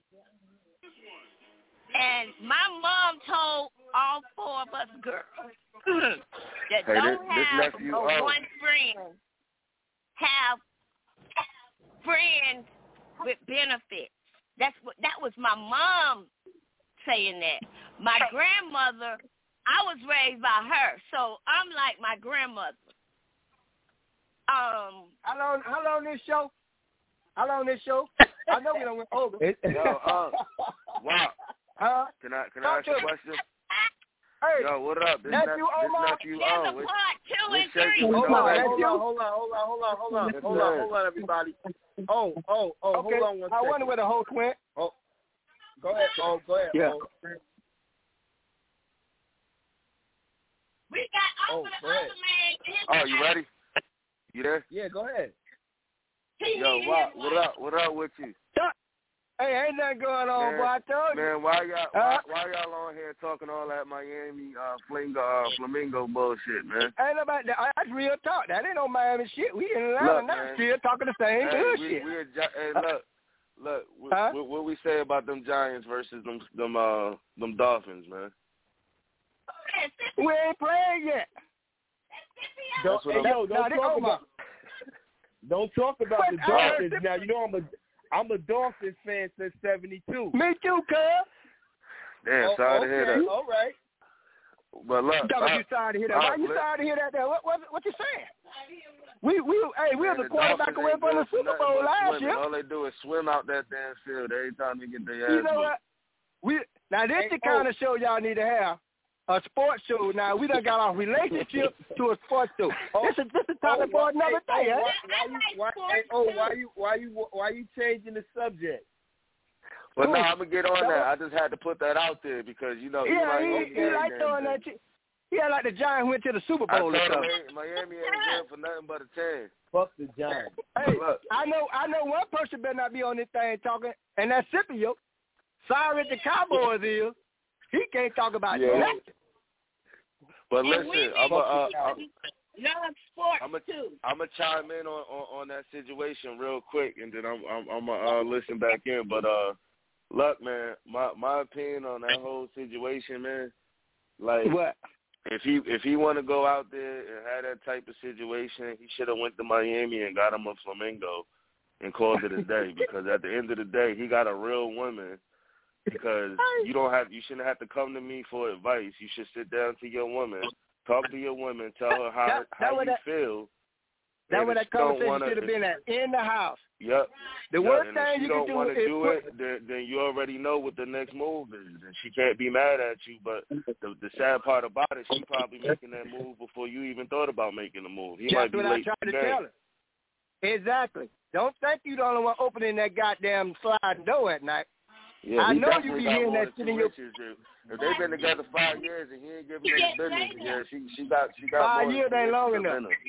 And my mom told all four of us girls that Hey, don't this- this have nephew, a oh. one friend, have friends with benefits. That's what that was my mom saying that. My grandmother, I was raised by her, so I'm like my grandmother. Um, how long? How long this show? How long this show? I know we don't went over. Yo, uh, wow. Huh? Can I can I Talk ask to a me. question? Hey, Yo, what up? This nephew nep- this Omar. nephew there's oh, a which, part two which and section three. we Hold know on, that? that's hold you. on, hold on, hold on, hold on, hold on, Yes, hold on, sir. hold on, everybody. Oh, oh, oh, Okay. hold on one I second. wonder where the host went. Oh, go ahead. Oh, go ahead. Yeah. Oh, We got oh over the go ahead. other man. His Oh, you ready? You there? Yeah, go ahead. He Yo, needed what his what wife. up? What up with you? Hey, ain't nothing going on, Man, boy. I told you. Man, why y'all Huh? why, why y'all on here talking all that Miami uh, flamingo uh, flamingo bullshit, man? Ain't about that. That's real talk. That ain't no Miami shit. We in Atlanta Look, now, man. still talking the same Hey, good we, shit. we a gi- hey, look, look, what, Huh? what, what we say about them Giants versus them them uh them Dolphins, man? We ain't playing yet. Don't, That's what hey, I'm- yo, Now, don't they talk Omar. about. Don't talk about But the I heard Dolphins them- now. You know I'm a I'm a Dolphins fan since seventy-two. Me too, cuz. Damn, Oh, sorry okay, to hear that. all right. But look, Don't uh, you sorry to hear that? uh, Why you let- sorry to hear that? There? What what what you saying? We we hey we Man, was a the quarterback Dolphins away ain't from the good for Super nothing Bowl but last swimming. year. All they do is swim out that damn field every time they get their ass You know whooped. what? We now this Hey, the kind of show y'all need to have. A sports show. Now we done got our relationship to a sports show. Oh, this is this is topic oh, for another hey, day, oh, eh? why, why you why hey, oh why you why you why you changing the subject? But no, Cool. I'm gonna get on That that. was- I just had to put that out there because you know, you Yeah, Miami he, he ain't like that throwing good. that shit. Yeah, like the Giants went to the Super I Bowl told or him something. ain't- Miami ain't good for nothing but a ten. Fuck the Giants. Hey, Look. I know I know one person better not be on this thing talking, and that's Scipio. Sorry the Cowboys is. He can't talk about Yeah. nothing. But And listen, we I'm need a, uh, to I'm, love sports I'm a, too. I'm gonna chime in on, on on that situation real quick, and then I'm I'm I'm gonna uh, listen back in. But uh, look, man, my my opinion on that whole situation, man, like What? if he if he want to go out there and have that type of situation, he should have went to Miami and got him a flamingo and called it a day. Because at the end of the day, he got a real woman. Because you don't have, you shouldn't have to come to me for advice. You should sit down to your woman, talk to your woman, tell her how That- that how what you that- feel. That's And where if that you don't conversation wanna- should have been at, in the house. Yep. The yep. worst and thing if you you can don't do want is to do put- it, then, then you already know what the next move is, and she can't be mad at you. But the the sad part about it, she probably making that move before you even thought about making the move. He That's might be what late I tried to the to game. tell her. Exactly. Don't think you the only one opening that goddamn sliding door at night. Yeah, I he know definitely you be got hearing more that than shit two in your inches. If, if they've been together five years and he ain't giving her the business, yeah, she she got she got Five more years than two ain't long inches enough. in her.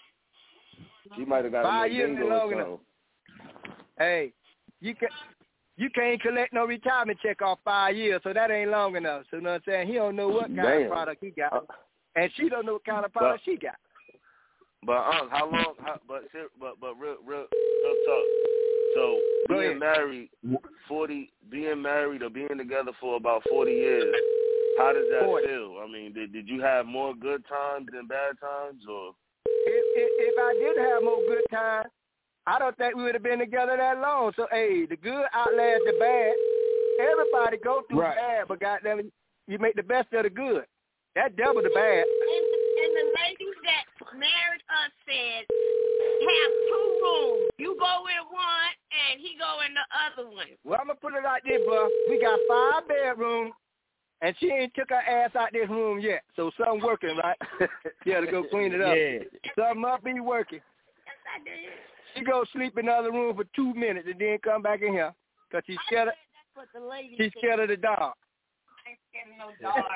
She might have got Five a years little ain't bingo long or enough. something. Hey, you can you can't collect no retirement check off five years, so that ain't long enough. So you know what I'm saying? He don't know what kind Damn. of product he got, Uh, and she don't know what kind of product but, she got. But um, how long? How, but ser- but but real real real talk. So Go being ahead. married forty, being married or being together for about forty years, how does that forty. feel? I mean, did did you have more good times than bad times, or? If, if if I did have more good time, I don't think we would have been together that long. So hey, the good outlasts the bad. Everybody go through Right. bad, but goddamn it, you make the best of the good. That double the bad. And, and the ladies that married us said, have two rooms. You go in one, and he go in the other one. Well, I'm gonna put it like this, bro. We got five bedrooms, and she ain't took her ass out this room yet. So something working, right? Yeah, to go clean it up. Yeah. Something must be working. Yes, I did. She go sleep in the other room for two minutes and then come back in here because she's scared of, she's scared of the dog. I ain't scared of no dog.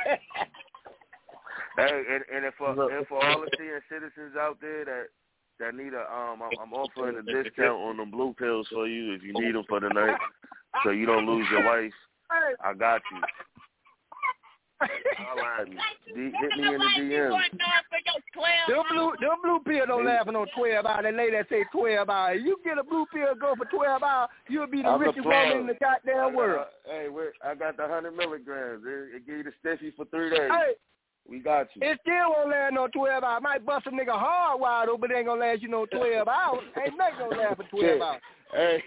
Hey, and, and if for, and for all the senior citizens out there that that need a, um, I'm, I'm offering a discount on the blue pills for you if you need them for the night, so you don't lose your wife. I got you. All right, D, hit me in the D M. Them blue, them blue pills don't laughing on twelve hours. That lady that say twelve hours. You get a blue pill go for twelve hours, you'll be the I'm richest the woman in the goddamn got, world. Hey, wait, I got the hundred milligrams. It, it give you the stiffy for three days. Hey, we got you. It still won't last no twelve hours. Might bust a nigga hard wide open, but it ain't gonna last you no twelve hours. Ain't nothing gonna last for twelve hours. Hey.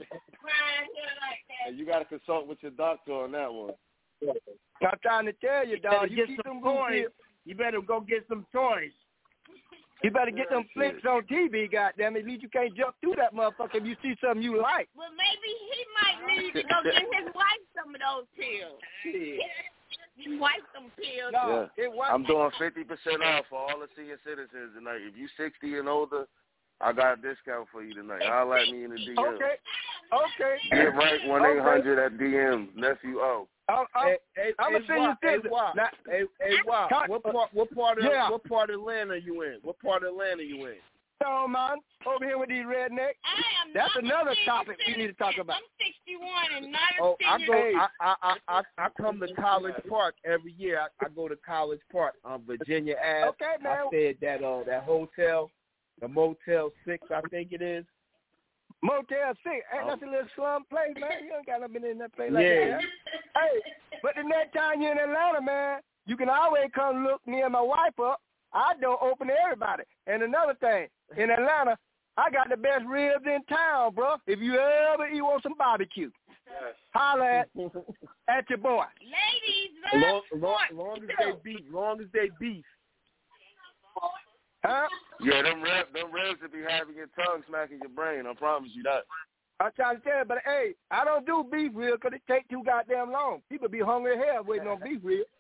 Hey, you got to consult with your doctor on that one. I'm trying to tell you, dog. You, You get keep some them toys. pills. You better go get some toys. You better get them flicks on T V, goddamn it. At least you can't jump through that motherfucker if you see something you like. Well, maybe he might need to go get his wife some of those pills. Shit. His wife some pills. No, Yeah. it was I'm doing fifty percent off for all the senior citizens tonight. If you sixty and older, I got a discount for you tonight. Holler at me in the D M. Okay. Okay. Get right one eight hundred at D M. Nephew O. I'm, I'm, Hey, hey, I'm hey, a senior Wop, hey, citizen. Wop, Now- hey, hey, Wop, what part? What part of Yeah. what part of Atlanta you in? What part of Atlanta you in? So, man, over here with these rednecks. That's another topic we need to talk about. I'm sixty-one and not a Oh, I senior. go. I I I I, I come to College Park every year. I, I go to College Park on Virginia Ave. Okay, man. I stay at that uh that hotel, the Motel Six, I think it is. Motel Six. Hey, that's a little slum place, man. You ain't got nothing in that place like Yeah. that. Hey, but the next time you're in Atlanta, man, you can always come look near my wife up. I don't open to everybody. And another thing, in Atlanta, I got the best ribs in town, bro. If you ever eat want some barbecue, Yes. holler at, at your boy. Ladies, Long, love long, sports, long as too. they beef, long as they beef. Huh? Yeah, them ribs, them ribs that be having your tongue smacking your brain. I promise you that. I'm trying to tell you, but hey, I don't do beef ribs because it take too goddamn long. People be hungry as hell waiting on beef ribs.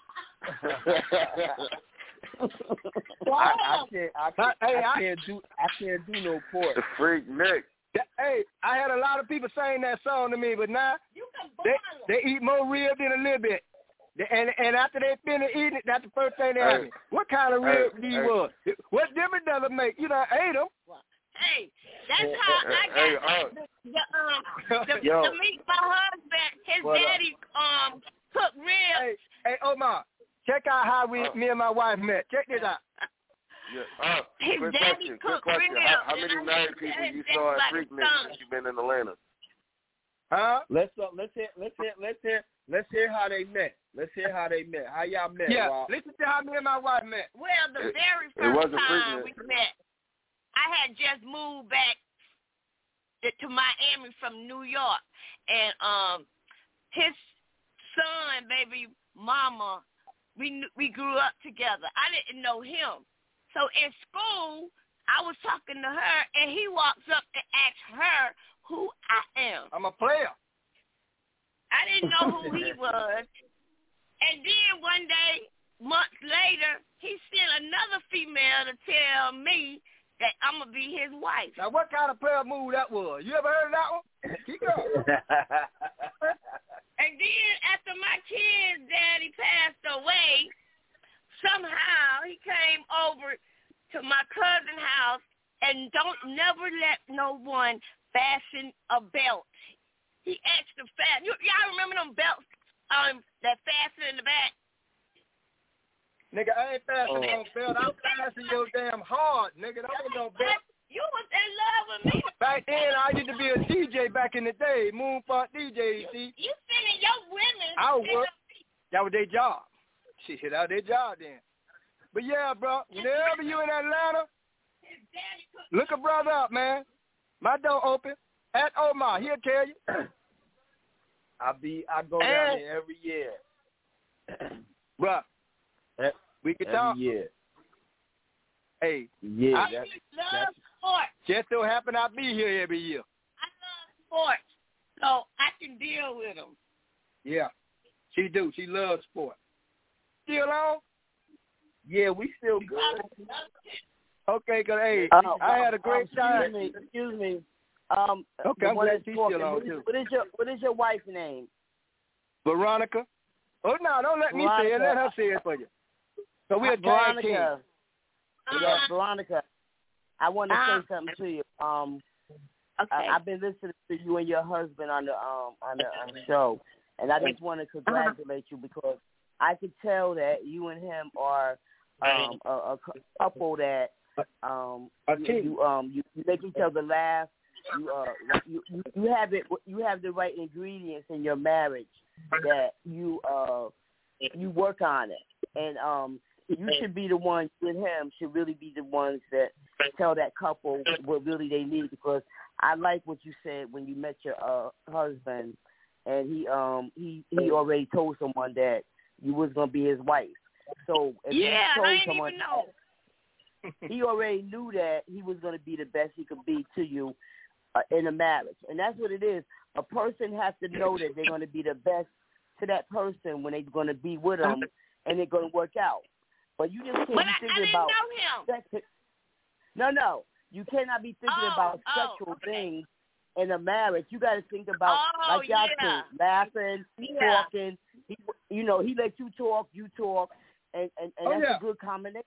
I, I can't. I can't. Hey, I I- can't do. I can't do no pork. The freak Nick. Hey, I had a lot of people saying that song to me, but now they they eat more ribs than a little bit. They, and and after they finish eating it, that's the first thing they ask me. What kind of rib hey, do you hey. want? What difference does it make? You know, I ate them. Hey, that's how I got Hey, uh, the, the um the, Yo. to meet my husband. His What up? daddy um cooked ribs. Hey, hey, Omar, check out how we, Uh. me and my wife met. Check this out. Yeah. Uh, His quick daddy question. Quick cooked question. ribs, How, how and many I married looked at people his you daddy saw at like Freak a Nick son. since you've been in Atlanta? Huh? Let's uh, let's hear let's hear let's hear let's hear how they met. Let's hear how they met. How y'all met? Yeah, Rob? listen to how me and my wife met. Well, the It- very it first wasn't time freaking- we met, I had just moved back to Miami from New York, and um, his son, baby mama, we kn- we grew up together. I didn't know him, so in school I was talking to her, and he walks up and asks her who I am. I'm a player. I didn't know who he was. And then one day, months later, he sent another female to tell me that I'm going to be his wife. Now, what kind of prayer move that was? You ever heard of that one? Keep going. And then after my kid's daddy passed away, somehow he came over to my cousin's house and don't never let no one fasten a belt. He asked to fasten. You, y'all remember them belts um, that fasten in the back? Nigga, I ain't fastening Oh. no belt. I'm fastening your damn hard, nigga. That ain't no belt. You was in love with me. Back then, I used to be a D J back in the day, Moonfunk D J, you see. You sending your women. I was work. That was their job. Shit, that was their job then. But yeah, bro, whenever you in Atlanta, look a brother up, man. My door open. At Omar, he'll tell you. I be I go down And- there every year. Bruh, Eh, we can every talk. year. Hey, Yeah, I that's, love that's sports. just so happen I be here every year. I love sports, so I can deal with them. Yeah, she do. She loves sport. Still on? yeah. We still good. Okay, cause hey, uh, I had a great excuse time. Me, excuse me. Um, okay, I'm glad she's still on what is, too. What is your What is your wife's name? Veronica. Oh no, don't let Veronica. me say it. Let her say it for you. So we're a tag Veronica. team. Uh-huh. Yeah, Veronica. I want to uh-huh. say something to you. Um, okay. I, I've been listening to you and your husband on the um on the um, show, and I just want to congratulate you because I could tell that you and him are um a, a couple that um you, you um you, you make each other laugh. You uh you, you you have it you have the right ingredients in your marriage that you uh you work on it, and um you should be the ones with him should really be the ones that tell that couple what really they need, because I like what you said when you met your uh husband, and he um he he already told someone that you was gonna be his wife. So if yeah, he told I didn't someone even know. he already knew that he was going to be the best he could be to you uh, in a marriage. And that's what it is. A person has to know that they're going to be the best to that person when they're going to be with them, and they're going to work out. But you just can't but be I, thinking I didn't about know him. sex. No, no. You cannot be thinking oh, about oh, sexual okay. things in a marriage. You got to think about, oh, like y'all yeah. do, laughing, yeah. talking. He, you know, he lets you talk, you talk, and, and, and oh, that's yeah. a good combination.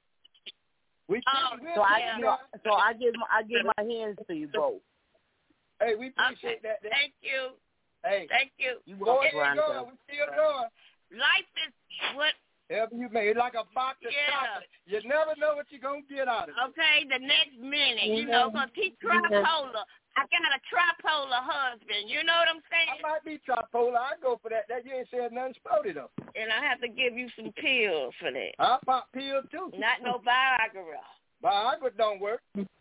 We oh, so I, yeah. you know, so I give my, I give my hands to you both. Hey, we okay. appreciate that, that. Thank you. Hey, thank you. You going, going, going. We still going. Life is what. Whatever you make, it's like a box of yeah. chocolate. You never know what you're gonna get out of it. Okay, the next minute, you know, because he's tripolar. I got a tripolar husband. You know what I'm saying? I might be tripolar. I go for that. That you ain't said nothing sporty though. And I have to give you some pills for that. I pop pills too. Not no Viagra. Viagra don't work.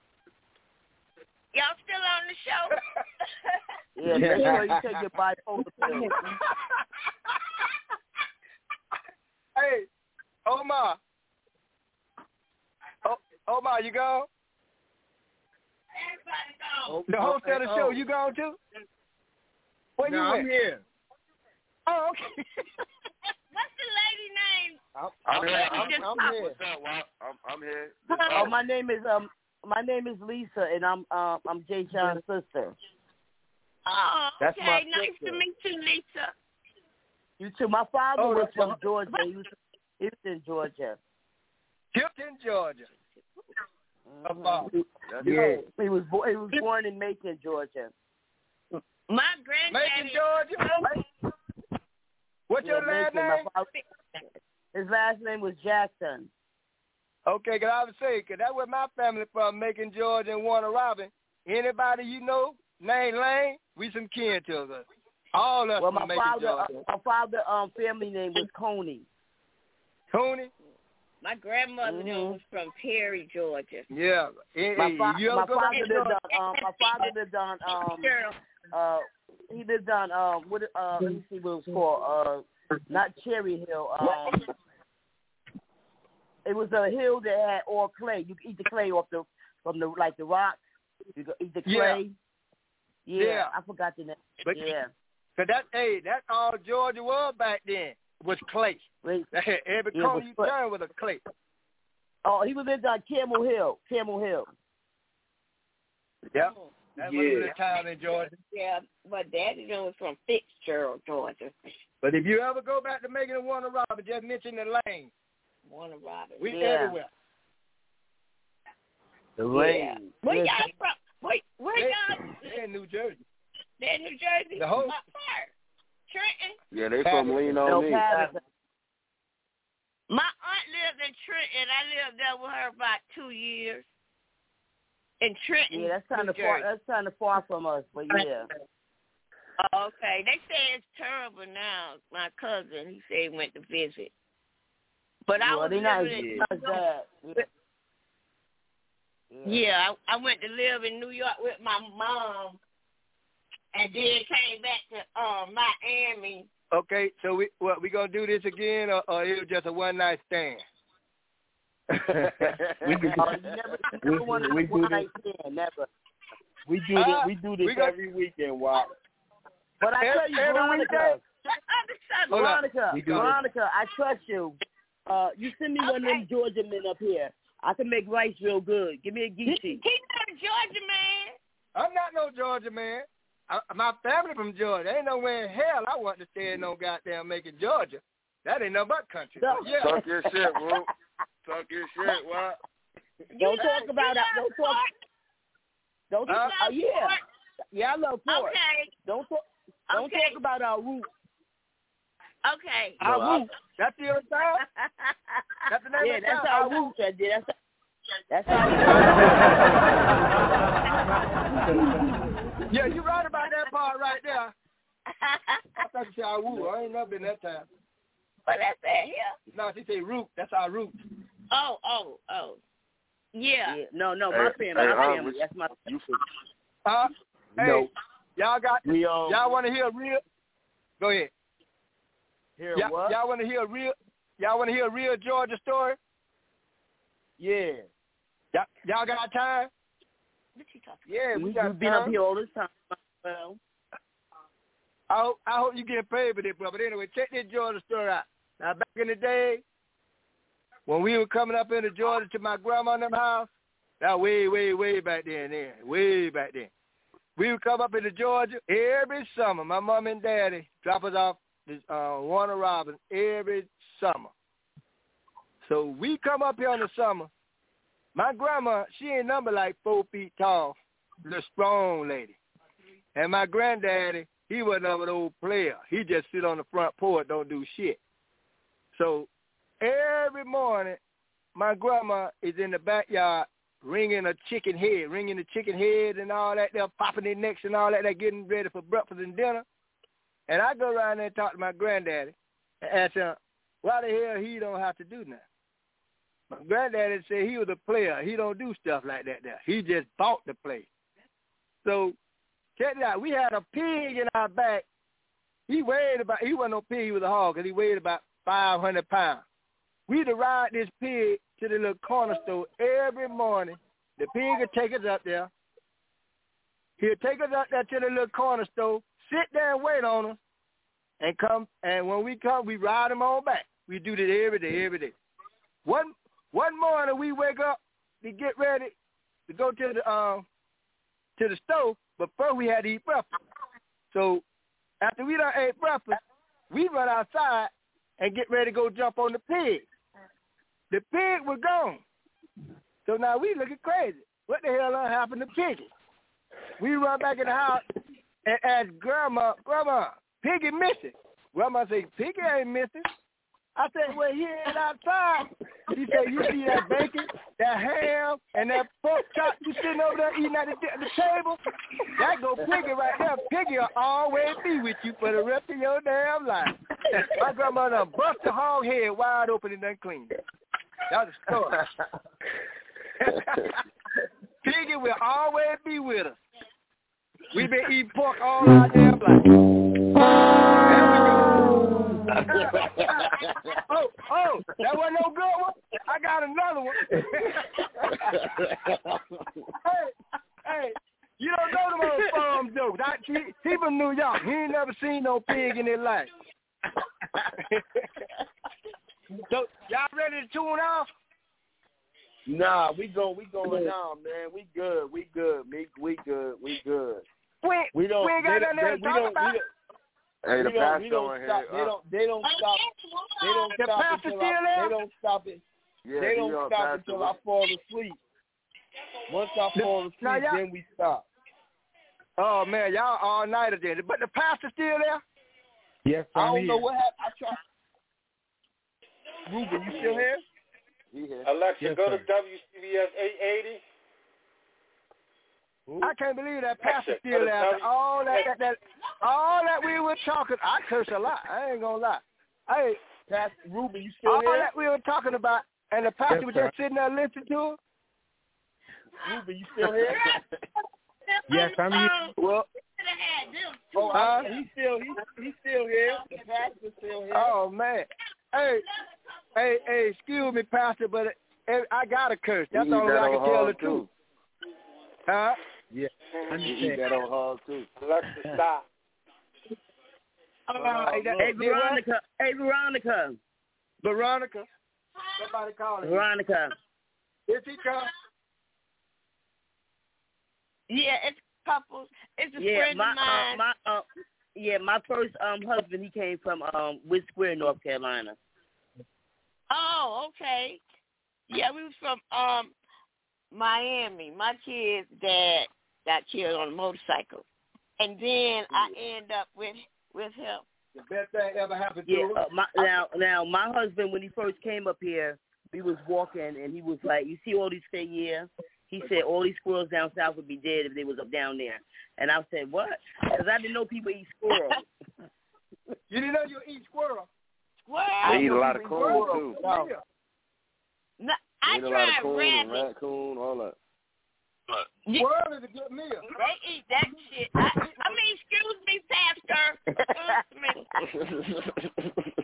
Y'all still on the show? Yeah, make sure you take your bipolar pill. Hey, Omar. Oh, Omar, you gone? Everybody go. The host of the show, you gone too? Where no, you I'm at? here. Oh, okay. What's the lady name? I'm, I'm, I'm, I'm, I'm, I'm here. What's up, Walt? I'm, I'm here. Oh, my name is um, my name is Lisa, and I'm um, I'm Jay Sean's sister. Oh, That's okay. my Nice sister. to meet you, Lisa. You too. My father Oh, was that's from my- Georgia. He was, he was in Georgia. Hilton, Georgia. Mm-hmm. He, Yeah. he was bo- he was born in Macon, Georgia. My granddaddy. Macon, Georgia. What's Yeah, your last Macon. name? My father, his last name was Jackson. Okay, cause I was saying, cause that's where my family from, Macon, Georgia, and Warner Robin. Anybody you know, name Lane, we some kin to us. All us Well, from my Macon, father, uh, Georgia. my father um family name was Coney. Coney? My grandmother Mhm. was from Perry, Georgia. Yeah. Hey, My, hey, fa- you ever my go back father to lived Georgia? on um, my father lived on um uh he lived on um what uh let me see what it was called uh not Cherry Hill um it was a hill that had all clay. You could eat the clay off the from the like the rocks. You could eat the clay. Yeah, Yeah. I forgot the name. But, yeah. Cause that hey, that all Georgia was back then was clay. Wait. Every Yeah, corner but- you but- turn was a clay. Oh, he was lived on Camel Hill. Camel Hill. Yep. That Yeah. was the time in Georgia. Yeah, my daddy was from Fitzgerald, Georgia. But if you ever go back to Macon and Warner Robin, just mention the lane. Warner Robin. We Yeah. everywhere. The Yeah. Where Yeah. y'all from? Wait, where They, y'all? they in New Jersey. They're in New Jersey. The whole- My part. Trenton. Yeah, they from Lean on No, Me. Patterson. My aunt lived in Trenton. I lived there with her about two years. In Trenton, Yeah, that's kind New of far. Jersey. That's kind of far from us, but yeah. Oh, okay. They say it's terrible now. My cousin, he said he went to visit. But I well, was they not living in as bad. Yeah. Yeah, I, I went to live in New York with my mom, and then came back to um Miami. Okay, so we what we gonna do this again, or, or it was just a one night stand? we do, Oh, you never, you never want to we do do one this. night stand, never. We do Uh, this. We do this we got- every weekend, Walt. But I tell you, Every Veronica, weekday? Hold Veronica, We do Veronica, I trust you. Uh, you send me one of them Okay. Georgia men up here. I can make rice real good. Give me a geechee. He's not a Georgia man. I'm not no Georgia man. I, my family from Georgia. Ain't nowhere in hell I want to stay in no goddamn Macon, Georgia. That ain't no but country. No. But yeah. Talk your shit, bro. Talk your shit, what? Don't talk about that. Don't talk. Don't talk. Uh, Uh, yeah. Yeah, I love pork. Okay. Don't talk. Don't Okay. talk about our roots. Okay. Our No, roots. That's the other side? That's the name Yeah, of the that's town? our roots. Right there. That's that's our. Yeah, you right about that part right there. I thought you said our roots. I ain't never been that time. What that's that here? No, she say root. That's our root. Oh, oh, oh. Yeah. Yeah. No, no, my Hey, family. hey, My uh, family. That's my. You for Uh, hey, no. y'all got. We um. Y'all want to hear a real? Go ahead. Hear y'all, what? Y'all want to hear a real? Y'all want to hear a real Georgia story? Yeah. Y'all, y'all got time? What you talking? Yeah, we We, got we've been time. up here all this time. Well, I hope, I hope you get paid for this, bro. But anyway, check this Georgia story out. Now, back in the day, when we were coming up into Georgia to my grandma and them house, that way, way, way back then, there, way back then. We would come up into Georgia every summer. My mom and daddy drop us off this, uh, Warner Robins every summer. So we come up here in the summer. My grandma, she ain't number like four feet tall, the strong lady. And my granddaddy, he wasn't an old player. He just sit on the front porch, don't do shit. So every morning, my grandma is in the backyard wringing a chicken head, wringing the chicken head and all that. They're popping their necks and all that. They're getting ready for breakfast and dinner. And I go around there and talk to my granddaddy and ask him, why the hell he don't have to do nothing? My granddaddy said he was a player. He don't do stuff like that there. He just bought the place. So check it out. We had a pig in our back. He weighed about, he wasn't no pig, he was a hog, because he weighed about five hundred pounds. We'd ride this pig to the little corner store every morning. The pig would take us up there. He'd take us up there to the little corner store, sit there and wait on us, and come. And when we come, we ride him on back. We do this every day, every day. One one morning we wake up to get ready to go to the um to the stove, but first we had to eat breakfast. So after we done ate breakfast, we run outside and get ready to go jump on the pig. The pig was gone. So now we looking crazy. What the hell done happened to Piggy? We run back in the house and ask Grandma, Grandma, Piggy missing. Grandma said, Piggy ain't missing. I said, well, he ain't outside. She said, you see that bacon, that ham, and that pork chop you sitting over there eating at the, the table? That go Piggy right there. Piggy will always be with you for the rest of your damn life. My grandma done bust the hog head wide open and done cleaned it. That's a story. Piggy will always be with us. We've been eating pork all our damn life. There we go. oh, oh, that wasn't no good one? I got another one. hey, hey, you don't know them old farm jokes. I, he, he from New York. He ain't never seen no pig in his life. So, y'all ready to tune off? Nah, we go, we going on, man. We good, we good, we we good, we good. We, we don't, we ain't got nothing else to talk about. Hey, the we don't, we don't pastor stop. here. They don't. They don't stop. They don't The stop pastor until still I, there? They don't stop it. Yeah, they don't on, stop pastor. until I fall asleep. Once I fall asleep, now, then we stop. Oh man, y'all all nighter then. But the pastor still there? Yes, I'm I don't here. know what happened. I tried. Ruben, you still here? Yeah. Alexa, Yes, go sir. to W C B S eight eighty. I can't believe that pastor Alexa, still go to there. After W- all that, that, that, all that we were talking. I curse a lot. I ain't gonna lie. Hey, Pastor Ruben, you still all here? that we were talking about, and the pastor Yes, was sir. just sitting there listening to him. Ruben, you still here? Yes, I'm here. Well, Oh, Huh? I, he's still he, he's still here. The pastor's still here. oh man. Hey, hey, hey, excuse me, pastor, but uh, I got a curse. That's the You eat only way that I can on tell hog, the truth. Huh? Yeah. You eat that on hog too. Alexa, stop. Uh, hey, that, Hey, hey, Veronica. Hey, Veronica. Veronica. Somebody call her. Veronica. Is he come? Yeah, it's couples. It's a Yeah, friend my of mine. uh, my uh, yeah, my first um husband, he came from um Wood Square, North Carolina. Oh, okay. Yeah, we was from um Miami. My kid's dad got killed on a motorcycle, and then I end up with with him. The best thing ever happened to Yeah, him. uh, my, now now my husband, when he first came up here, we was walking and he was like, "You see all these things here?" He said all these squirrels down south would be dead if they was up down there. And I said, "What?" Because I didn't know people eat squirrels. You didn't know you eat squirrel? Squirrel. They eat a lot of coon too. No. No, I They eat a lot of tried coon, rabbit. raccoon, all that. Squirrel is a good meal. They eat that shit. I, I mean, excuse me, Pastor. Excuse me.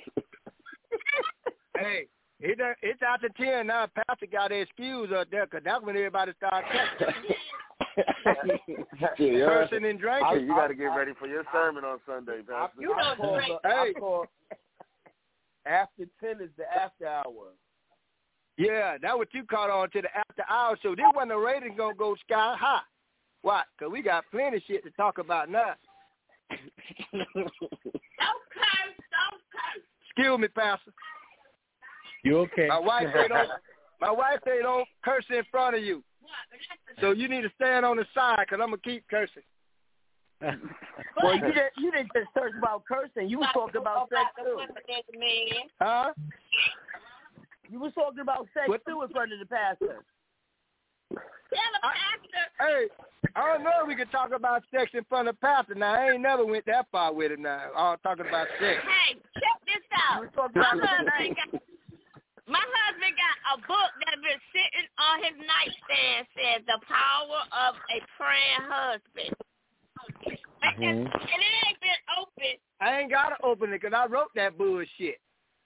Hey, it, it's out to ten now. Pastor got his excuse up there because that's when everybody started cussing. Yeah, Cursing and drinking. You got to get ready for your sermon on Sunday, Pastor. You know, call, drink. I call after ten is the after hour. Yeah, that's what you caught on to the after hour show. This wasn't the ratings going to go sky high. Why? Because we got plenty of shit to talk about now. Don't curse. Don't curse. Excuse me, Pastor. You okay? My wife say don't. My wife say don't curse in front of you. So you need to stand on the side because I'm gonna keep cursing. Well, you didn't you didn't just curse about cursing. You was talking about sex too. Huh? You was talking about sex What? too in front of the pastor. Tell the pastor. Hey, I don't know if we could talk about sex in front of pastor. Now I ain't never went that far with him. Now I'm talking about sex. Hey, check this out. My husband, got, my husband got a book that's been sitting on his nightstand. Says The Power of a Praying Husband. Mm-hmm. And it ain't been open. I ain't gotta open it because I wrote that bullshit.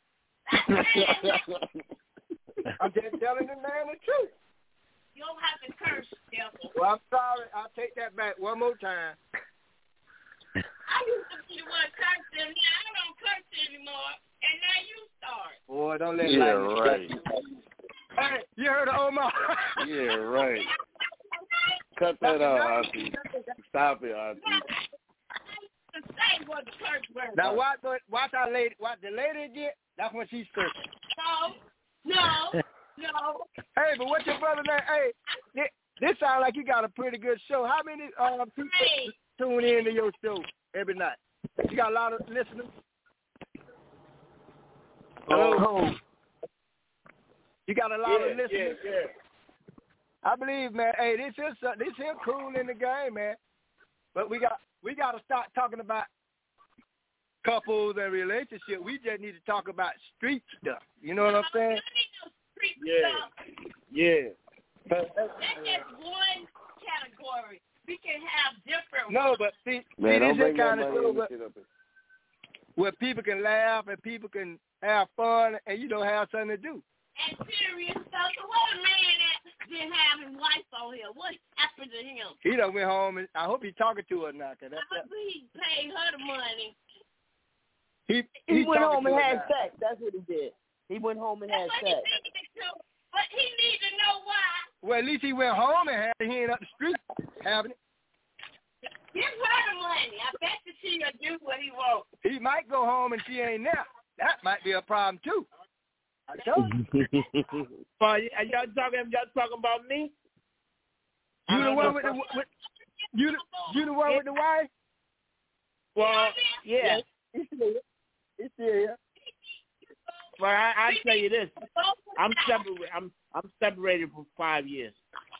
I'm just telling the man the truth. You don't have to curse, devil. Well, I'm sorry. I'll take that back one more time. I used to be the one cursing. Now I don't curse anymore. And now you start. Boy, don't let Yeah, life right. Hey, you heard of Omar? Yeah, right. Cut that out, Auntie. Stop it, Auntie. The same was the curse word. Now watch, watch our lady. Watch the lady get. That's when she's cursing. No, no, no. Hey, but what's your brother name? Hey, this, this sounds like you got a pretty good show. How many uh, people Hey. tune in to your show every night? You got a lot of listeners? Oh, You got a lot yeah, of listeners? yeah, yeah. I believe, man. Hey, this is uh, this is cool in the game, man. But we got we got to start talking about couples and relationship. We just need to talk about street stuff. You know what I'm saying? Yeah, yeah. That's just one category. We can have different No, ones. but see, Man, see don't this bring is that kind of money show in where, and shit up here. where people can laugh and people can have fun and you know have something to do. And serious stuff. So what a man that didn't have his wife on here? What happened to him? He done went home and I hope he's talking to her now. Cause that's, I hope he paid her the money. he He he's went talking home to and her had now. sex. That's what he did. He went home and That's had what sex. he needed to. But he need to know why. Well, at least he went home and had it. He ain't up the street having it. Give her the money. I bet that she'll do what he wants. He might go home and she ain't there. That might be a problem too. I told you. Are y'all talking? Y'all talking about me? You the one with the with, you the, you the one with the wife? Well, yeah. It's here. It's here. Well, I, I tell you this. I'm separated. I'm I'm separated for five years.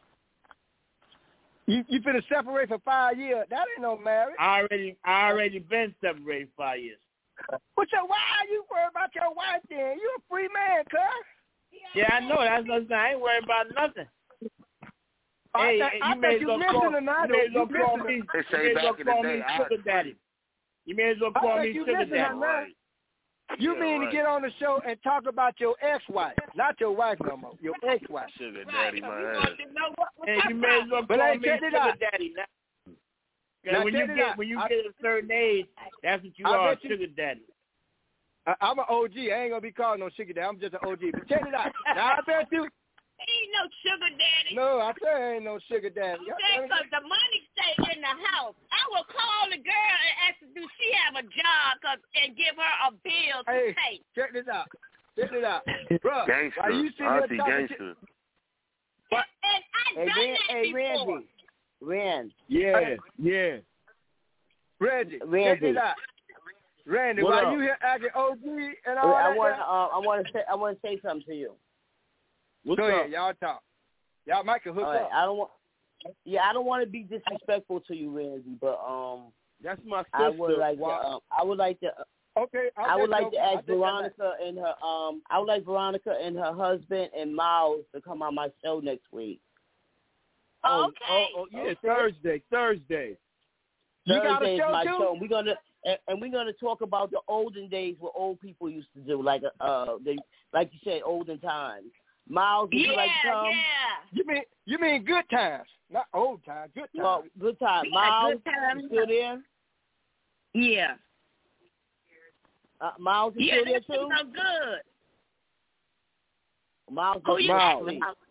You you finna separate for five years. That ain't no marriage. I already I already been separated for five years. But so why are you worried about your wife then? You a free man, cuz. Yeah, I know. That's what I'm saying. I ain't worried about nothing. I Hey, think- hey, I you think may as you well listen call, or not, you may as you well call listen. me. They You say may as well back in the call day, me I sugar agree. daddy. You may as well I call think me you sugar listen daddy. or not. Right. You Yeah, mean right. to get on the show and talk about your ex-wife, not your wife no more, your ex-wife. Sugar daddy, my ass. Hey, you may as well But call hey, me check it sugar out. daddy now. 'Cause Now, when check you it get out. when you I- get a certain age, that's what you I are, bet you- sugar daddy. I, I'm an O G. I ain't gonna be called no sugar daddy. I'm just an O G. But check it out. Now I bet you. He ain't no no sugar daddy. No, I said I ain't no sugar daddy. Okay, because the money stay in the house. I will call the girl and ask her, do she have a job, cause, and give her a bill to hey, pay. Check this out. Check this out. Bro, gangster. are you sitting Auntie there talking gangster. But, and I hey, done Ran, that hey, before. Randy. Rand. Yeah, hey, yeah. Reggie, Randy. check this out. Randy, What why up? you here acting O G and all I that? want, stuff? uh, I want to say, I want to say something to you. What's Go up? ahead, y'all talk. Y'all might can hook All right, up. I don't want. Yeah, I don't want to be disrespectful to you, Randy, but um, That's my sister. I would like to. Why- Um, I would like to. Okay, I'll I would just like go- to I'll ask just go back. Veronica and her. Um, I would like Veronica and her husband and Miles to come on my show next week. Oh, Okay. oh, oh, yeah, Okay. Thursday, Thursday. You got a Thursday is show my too? show. We're gonna and, and we're gonna talk about the olden days what old people used to do, like uh, they like you said, olden times. Miles, would Yeah, you like to come? yeah. You mean you mean good times, not old times. Good times. Well, good time. We got Miles, good times. you still there? Yeah. Uh, Miles, you Yeah, still there this is too? so good. Miles, Oh, is yeah. Miles.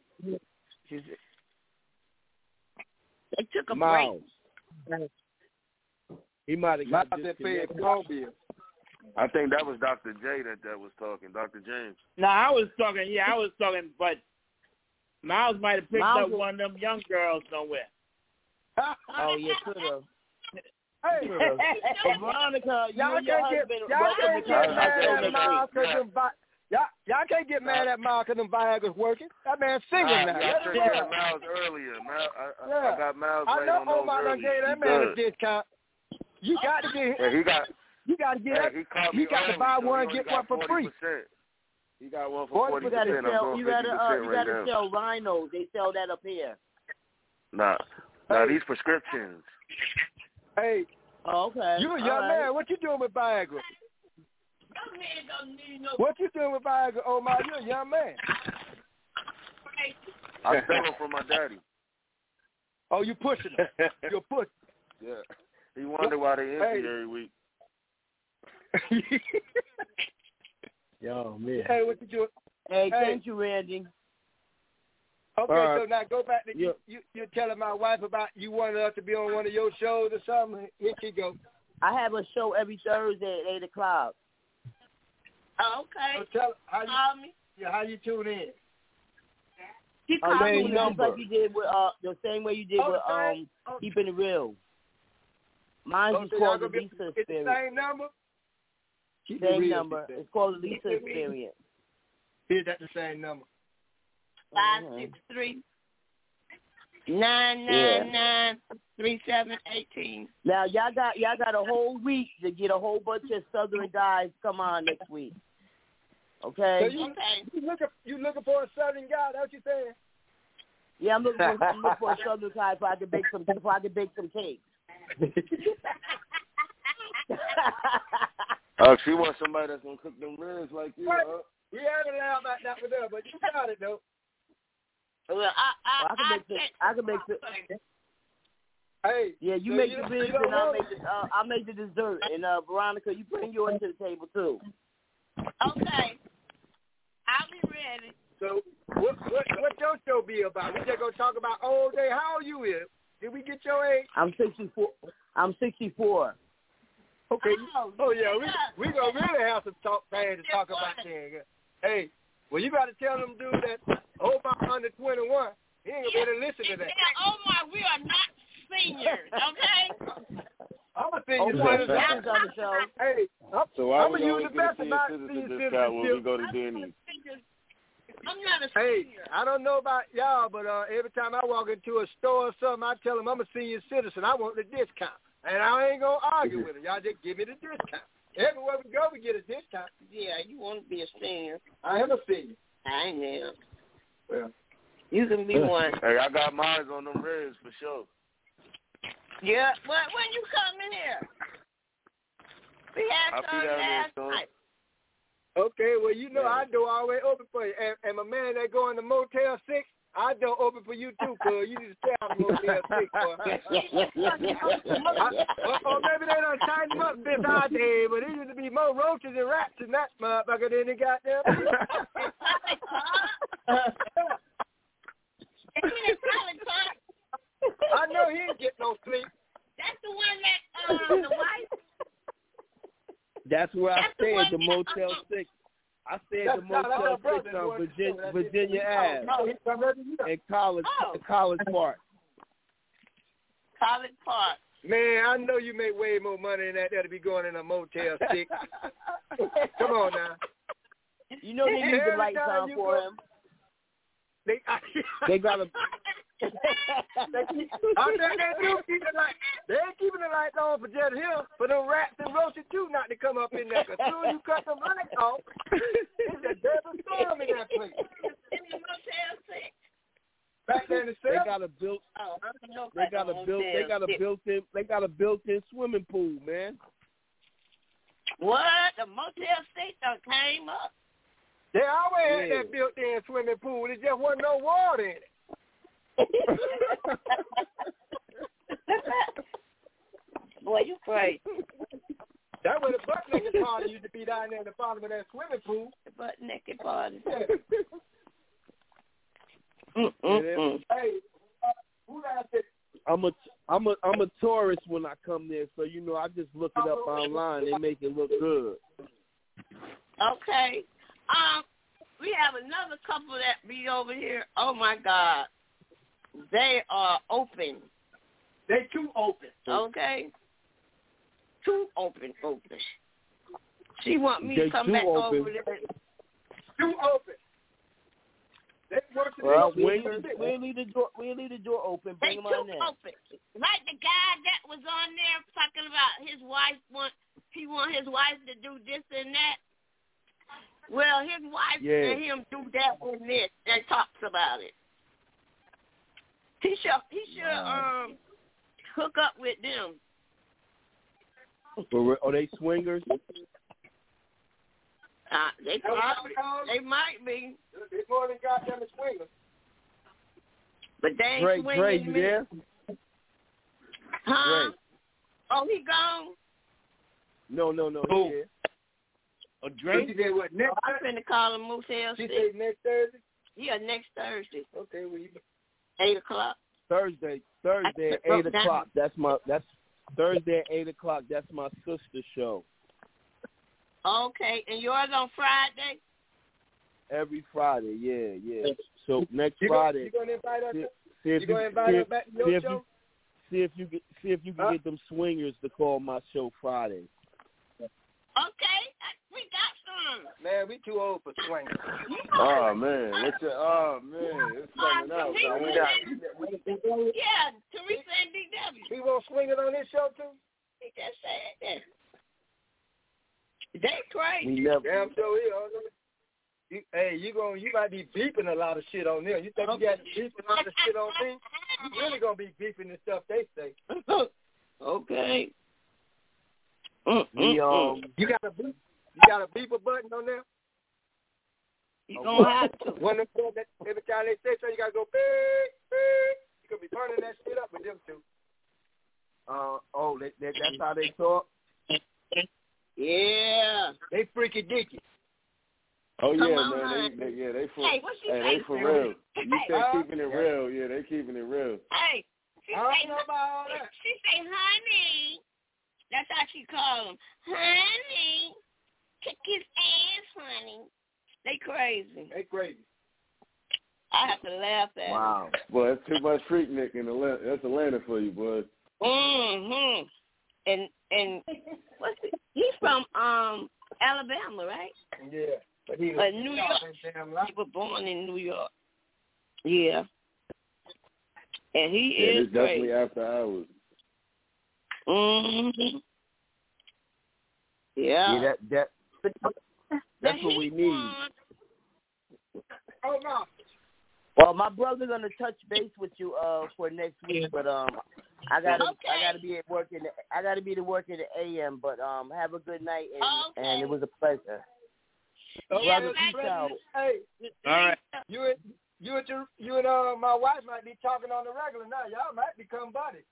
They took a Miles. break. He might have Miles got that paid disconnected. phone bill. I think that was Doctor J that, that was talking, Doctor James. No, I was talking. Yeah, I was talking, but Miles might have picked Miles up was- one of them young girls somewhere. Oh yeah, could have. Hey, Veronica, you y'all and your can't get husband y'all welcome can't to get come on my mad show at next Miles week. because them Vi- y'all y'all can't get mad at Miles because them Viagra's working. That man's singing I, now. I Let took him care go. of Miles earlier. Mal, I, I, Yeah. I got Miles I right know on those Omar done early. gave that He man a good. discount. You got to get Yeah, he got. you got to get Hey, that. he called You me got to early, buy so one he get only one got for free. forty percent. He got one for forty forty You gotta percent. I'm sell. doing You fifty gotta. percent Uh, you right gotta now. sell rhinos. They sell that up here. Nah, nah, Hey. these prescriptions. Hey, Oh, okay. you a All young right. man. What you doing with Viagra? Young man don't need no What you doing with Viagra, Omar? You a young man. break. I stole them from my daddy. Oh, you pushing them. You're pushing. Yeah, he wondered why they empty Hey. every week. Yo, man. Hey, what you doing? Hey, Hey. thank you, Randy. Okay, Uh, so now go back to yeah. you, you. You're telling my wife about you wanted us to be on one of your shows or something. Here she go. I have a show every Thursday at eight o'clock. Oh, okay. So tell how you, Call me. yeah, how you tune in. She Oh, called you me. do it just like you did with uh the same way you did Oh, with the same? um Oh. Keeping It Real. Mine's Oh, is so y'all called the gonna be, Lisa it's the Experience. same number? Keep it Same real, number. she said. It's called the Lisa Keep it real. Experience. Is that the same number? Five Mhm. six three nine nine nine three seven eighteen. Now y'all got y'all got a whole week to get a whole bunch of Southern guys come on next week. Okay. So you, Okay. you looking you looking for a Southern guy? That's what you saying? Yeah, I'm looking for I'm looking for a Southern guy so I can bake some so I can bake some cakes. Oh, she wants somebody that's gonna cook them ribs like you. What? Huh? We haven't allowed about that with her, but you got it though. Well, I I, Well, I can I, make the can't- I can make the Hey, yeah you so make you the don't- ribs you don't and I'll want- make the uh, I'll make the dessert and uh Veronica you bring yours to the table too. Okay. I'll be ready. So what what what your show be about? We just gonna talk about old day. How old you is? Did we get your age? I'm sixty-four. I'm sixty-four. Okay. Oh, Oh yeah, we yeah. we gonna really have some talk things to talk about there. Hey, well you gotta tell them dude that Omar under twenty-one. He ain't gonna be able to listen to that. Yeah, Omar, we are not seniors, okay? I'm a senior Omar, citizen. Omar on the show. Hey, I'm, So why I'm we gonna use always the get a best of senior my citizen senior discount when we citizenship. go to Denny's? I'm not a Hey, senior. I don't know about y'all, but uh, every time I walk into a store or something, I tell them I'm a senior citizen. I want the discount. And I ain't going to argue with it. Y'all just give me the discount. Everywhere we go, we get a discount. Yeah, you want to be a senior. I am a senior. I am. Well, You can be one. Hey, I got mine on them ribs for sure. Yeah, well, when you coming here? We had I'll be some down there last soon. night. okay, well, you know Yeah. I do always open for you. And, and my man that go in the Motel six, I don't open for you too, cuz you need to stay out of Motel six, boy. I, or, or maybe they done tighten them up this our day, but it used to be more roaches and rats in that motherfucker than they got there. Give me that College Park. I know he didn't get no sleep. That's the one that um the wife. That's where I That's the stay one at the that, Motel um, Six. I stay at That's the not Motel our Six brother, on boy. Virginia, That's Virginia it. Ave No, he's from Virginia. in College, Oh. College Park. College Park. Man, I know you make way more money than that there to be going in a Motel Six. Come on now. You know they leave the lights on for him. They, They got a. I think they do keep the light. They ain't keeping the lights on for just him, for them rats and roaches too not to come up in there. Cause soon you cut them lights off, it's a devil storm in that place. In the Motel Six. Back there in the They cell. got a built. Oh, I don't know They about got a the built. They Motel got a Six. built-in. They got a built-in swimming pool, man. What? The Motel Six done came up. They always Yeah. had that built-in swimming pool. There just wasn't no water in it. Boy, you crazy. That was the butt naked party used to be down there in the bottom of that swimming pool. The butt naked party. Yeah. Mm-mm-mm. Hey, uh, who got this? I'm a. I'm a. I'm a tourist when I come there, so you know I just look it up online. They make it look good. Okay. Um, we have another couple that be over here. Oh my God, they are open. They too open. Okay. Too open, open. She want me They to come too back open. over there. Too open. They work Well, We we leave, we leave the door. We leave the door open. They Bring them too on in. open. Like the guy that was on there talking about his wife want he want his wife to do this and that. Well, his wife Yeah. and him do that and this and talks about it. He should he should Wow. um hook up with them. For real- Are they swingers? Uh, they probably they might be, They more than goddamn swingers. but they ain't Dre, swinging Dre, you me. there? Huh? Dre. Oh, he gone. No, no, no. Who? He here. A drink? She said what, next I'm finna call him Motel She Six. said next Thursday? Yeah, next Thursday, Okay, well, you... eight o'clock. Thursday. Thursday at I- eight o'clock. That's my. That's Thursday at eight o'clock. That's my sister show. Okay, and yours on Friday? Every Friday. Yeah, yeah. So next You Friday. Go, you gonna invite us? See, to- see if You gonna you, invite see us if- back to see your if show? you, see if you get see if you can Huh? get them swingers to call my show Friday. Okay, we got some. Man, we too old for swingers. Oh man, what's your? Oh man, it's coming Um, out. Teresa Man. We got. Yeah, Teresa and D W. He won't swing it on his show too? He just said that. They crazy. We never. Damn sure he on them. You, hey, you going you might be beeping a lot of shit on there. You think you got to beep a lot of shit on me? You really gonna be beeping the stuff they say. Okay. We um. You got a beep you got a beeper button on there? You gonna have to. One of them that every time they say so you gotta go beep, beep. You gonna be turning that shit up with them two. Uh oh, they, they, that's how they talk. Yeah. They freaky dicky. Oh Come yeah, on, man. honey. They, they yeah they for Hey, what she hey, say? they for real. You say Huh? keeping it real. Yeah, they keeping it real. Hey, she I say, don't know about all that. she say, honey. That's how she call him. Honey. Kick his ass, honey. They crazy. They crazy. I have to laugh at Wow. Boy, that's too much Freaknik in Atlanta. That's Atlanta for you, boy. Mm-hmm. And and what's it? He's from um Alabama, right? Yeah. But he Uh, New York. damn He right. was born in New York. Yeah. And he Yeah, is it's definitely crazy. after hours. Mm-hmm. Yeah. Yeah, that that that's But what he we need. won. Oh no. Well, my brother's gonna touch base with you uh for next week, but um, I gotta Okay. I gotta be at work in the I gotta be to work in the A M. But um, have a good night, and, Okay. and it was a pleasure. Yeah, Brother, thank peace out. Hey, All right. you and you and your, you and uh my wife might be talking on the regular now. Y'all might become buddies.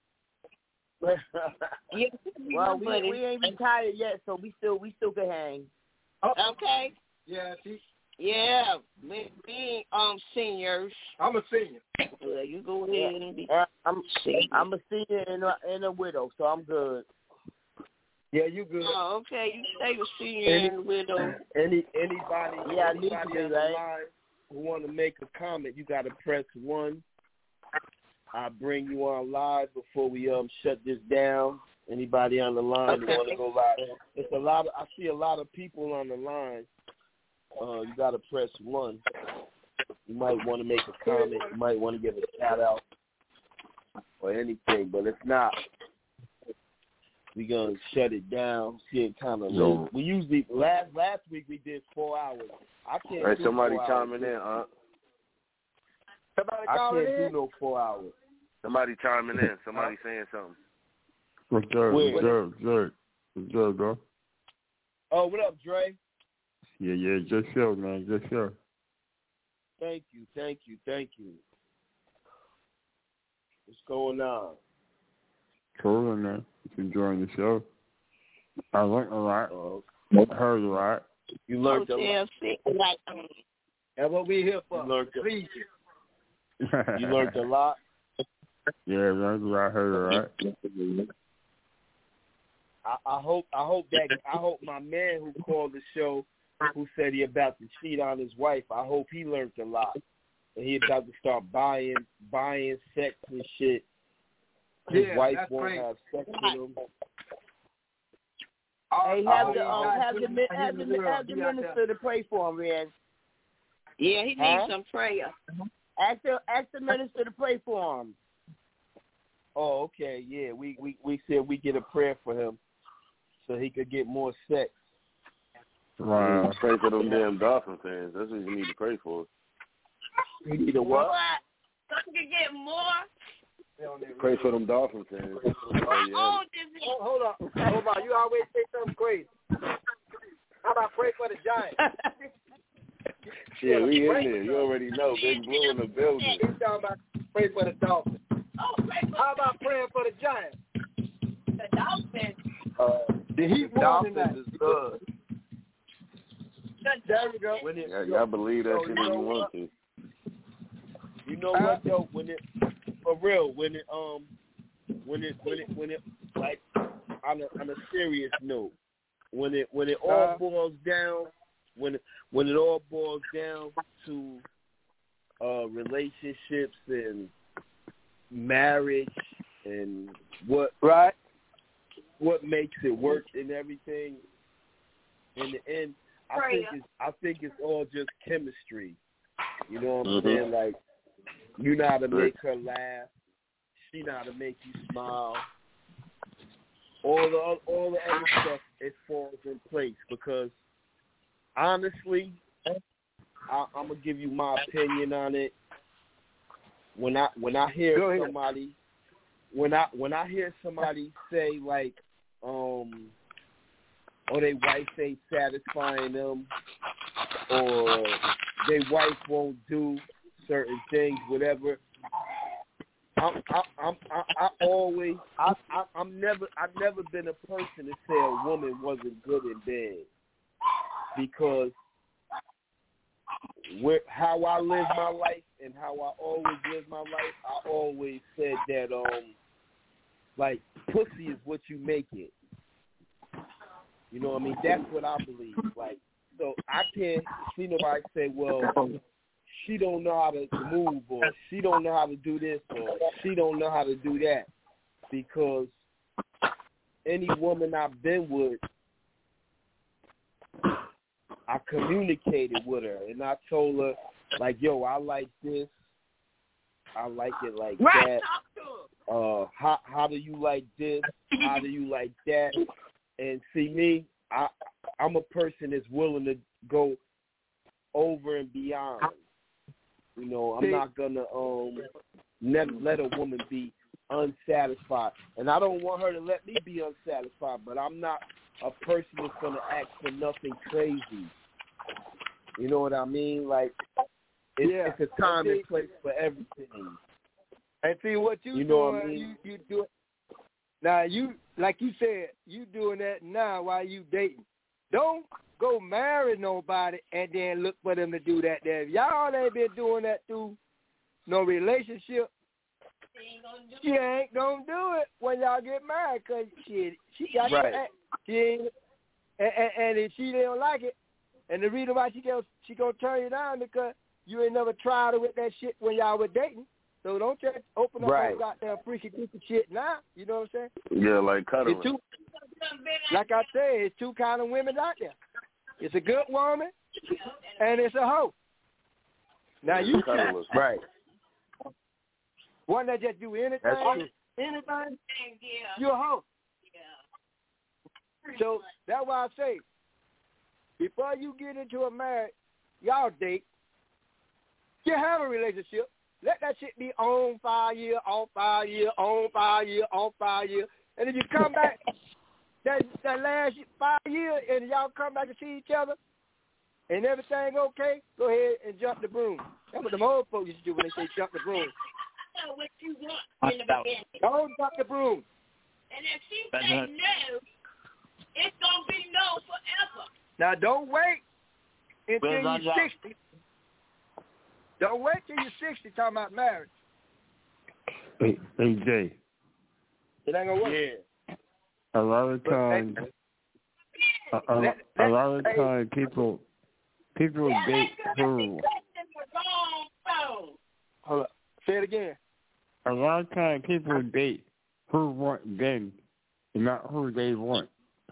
Yeah. Well, we buddy. we ain't retired yet, so we still we still can hang. Oh, Okay. yeah, she Yeah, me, me um seniors. I'm a senior. Well, you go ahead and be. Uh, I'm I'm a senior and a, and a widow, so I'm good. Yeah, you good. Oh, okay. You stay a senior Any, and a widow. Any anybody, Yeah, I need anybody to on be, the right? line who want to make a comment, you got to press one. I bring you on live before we um shut this down. Anybody on the line Okay. who want to go live? It's a lot of I see a lot of people on the line. Uh, you got to press one. You might want to make a comment. You might want to give a shout out or anything. But if not, we're gonna shut it down. See it kind of No. late. We usually last last week we did four hours. I can't. Hey, do somebody four chiming hours. in, huh? Somebody I calling can't in? do no four hours. Somebody chiming in. Somebody saying something. What's up? Where? What's up? What's up? What's up, bro? Oh, what up, Dre? Yeah, yeah, just show, man, just show. Thank you, thank you, thank you. What's going on? Cool, man. Just enjoying the show. I learned a lot. Oh, I heard a lot. You learned a Hotel lot. six, like, um, That's what we here for. You learned a, Please. you learned a lot. Yeah, learned a lot. Heard a lot. I, I hope I hope that I hope my man who called the show, who said he about to cheat on his wife, I hope he learned a lot. And he about to start buying buying sex and shit. His Yeah, wife that's won't great. have sex with him. Hey, All- have all the these um, guys have the putting mi- their have hands the in the world. have the Be out minister there. to pray for him, man. yeah, he needs Huh? some prayer. Ask the ask the minister to pray for him. Oh, okay, yeah. We, we, we said we get a prayer for him so he could get more sex. Wow. Pray for them damn Dolphin fans. That's what you need to pray for. You need a what? So you can get more. Pray for them Dolphin fans. Oh, yeah. Oh, this is Oh, hold on. Hold on. You always say something crazy. How about pray for the Giants? Shit, we in there. You already know. Big Blue in the building. He's talking about pray for the Dolphins. oh, pray for How about praying for the Giants? the Dolphins. Uh, The Heat the won tonight. Dolphins is good. There we go. When it, Yeah, y'all believe that yo, shit you if know you want what? to. You know what though? When it for real, when it um, when it when it when it like on a on a serious note, when it when it all Uh, boils down, when it when it all boils down to uh relationships and marriage and what right what makes it work and everything. In the end, I think it's I think it's all just chemistry. You know what I'm Mhm. saying? Like, you know how to make her laugh. She know how to make you smile. All the all the other stuff, it falls in place because honestly, I, I'm gonna give you my opinion on it. When I when I hear somebody when I when I hear somebody say like, um, or their wife ain't satisfying them, or their wife won't do certain things, whatever. I'm, I, I'm, I, I always, I, I, I'm never, I've never been a person to say a woman wasn't good in bed, because where, how I live my life and how I always live my life, I always said that, um, like, pussy is what you make it. You know what I mean? That's what I believe. Like, so I can't see nobody say, well, she don't know how to move, or she don't know how to do this, or she don't know how to do that, because any woman I've been with, I communicated with her, and I told her, like, yo, I like this, I like it like right. that. Uh, how how do you like this? How do you like that? And see me, I I'm a person that's willing to go over and beyond. You know, I'm not gonna um never let a woman be unsatisfied, and I don't want her to let me be unsatisfied. But I'm not a person that's gonna ask for nothing crazy. You know what I mean? Like, it's, yeah. it's a time and place for everything. And see what you, You know doing, what I mean? you, you do it. Now you, like you said, you doing that now while you dating. don't go marry nobody and then look for them to do that there. If y'all ain't been doing that through no relationship, she ain't gonna do it when y'all get married because she, she got right. that. She ain't, and, and, and if she don't like it, and the reason why she gonna, she gonna turn you down because you ain't never tried her with that shit when y'all were dating. So don't just open up right. and goddamn freaky deaky shit now. You know what I'm saying? Yeah, like cuddling. It's two, like I said, it's two kind of women out there. It's a good woman and it's a hoe. Now you cuddling. Right. One that just do anything, anything, you're a hoe. So that's why I say, before you get into a marriage, y'all date, you have a relationship. Let that shit be on five year, on five year, on five year, on five year. And if you come back that that last five years and y'all come back to see each other and everything okay, go ahead and jump the broom. That's what the old folks used to do when they say jump the broom. Know what you want in the beginning. Don't jump the broom. And if she say no, it's gonna be no forever. Now don't wait until Where's you're sixty. Don't wait till you're sixty talking about marriage. Hey, hey Jay. It ain't gonna work. Yeah. A lot of times, a, a, a lot of times people people date who. Hold up. Say it again. A lot of times people date who want them, and not who they want.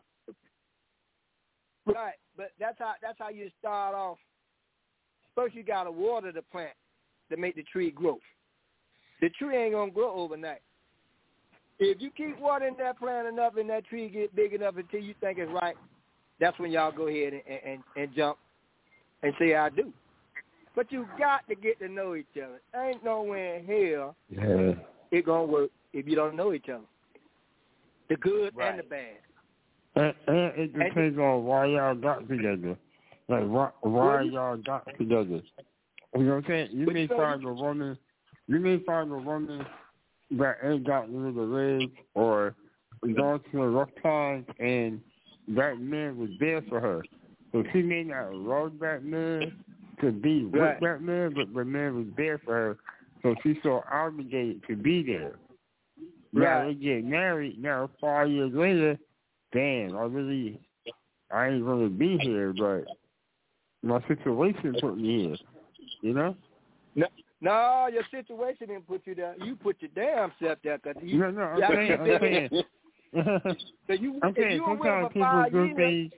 Right, but that's how that's how you start off. First, you gotta water the plant to make the tree grow. The tree ain't gonna grow overnight. If you keep watering that plant enough and that tree get big enough until you think it's right, that's when y'all go ahead and, and, and jump and say I do. But you got to get to know each other. Ain't nowhere in hell yeah. it gonna work if you don't know each other. The good right. and the bad. And, and it depends and, on why y'all got together. Like why why y'all got together. You know what I'm saying? You may find a woman you may find a woman that ain't got rid of the legs or going through a rough time and that man was there for her. So she may not love that man to be with right. that man, but the man was there for her. So she's so obligated to be there. Now right. they get married, now five years later, damn, I really, I ain't going to be here, but my situation put me here, you know? No, no, your situation didn't put you there. You put your damn self there. Cause you, no, no, I'm saying, I'm saying. so you, I'm saying, you sometimes people do things,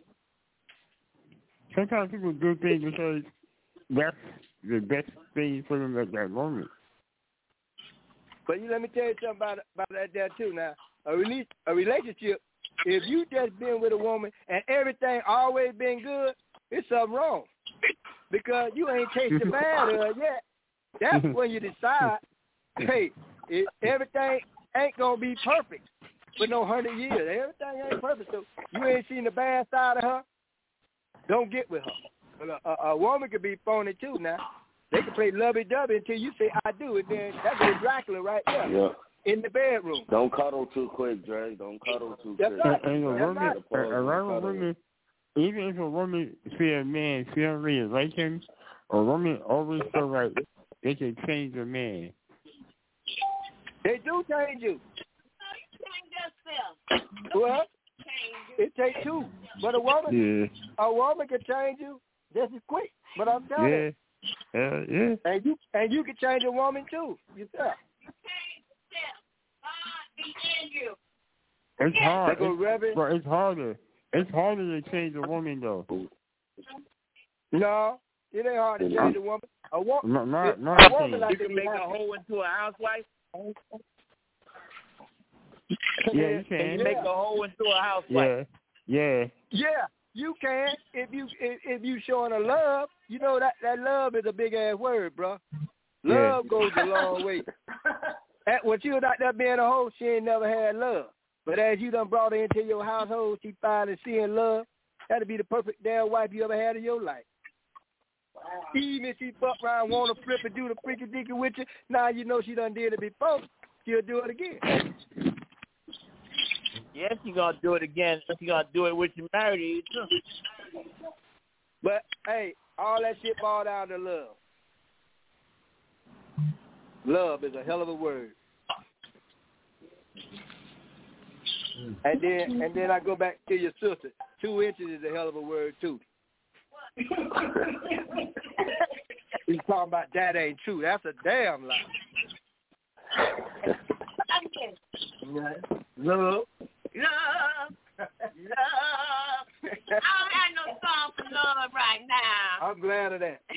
sometimes people do things because that's the best thing for them at that moment. But you let me tell you something about about that there too. Now, a release, a relationship. If you just been with a woman and everything always been good, it's something wrong because you ain't tasted bad of her yet. That's when you decide, hey, it, everything ain't gonna be perfect for no hundred years. Everything ain't perfect, so you ain't seen the bad side of her. Don't get with her. But a, a, a woman could be phony too. Now they can play lovey-dovey until you say I do, and then that's a Dracula right there yeah. in the bedroom. Don't cuddle too quick, Dre. Don't cuddle too that's quick. Right. And a that's woman, right. a, a lot of women, even if a woman see a man, she don't really like him, a woman always feel like they can change a man. They do change you. No, you change yourself. Well, it takes two. But a woman, yeah. a woman can change you just as quick. But I'm telling yeah. you. Uh, yeah. And you and you can change a woman too yourself. You change yourself. God be in you. It's hard. It's, but it's harder. It's harder to change a woman though. No, it ain't hard to change a woman. A, wo- no, not, it, not a woman like you can make a hoe into a housewife. Yeah, you can. Can you make a hoe into a housewife? Yeah, yeah. Yeah, you can if you if, if you showing a love. You know that that love is a big ass word, bro. Love yeah. goes a long way. At, when she was out there being a hoe, she ain't never had love. But as you done brought her into your household, she finally seeing love. That'd be the perfect damn wife you ever had in your life. Wow. Even if she fuck around, want to flip and do the freaky dicky with you, now you know she done did it before. She'll do it again. Yeah, she gonna do it again. She gonna do it with you married too. But hey, all that shit boiled down to love. Love is a hell of a word. And then and then I go back to your sister. Two inches is a hell of a word too. He's talking about that ain't true. That's a damn lie. Love. Love. Love. I don't have no song for love right now. I'm glad of that.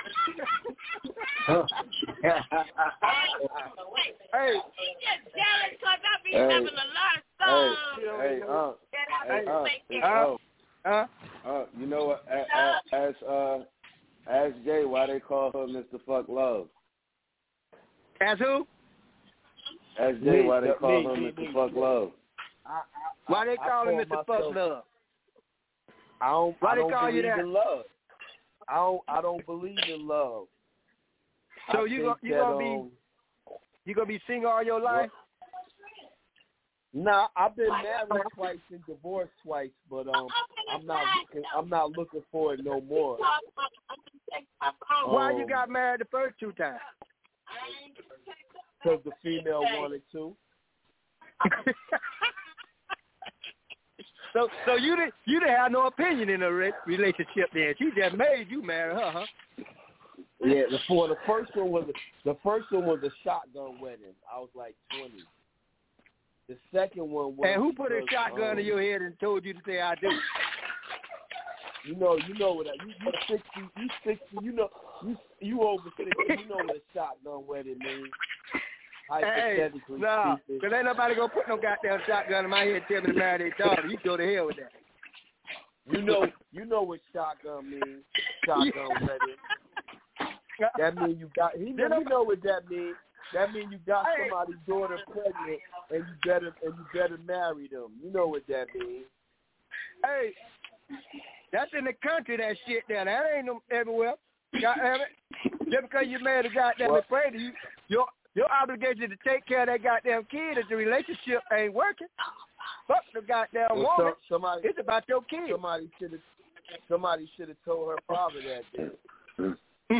Hey, he's just jealous because I be hey. having a lot of songs. Hey, hey, uh, hey, uh, hey, uh, uh, uh, you know what? As uh, ask Jay why they call her Mister Fuck Love. As who? Ask Jay why they call me, her me, Mister me, Fuck me. Love. I, I, why they call him Mister myself, Fuck Love? I don't. Why I they don't call you believe that? in love. I don't. I don't believe in love. So I you go, you that, gonna be um, you gonna be single all your life? Nah, I've been married twice and divorced twice, but um, I'm not looking. I'm not looking for it no more. Why um, you got married the first two times? Because the female wanted to. so, so you didn't you didn't have no opinion in a re- relationship then. She just made you marry her, huh? Yeah, the for the first one was the first one was a shotgun wedding. I was like twenty. The second one was. And who put because, a shotgun um, in your head and told you to say I do? You know, you know what? You you sixty, you sixty. You know, you you over sixty. You know what a shotgun wedding means. Hypothetically hey, nah, speaking. because ain't nobody gonna put no goddamn shotgun in my head and tell me to marry their daughter. You go to hell with that. You know, you know what shotgun means. Shotgun wedding. That means you got. He know, you know what that means. That means you got hey. somebody's daughter pregnant, and you better and you better marry them. You know what that means. Hey, that's in the country. That shit there. That ain't no everywhere. Goddamn it. Just because you married a goddamn well, afraid of you, your your obligation to take care of that goddamn kid if the relationship ain't working. Fuck the goddamn well, woman. So, somebody, it's about your kid. Somebody should have. Somebody should have told her father that. Then.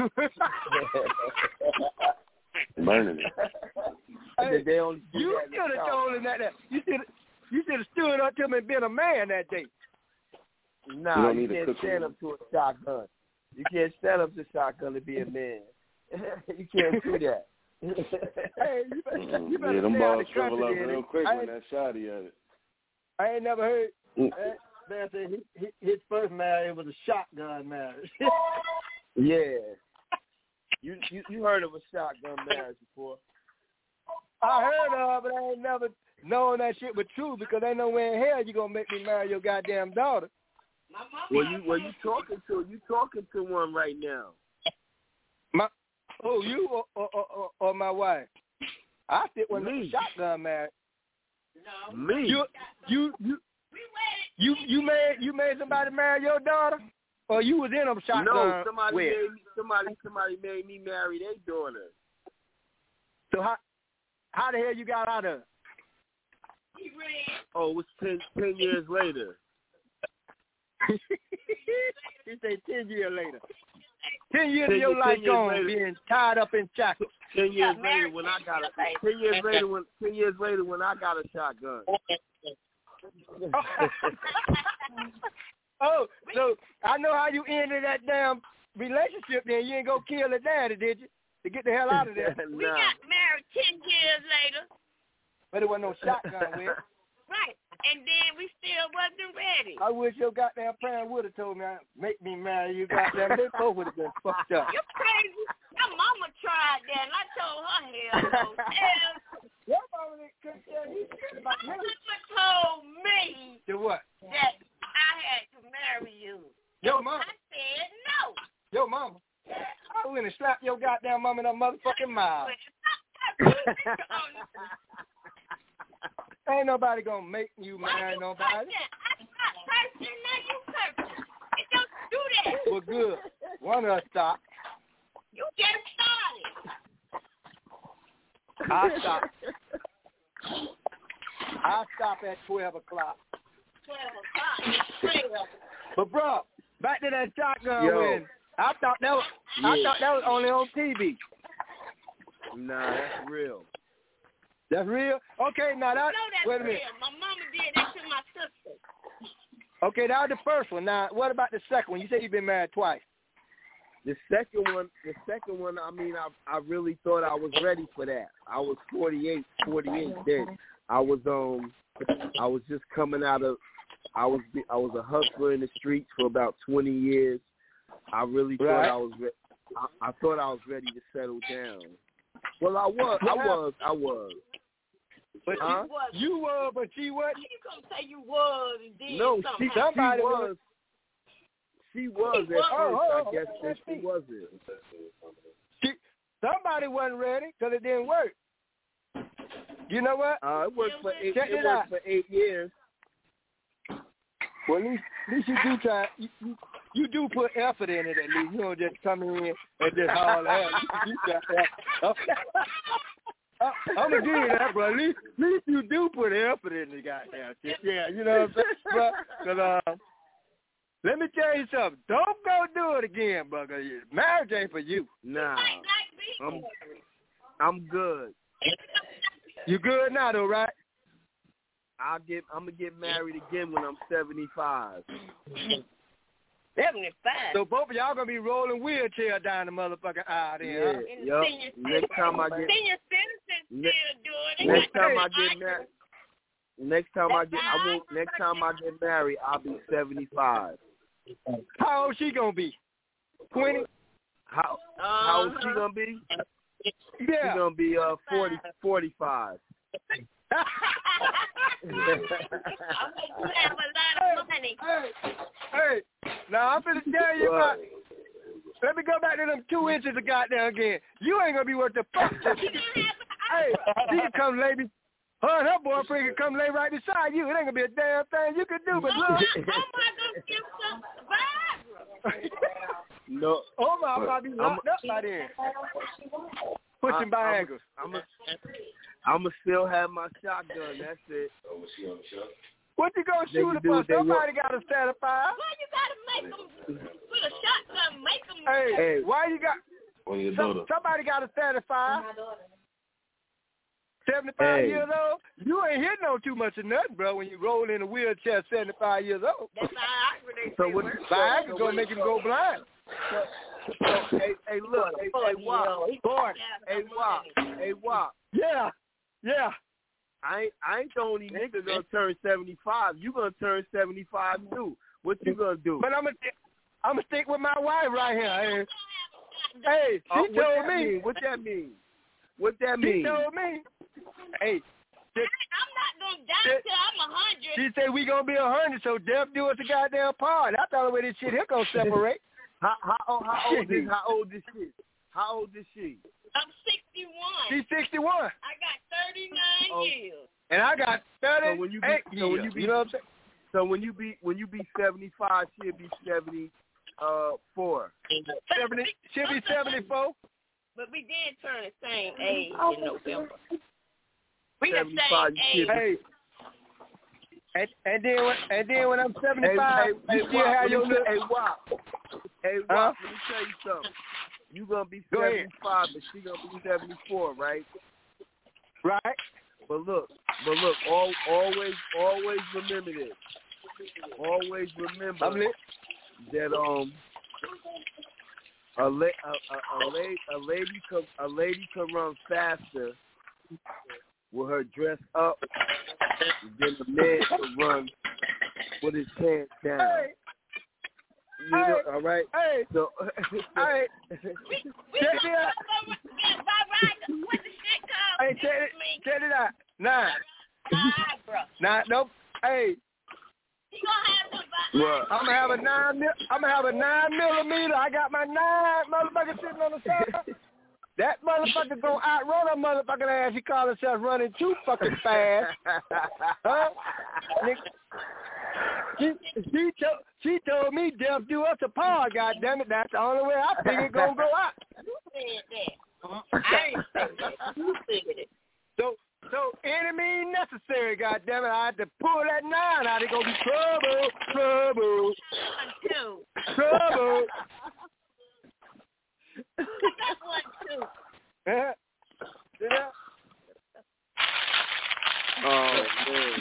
Burning it. Hey, they only you should have told him that. that. You should you should have stood up to him and been a man that day. Nah, you, you can't stand up to a shotgun. You can't stand up to a shotgun to be a man. You can't do that. Hey, you better, you better yeah, them stay out balls the shrivel up country, real quick I when that shotty at it. I ain't never heard. Mm. Uh, man said his, his first marriage was a shotgun marriage. Yeah. You, you you heard of a shotgun marriage before? I heard of it, but I ain't never known that shit was true because ain't no way in hell you gonna make me marry your goddamn daughter. Well, you well you talking to you talking to one right now. My oh you or or, or, or my wife? I sit with a shotgun marriage. No. Me. You you you you you made you made somebody marry your daughter? Or you was in a shotgun? No, somebody with. made me, somebody somebody made me marry their daughter. So how how the hell you got out of it? Oh, it was ten, ten years later. He said ten years later. Ten years ten, of your life gone later, being tied up in shackles. Ten years later when I got a ten years later when ten years later when I got a shotgun. Oh, so I know how you ended that damn relationship then. You ain't go kill the daddy, did you? To get the hell out of there. We nah. got married ten years later. But it wasn't no shotgun with. Right. And then we still wasn't ready. I wish your goddamn parent would have told me, make me marry you, goddamn. They both would have been fucked up. You're crazy. Your mama tried that, and I told her hell no. Hell. Your mama couldn't tell you shit about me. Your mama told me to what? That I had to marry you. Your mama? I said no. Your mama? I went and slapped your goddamn mama in her motherfucking mouth. Ain't nobody gonna make you marry nobody. I'm not cursing, now you cursing. It don't do that. Well, good. One of us stop. You just started. I stop. I I'll stop at twelve o'clock. Twelve o'clock. But bro, back to that shotgun Yo. win. I thought that was Yeah. I thought that was only on T V. Nah, that's real. That's real? Okay, now that No, that's wait a minute. real. My mama did that to my sister. Okay, that was the first one. Now what about the second one? You said you've been married twice. The second one, the second one. I mean, I I really thought I was ready for that. I was forty-eight, forty-eight then. I was um, I was just coming out of. I was I was a hustler in the streets for about twenty years. I really thought Right. I was. Re- I, I thought I was ready to settle down. Well, I was. I was. I was. But Huh? you, you were, but she wasn't. You gonna say you was and did No, she, something? she Somebody was. She was She at was. first. Oh, oh, I guess oh, that she wasn't. She, somebody wasn't ready because it didn't work. You know what? Uh, it worked for eight. Check It it worked out. for eight years. Well, at least, at least you do try. You, you, you do put effort in it. At least you don't just come in and just haul ass. You do try. I'm gonna give you that, bro. At least, at least you do put effort in the goddamn shit. Yeah, you know what I'm saying, bro? 'Cause, uh, let me tell you something. Don't go do it again, bro. 'Cause marriage ain't for you. Nah, I'm I'm good. You good now, though, right? I'll get. I'm gonna get married again when I'm seventy-five. Seventy-five. So both of y'all gonna be rolling wheelchair down the motherfucking aisle then, Yeah. huh? Yup. Next time I get. Senior citizens Ne- still do it. They Next got time I their get married. Next time I get. I won't. Next time I get married, I'll be seventy-five. How old she gonna be? Twenty. How How old she gonna be? Yeah. She gonna be uh forty, forty-five. You have a lot of money. Hey, hey, now I'm finna tell you about. Let me go back to them two inches of goddamn again. You ain't gonna be worth the fuck. Hey, she can come lay be. Her and her boyfriend can come lay right beside you. It ain't gonna be a damn thing you can do, but look. Oh, my gonna give some Viagra. No. Oh my, I'm about to be locked up by then. Pushing Viagra. I'm a, I'm gonna still have my shotgun. That's it. What you gonna They shoot can it do for? what they Somebody want. got to satisfy. Well, you gotta make them put a shotgun, make them. Hey, Hey. why you got? On your Some, daughter. somebody got to satisfy. seventy-five Hey. years old? You ain't hitting on too much of nothing, bro, when you roll in a wheelchair seventy-five years old. That's Viagra they So say what? works. Viagra so gonna what- make him go blind. So, hey, hey, look, hey, hey, Wop, Boy, hey, Wop, hey, Wop. yeah, yeah. I ain't, I ain't the only nigga gonna turn seventy-five. You gonna turn seventy-five too. What you gonna do? But I'm gonna, I'm gonna stick with my wife right here. Hey, hey she Uh, what told that me. mean? What that mean? What that She mean? told me. Hey, she, I'm not gonna die till I'm a hundred. she said we gonna be a hundred, so death do us a goddamn part. I thought the way this shit here gonna separate. How, how, old- how old is how old is she? How old is she? I'm sixty-one. She's sixty-one, I got thirty-nine Oh. years. and I got So when you be, thirty-eight so when years. you be, You know what I'm saying? so when you be, when you be seventy-five, she'll be seventy, uh, four. seventy, she'll be seventy-four. But we did turn the same age in November. We the seventy-five, same you age. should be. Hey, and, and then when, and then when I'm Hey, seventy-five, hey, you hey, still Wop, have let your me- little. hey, Wop. Hey, Huh? Wop, let me tell you something. You gonna be Go ahead. seventy-five, but she gonna be seventy-four, right? Right. But look, but look, all, always, always remember this. Always remember I'm lit. that um, a, la- a, a, a, lady, a lady, can, a lady can run faster with her dress up than the man can run with his pants down. Hey, You know, hey, all right. hey, So, hey. We Check it out. What the shit called? Hey, check it, check it out. Nah, Viagra. nah, nope. Hey, He gonna have some Viagra. what? I'm gonna have a nine. Mil, I'm gonna have a nine millimeter. I got my nine motherfucker sitting on the side. That motherfucker gonna outrun a motherfucking ass. He call himself running too fucking fast. Huh? Nigga, She, she, told, she told me death do us apart, goddammit. That's the only way I think it's gonna go out. You said that. I ain't said that. You said it. So, So any means necessary, goddammit. I had to pull that nine out. It's gonna be trouble, trouble, Two. trouble. That's one too. Yeah. See that? Oh man.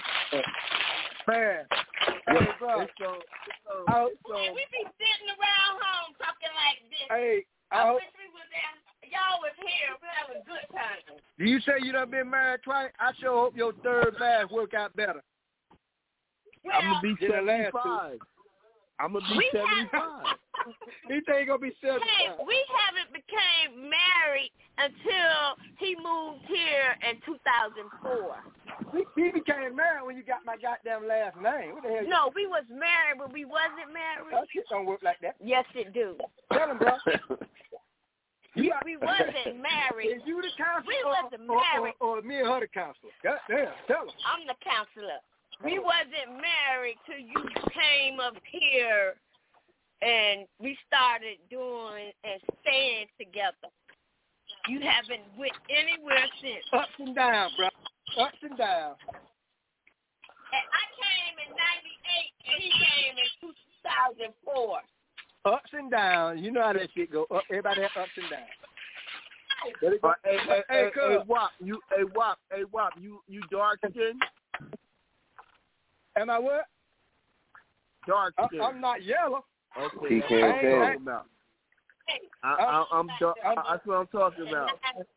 Man. Yeah, Hey, bro. it's so, it's so, I, it's so, Man, we be sitting around home talking like this. hey, I I hope, wish we was there. Y'all was here. We have a good time. do you say you done been married twice? I sure hope your third marriage work out better. Well, I'm gonna be than the last seventy-five. I'm gonna be We seventy-five. He think he gonna be Hey, seventy-five. we haven't became married until he moved here in two thousand four. He, he became married when you got my goddamn last name. What the hell? No, we was married, but we wasn't married. That shit don't work like that. Yes, it do. Tell him, bro. We, we wasn't married. Is you the counselor We or, wasn't or, married. or, or me and her the counselor? Goddamn, tell him. I'm the counselor. We wasn't married till you came up here and we started doing and staying together. You haven't went anywhere since. Ups and downs, bro. Ups and downs. And I came in ninety-eight and he came in two thousand four. Ups and downs. You know how that shit go. Up, everybody has ups and downs. Uh, hey, hey, hey, cuz. hey, Wop, you, hey, Wop, hey, Wop, you, you dark skin? Am I what? Dark I, skin. I'm not yellow. Okay, He that's can't what I'm tell. talking about. I, I, I'm, dark, that's what I'm talking about.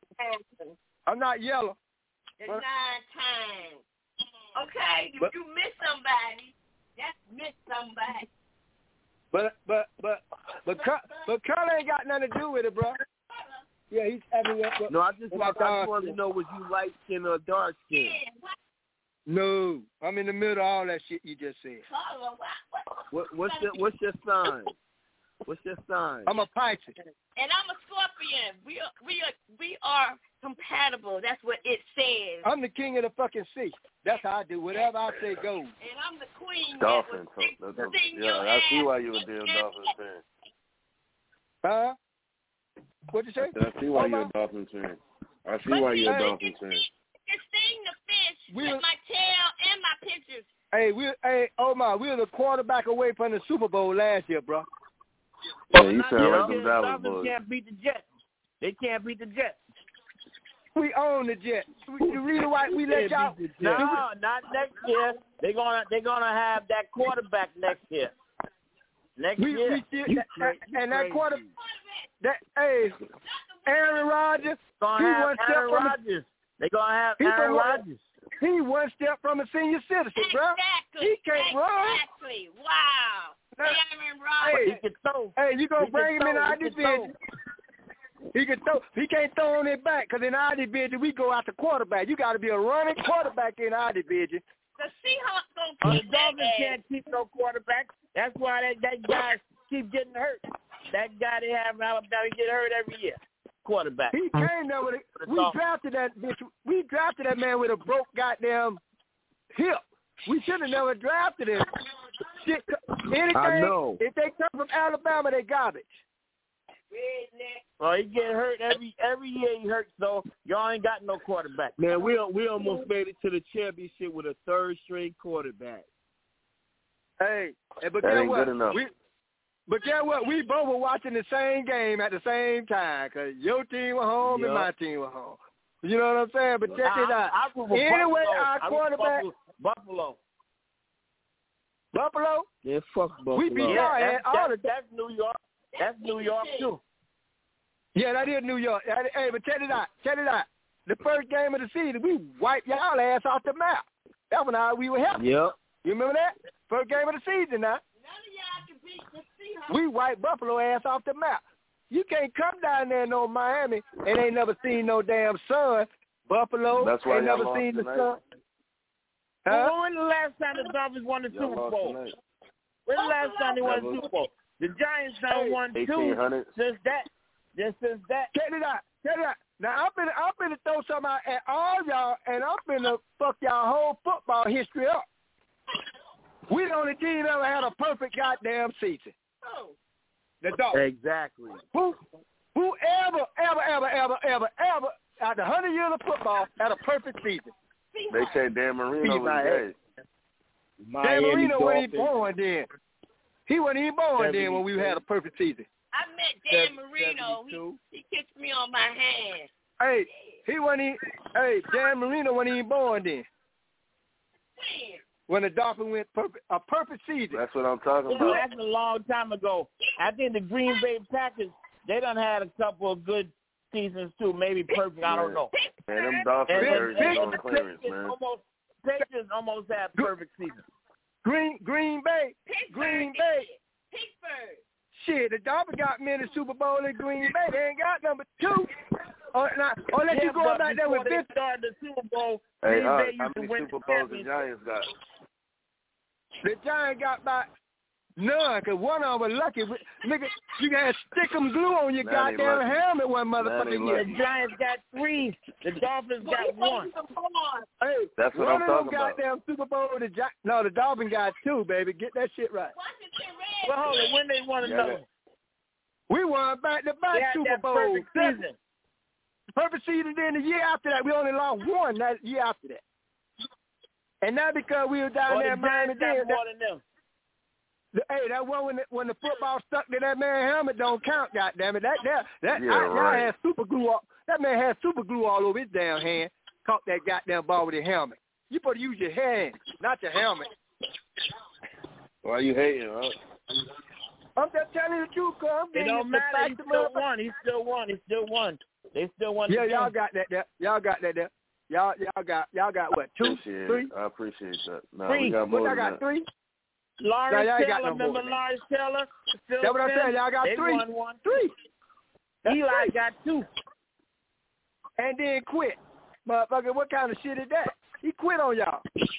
I'm not yellow. The nine times. Okay, if But- you miss somebody, that's miss somebody. But but but but co- but color ain't got nothing to do with it, bro. Yeah, he's having what, No, I just, what want, I I thought- just wanted to know was you light skin or dark skin? No, I'm in the middle of all that shit you just said. What, what's your What's your sign? What's your sign? I'm a Pisces. And I'm a Scorpion. We are, we are, we are compatible. That's what it says. I'm the king of the fucking sea. That's how I do. Whatever I say goes. And I'm the queen. Dolphins. That That's was a- sing yeah, your I see ass why you a with damn your- Dolphins fan. Huh? What'd you say? I see why Oh, you're a my- Dolphins fan. I see But why see, you're a hey, Dolphins fan. You sting the fish We with was- my tail and my pictures. Hey, we hey Omar, we were the quarterback away from the Super Bowl last year, bro. Yeah, you sound Yeah, like them the Dallas Dolphins boys. can't beat the Jets. They can't beat the Jets. We own the Jets. We, the reason why we let y'all. No, not next year. They're gonna they're gonna have that quarterback next year. Next We, year. we still, that, and that quarter, that hey, Aaron Rodgers, Gonna he have one step Aaron from a, Rodgers. They're gonna have he Aaron from one- Rodgers. he one step from a senior citizen, bro. Exactly. He can't run. Exactly. Wow. Now, Aaron Rodgers. Hey, He can throw. hey, you gonna He bring him can in throw. our He can division? He can throw. He can't throw on it back because in our division we go out the quarterback. You got to be a running quarterback in our division. The Seahawks Uh, gonna the keep that Dolphins ass. can't keep no quarterback. That's why that, that guy keep getting hurt. That guy they have in Alabama get hurt every year. Quarterback. He came there with a, we Dolphins. drafted that bitch. We drafted that man with a broke goddamn hip. We should have never drafted him. Shit, anything. I know. If they come from Alabama, they garbage. Well, he get hurt every every year. He hurts though. Y'all ain't got no quarterback. Man, we we almost made it to the championship with a third string quarterback. Hey, hey, but That guess ain't what? good enough. We, but guess what? We both were watching the same game at the same time because your team was home and Yup. my team was home. You know what I'm saying? But check it out. I, I root for Anyway, Buffalo. our I root for quarterback, Buffalo. Buffalo, Yeah, fuck Buffalo. we beat Yeah, y'all that's, at all that's, the that's New York. That's New York too. Yeah, that is New York. That- Hey, but check it out. Check it out. The first game of the season, we wiped y'all ass off the map. That one how we were happy. Yep. You remember that? First game of the season now. We wiped Buffalo ass off the map. You can't come down there in no Miami and ain't never seen no damn sun. Buffalo That's why ain't y'all never lost seen the tonight. sun. Well, Huh? when the last time the Dolphins won the Y'all Super lost Bowl? tonight. When the last time they won the Never. Super Bowl? The Giants done won two eighteen hundred. since that. Just since that. Check it out. Check it out. Now I'm finna I'm finna throw something out at all y'all, and I'm finna fuck y'all whole football history up. We the only team ever had a perfect goddamn season. The Dolphins. Exactly. Who, whoever, ever, ever, ever, ever, ever, out the hundred years of football had a perfect season. They said Dan Marino was gay. Dan Marino wasn't even born then. He wasn't even born then when we had a perfect season. I met Dan Marino. He, he kissed me on my hand. Hey, he wasn't even, hey, Dan Marino wasn't even born then. When the Dolphins went perfect, a perfect season. That's what I'm talking Yeah, about. that's a long time ago. I think the Green Bay Packers, they done had a couple of good seasons too. Maybe perfect, I don't know. Man, them Dolphins And, and, jerseys and, on the clearance, Patriots man. almost, Patriots almost had perfect seasons. Green Green Bay, Green Bay. Pittsburgh. Shit, the Dolphins got many Super Bowl in Green Bay. They ain't got number two. Or, now, unless yeah, you going back there with they Vince. started the Super Bowl, Hey, Green uh, Bay how used to many win Super the Bowls the championship. Giants got? The Giants got by none, because one of them was lucky. Nigga, you got to stick them glue on your Now they goddamn lucky. helmet one Now they motherfucking year. The Giants got three. The Dolphins got one. Hey, That's what one I'm of talking them about. goddamn Super Bowl, the Gi- no, the Dolphins got two, baby. Get that shit right. Well, hold on. When they won Yeah, another one? We won back-to-back They had Super that Bowl. perfect season. Perfect season. Then the year after that, we only lost one. That year after that, and not because we were down Or there the in Miami. Giants got Dade, more than them. The, hey, that one when the, when the football stuck to that man's helmet don't count. Goddamn it, that that that Yeah, I, right. y'all had super glue. All, that man had super glue all over his damn hand. Caught that goddamn ball with his helmet. You supposed to use your hand, not your helmet. Why you hating, huh? I'm just telling you the truth, cuz I'm It getting don't the matter. fact He the still motherfucker- won. He still won. He still won. They still won. Yeah, the y'all game. got that there. Y'all got that there. Y'all y'all got y'all got what? Two, Appreciate three, it. I appreciate that. Nah, Three. we got more what y'all than got? that. Three. Lawrence Now, y'all ain't got Taylor, no more remember than that. Lawrence Taylor? Phil That's what I'm Simms? saying. Y'all got they three. won one. Three. That's Eli three. got two. And then quit. Motherfucker, what kind of shit is that? He quit on y'all.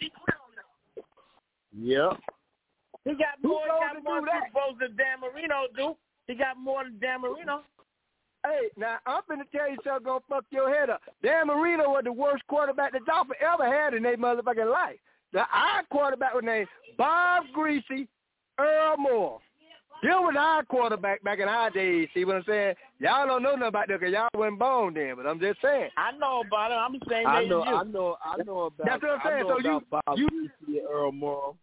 Yep. He got Who more. He told got to more do that? Super Bowls than Dan Marino do. He got more than Dan Marino. Hey, now I'm finna tell you something gonna fuck your head up. Dan Marino was the worst quarterback the Dolphins ever had in their motherfucking life. The our quarterback was named Bob Greasy, Earl Moore. Bill was our quarterback back in our days. See what I'm saying? Y'all don't know nothing about that because y'all wasn't born then, but I'm just saying. I know about it. I'm the same I age know, as you. I know, I know about. That's what I'm saying. I know So you- about Bob you- Greasy and Earl Morrow.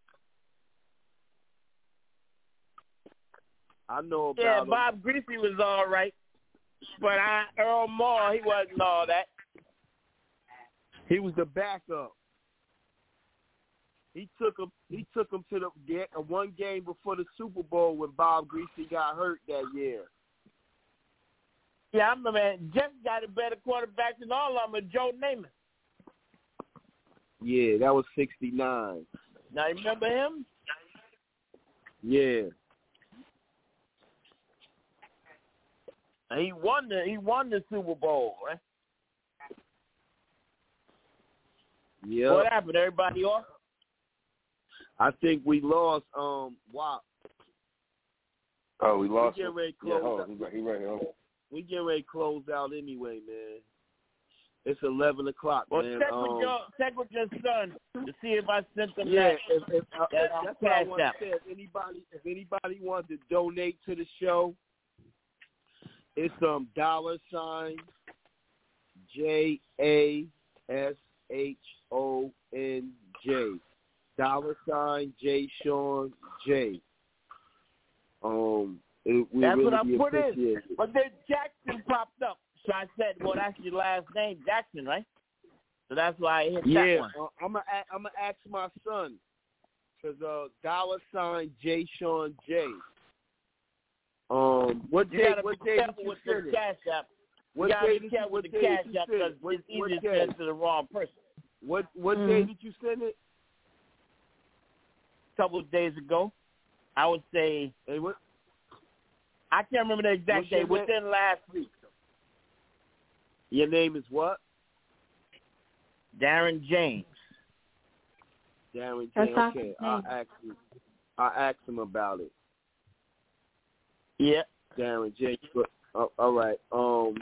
I know about. Yeah, him. Bob Greasy was all right, but I, Earl Moore, he wasn't all that. He was the backup. He took him. He took him to the ga- uh, one game before the Super Bowl when Bob Greasy got hurt that year. Yeah, I remember, man. Jeff got a better quarterback than all of them, Joe Namath. Yeah, that was sixty-nine. Now, you remember him? Yeah. And he won the he won the Super Bowl, right? Yeah. What happened? Everybody off? I think we lost. Um, wow. Oh, we lost We get him? ready to Yeah, close hold out. on. He right, he right here. Hold on. We get ready to close out anyway, man. It's eleven o'clock, Well, man. check um, with your check with your son to see if I sent them Yeah, that. if, if, uh, that if, um, that's what I Cash want to App. say. If anybody, if anybody wants to donate to the show, it's um dollar sign J A S H O N J, dollar sign J Sean J. Um, it, we That's really what I put appreciate in. it. But then Jackson popped up. So I said, well, that's your last name, Jackson, right? So that's why I hit that Yeah, one. uh, I'm gonna I'm gonna ask my son, cause uh dollar sign J Sean J. Um, what You day? gotta What be day did careful you with the send it? Cash App. You What gotta day be did you? careful What with the day Cash did you App send because it? What, it's what easy to day? send to the wrong person. What what Mhm. day did you send it? A couple of days ago, I would say. Hey, what? I can't remember the exact What's day. your name? Within last week. Your name is what? Darren James. Darren That's J. not Okay, his I'll name. ask him. I'll ask him about it. Yeah. Darren J. But, uh, all right. Um.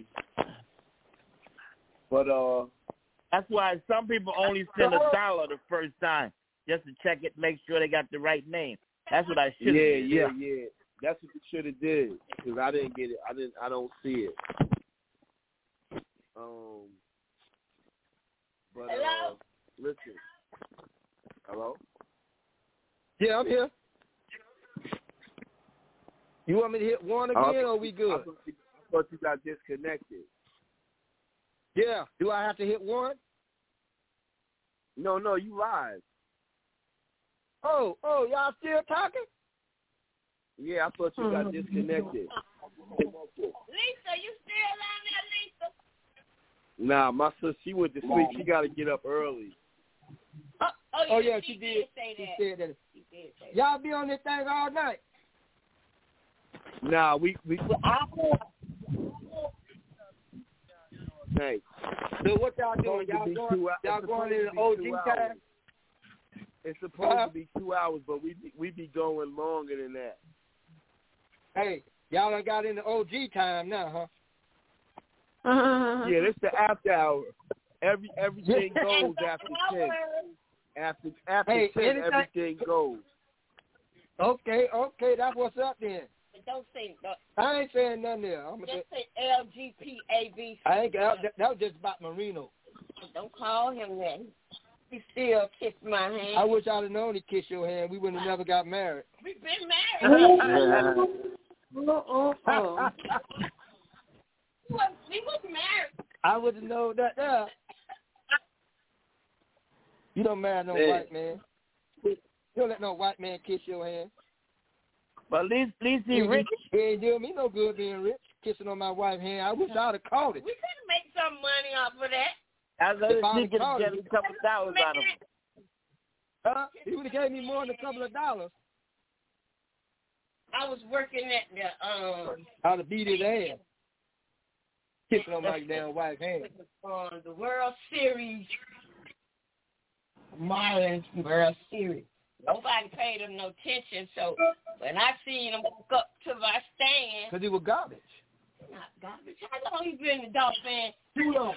But uh. That's why some people only send a dollar the first time just to check it, make sure they got the right name. That's what I should have Yeah, did. yeah, yeah. That's what you should have did because I didn't get it. I didn't. I don't see it. Um. But uh, listen. Hello? Yeah, I'm here. You want me to hit one again, uh, or we good? I thought, you, I thought you got disconnected. Yeah. Do I have to hit one? No, no, you live. Oh, oh, y'all still talking? Yeah, I thought you got disconnected. Lisa, you still on there, Lisa? Nah, my sister, she went to sleep. She got to get up early. Oh, oh, Oh, yeah, yeah, she, she did did. say She that. said that. She did say Y'all be on this thing all night? Nah, we we. Hey, so what y'all doing? Y'all be going? two, Y'all going in the be O G two time? hours. It's supposed Uh-huh. to be two hours, but we be, we be going longer than that. Hey, y'all done got in the O G time now, huh? Yeah, this the after hour. Every everything goes after ten. After after Hey, ten, anything- everything goes. Okay, okay, that's what's up then. But don't say no. I ain't saying nothing there. I'm Just gonna say L G P A B. I ain't that, that was just about Marino. Don't call him that. He still kissed my hand. I wish I'd have known he kissed your hand. We would have never got married. We've been married. Oh, oh, oh. we was we was married. I would have known that there. You don't marry no Yeah. white man. You don't let no white man kiss your hand. But at least, at least he rich. He ain't doing me no good being rich, kissing on my wife's hand. I wish I'd have called it. We could make some money off of that. I was If I'd going have to get called a it, couple dollars out of him. Uh, he would have gave me more than a couple of dollars. I was working at the um I'd have beat his ass. Kissing on my damn wife's hand. on the World Series, Marlins World Series. Nobody paid him no attention, so when I seen him walk up to my stand, Because he was garbage. not garbage. How long he been a Dolphin? Too long.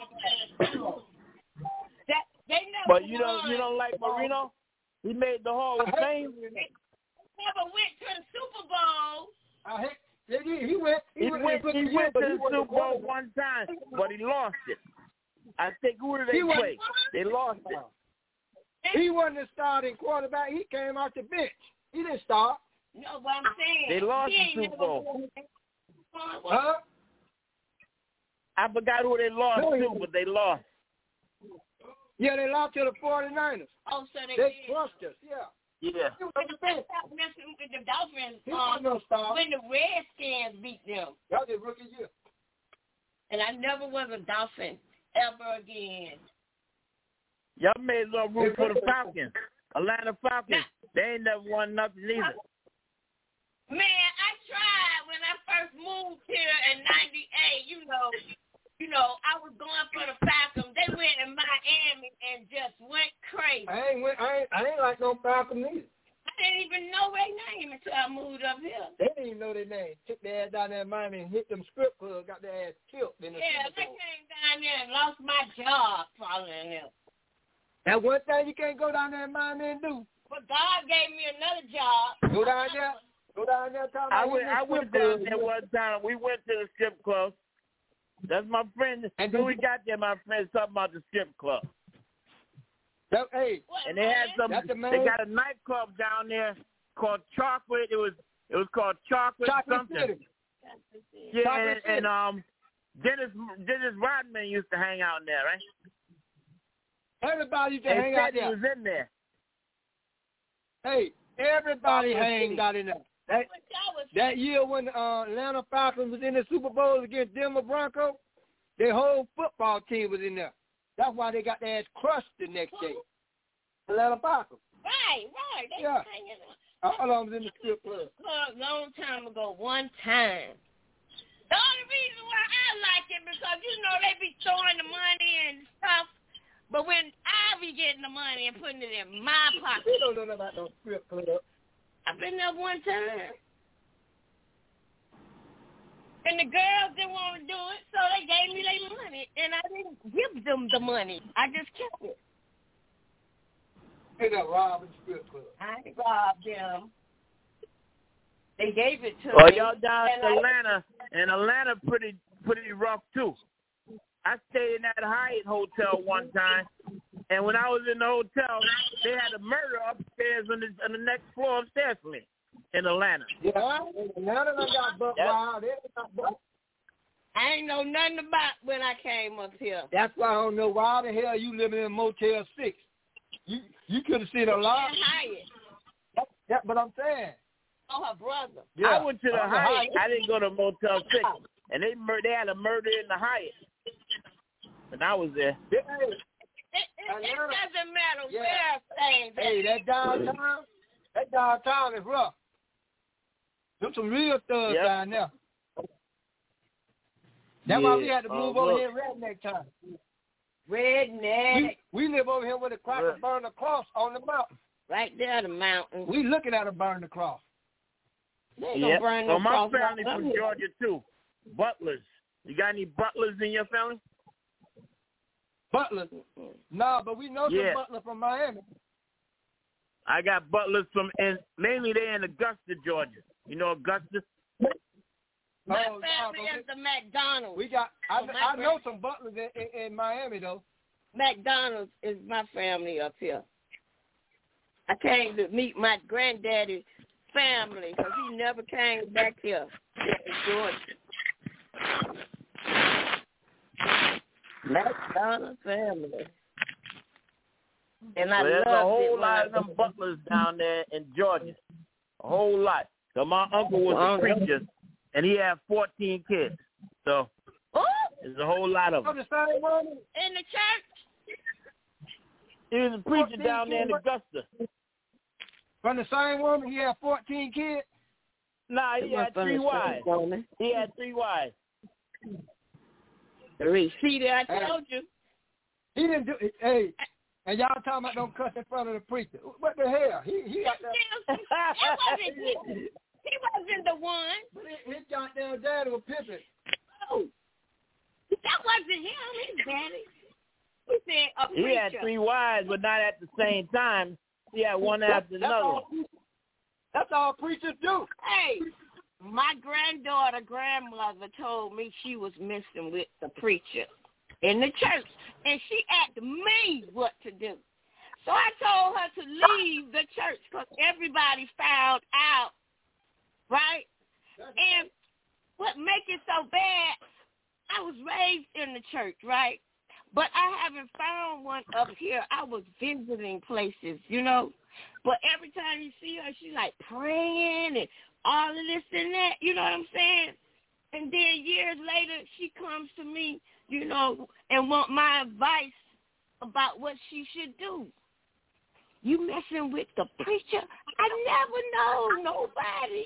That they never. But you don't, won. you don't like Marino? He made the Hall of Fame. Never went to the Super Bowl. I hate. He, he went. He, He went, went, he he went, went but to he the wasn't Super Bowl quarterback. one time, but he lost it. I think who did they He wasn't- play? They lost it. He wasn't a starting quarterback. He came out the bench. He didn't start. No, but I'm saying They lost he the ain't Super never Bowl. won. Huh? I forgot who they lost No, he to, didn't. but they lost. Yeah, they lost to the forty-niners. Oh, so they, They did. crushed us. Yeah. Yeah. He was on the bench. Stop messing with the Dolphins. He Um, wasn't no star. when the Redskins beat them, That was his rookie year. and I never was a Dolphin ever again. Y'all made a little room for the Falcons. Atlanta Falcons. They ain't never won nothing either. Man, I tried when I first moved here in ninety-eight. You know, you know, I was going for the Falcons. They went in Miami and just went crazy. I ain't went, I ain't I ain't like no Falcon either. I didn't even know their name until I moved up here. They didn't even know their name. Took their ass down there in Miami and hit them strip clubs, got their ass killed in the Yeah, Super they Bowl. came down there and lost my job following them. That one thing you can't go down there in Miami and do. But God gave me another job. Go down there. Go down there talking I about went, hitting I the went strip down clubs. there one time. We went to the strip club. That's my friend. And When did we you- got there, my friend talking about the strip club. That, hey, And they had some. That's the man. They got a nightclub down there called Chocolate. It was it was called Chocolate, Chocolate something. City. Yeah, Chocolate and, City. and um, Dennis Dennis Rodman used to hang out in there, right? Everybody used to They hang said out he there. was in there. Hey, everybody Chocolate hanged City. out in there. That, that year when uh, Atlanta Falcons was in the Super Bowl against Denver Broncos, their whole football team was in there. That's why they got their ass crushed the next day. Atlanta Falcons. Right, right. They Yeah. was hanging out. All of them was in the strip club. A long time ago, one time. The only reason why I like it because, you know, they be throwing the money and stuff. But when I be getting the money and putting it in my pocket. We don't know nothing about no strip club. I've been there one time. And the girls didn't want to do it, so they gave me their money. And I didn't give them the money. I just kept it. They got robbing strip club. I robbed them. They gave it to Oh, me. y'all down and in I- Atlanta, and Atlanta pretty pretty rough too. I stayed in that Hyatt hotel one time, and when I was in the hotel, they had a murder upstairs on the, on the next floor upstairs from me in Atlanta. Yeah, Atlanta done got buck Yep. wild. They got buck. I ain't know nothing about when I came up here. That's why I don't know why the hell you living in Motel Six. You you could have seen a lot. Hyatt. That, that, but I'm saying. Oh, her brother. Yeah. I went to the Uh, Hyatt. I didn't go to Motel Six, and they mur- they had a murder in the Hyatt, and I was there. Hey, It, it, it doesn't matter Yeah. where things. hey, that downtown, that downtown is rough. There's some real thugs Yep. down there. That's why we Yeah. had to move Uh, over look. here redneck time. Redneck. We, we live over here with a cracker Look. burn the cross on the mountain. Right there, the mountain. We looking at a burn the cross. They ain't Yeah. gonna burn So no my cross family out from there. Georgia too. Butlers. You got any butlers in your family? Butler. Nah, but we know Yeah. some Butler from Miami. I got butlers from, and mainly they're in Augusta, Georgia. You know Augusta? My Oh, nah, family but is the McDonald's. We got. I, Oh, my I know grand- some Butlers in, in, in Miami though. McDonald's is my family up here. I came to meet my granddaddy's family because he never came back here to Georgia. McDonald's family. And I So there's loved a whole it when lot I of them butlers down there in Georgia. A whole lot. So my uncle was Well, a preacher, and he had fourteen kids. So Oh, there's a whole lot of Oh, them. the same one. in the church. He was a preacher fourteen down there in kids. Augusta. From the same woman, he had fourteen kids. Nah, he had three wives. Woman. He had three wives. Three. See that? I told you. He didn't do it. Hey, and y'all talking about don't cuss in front of the preacher. What the hell? He he got that. That wasn't him. He wasn't the one. His goddamn daddy was pimping. No. That wasn't him. His daddy. He said a preacher. He had three wives, but not at the same time. He had one after That's another. all, that's all preachers do. Hey, my granddaughter, grandmother told me she was messing with the preacher in the church, and she asked me what to do. So I told her to leave the church because everybody found out, right? And what make it so bad, I was raised in the church, right? But I haven't found one up here. I was visiting places, you know. But every time you see her, she's like praying and all of this and that, you know what I'm saying? And then years later, she comes to me, you know, and want my advice about what she should do. You messing with the preacher? I never know nobody,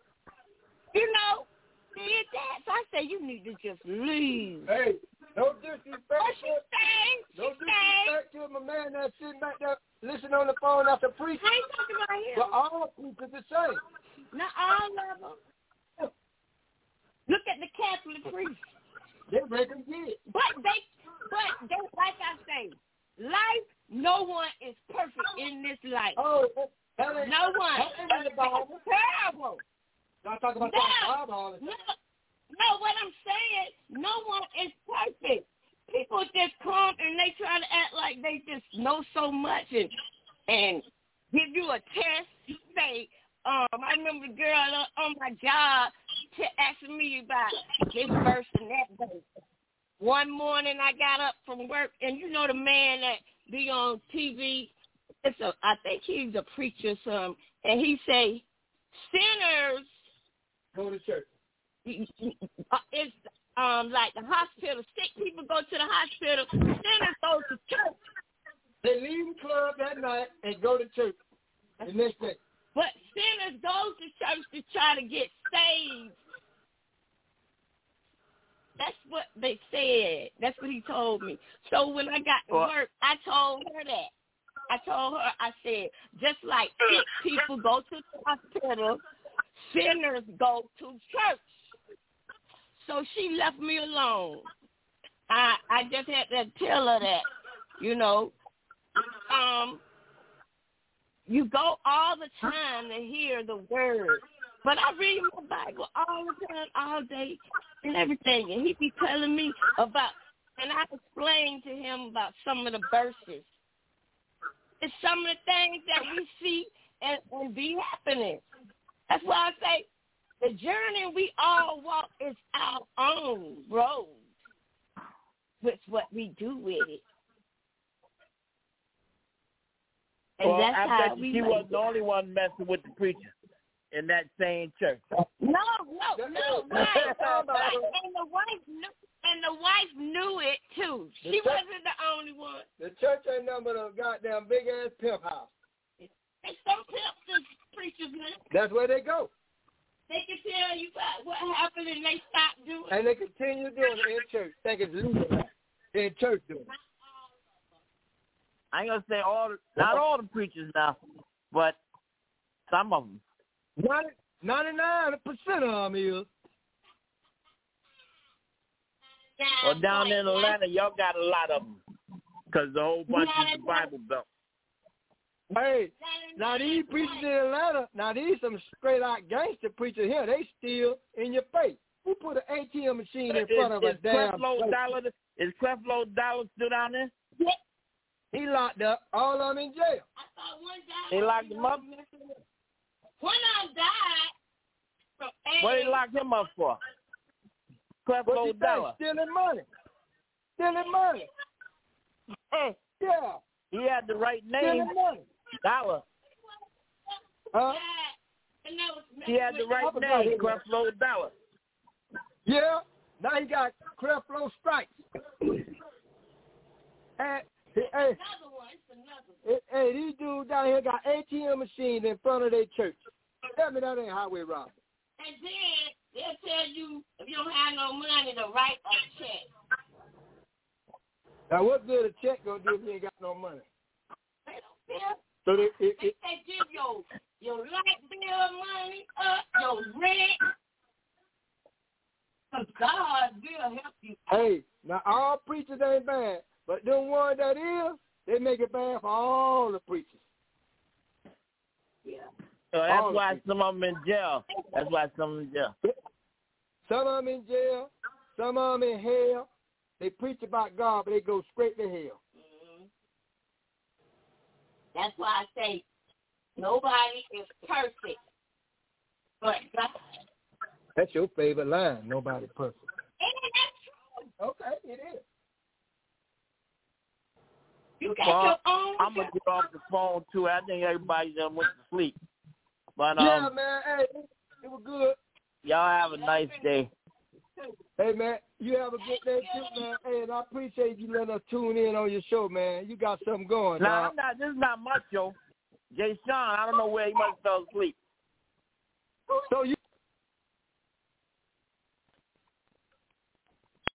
you know, did that. So I say, you need to just leave. Hey, no disrespect. What she saying? No She saying? disrespect to my man that's sitting back there listening on the phone after preaching. I ain't talking about him. But all preachers the same. Not all of them. Look at the Catholic priests. They break them kids. But they, but they, like I say, life, no one is perfect in this life. Oh, that ain't, No one. That ain't in the Bible. Terrible. Y'all talking about No. the Bible all the No, time. no, what I'm saying, no one is perfect. People just come and they try to act like they just know so much and and give you a test. Say, um, I remember the girl on my job t- asking me about this verse and that verse. One morning I got up from work, and you know the man that be on T V. It's a, I think he's a preacher, or something, and he say, sinners go to church. Uh, it's um like the hospital. Sick people go to the hospital. Sinners go to church. They leave the club that night and go to church the next day. But sinners go to church to try to get saved. That's what they said. That's what he told me. So when I got to Well, work, I told her that. I told her, I said, just like sick people go to the hospital, sinners go to church. So she left me alone. I I just had to tell her that, you know. Um, you go all the time to hear the word. But I read my Bible all the time, all day, and everything. And he be telling me about and I explained to him about some of the verses. It's some of the things that we see and, and be happening. That's why I say the journey we all walk is our own road with what we do with it. And well, that's I how bet we she wasn't the only one messing with the preacher in that same church. No, no, no, right. And the wife knew, and the wife knew it too. She The church, wasn't the only one. The church ain't nothing but a goddamn big ass pimp house. And some pimps and preachers now. That's where they go. They can tell you about what happened and they stop doing it. And they continue doing it in church. Think it's legal now. In church doing it. I ain't gonna say all, the, not all the preachers now, but some of them. ninety-nine percent of them is. Well, down in Atlanta, y'all got a lot of them because the whole bunch is the Bible Belt. Hey, now these preachers in Atlanta, now these some straight out gangster preachers here. They still in your face. Who put an A T M machine in front is, of a is damn Creflo place? Dollar? Is Creflo Dollar still down there? Yeah. He locked up. All of them in jail. I thought one guy. They locked him up. One of them died from AIDS. What they locked him up for? Creflo Dollar. Stealing money. Stealing money. Yeah. He had the right name. Stealing money. Dollar. Huh? He had the right name, Creflo Dollar. Yeah. Now he got Creflo Stripes. And, hey, hey, hey, these dudes down here got A T M machines in front of their church. Tell me that ain't highway robbery. And then they'll tell you if you don't have no money to write a check. Now what good a check gonna do if you ain't got no money? They don't care. So they, it, They it, say give your your light bill money up, your rent. Because God will help you. hey, now all preachers ain't bad, but them one that is, they make it bad for all the preachers. Yeah. So that's All why some of them in jail. That's why some of them in jail. Some of them in jail, some of them in hell. They preach about God, but they go straight to hell. Mm-hmm. That's why I say nobody is perfect, but God. That's your favorite line. Nobody perfect. Ain't that true? Okay, it is. You got Well, your own. I'm gonna get off the phone too. I think everybody done went to sleep. But um, yeah, man. Hey, it was good. Y'all have a nice day. Hey, man, you have a good day too, man. Hey, and I appreciate you letting us tune in on your show, man. You got something going. Nah, dog. I'm not. This is not much, yo. Jay Sean, I don't know where he must have fell asleep. So you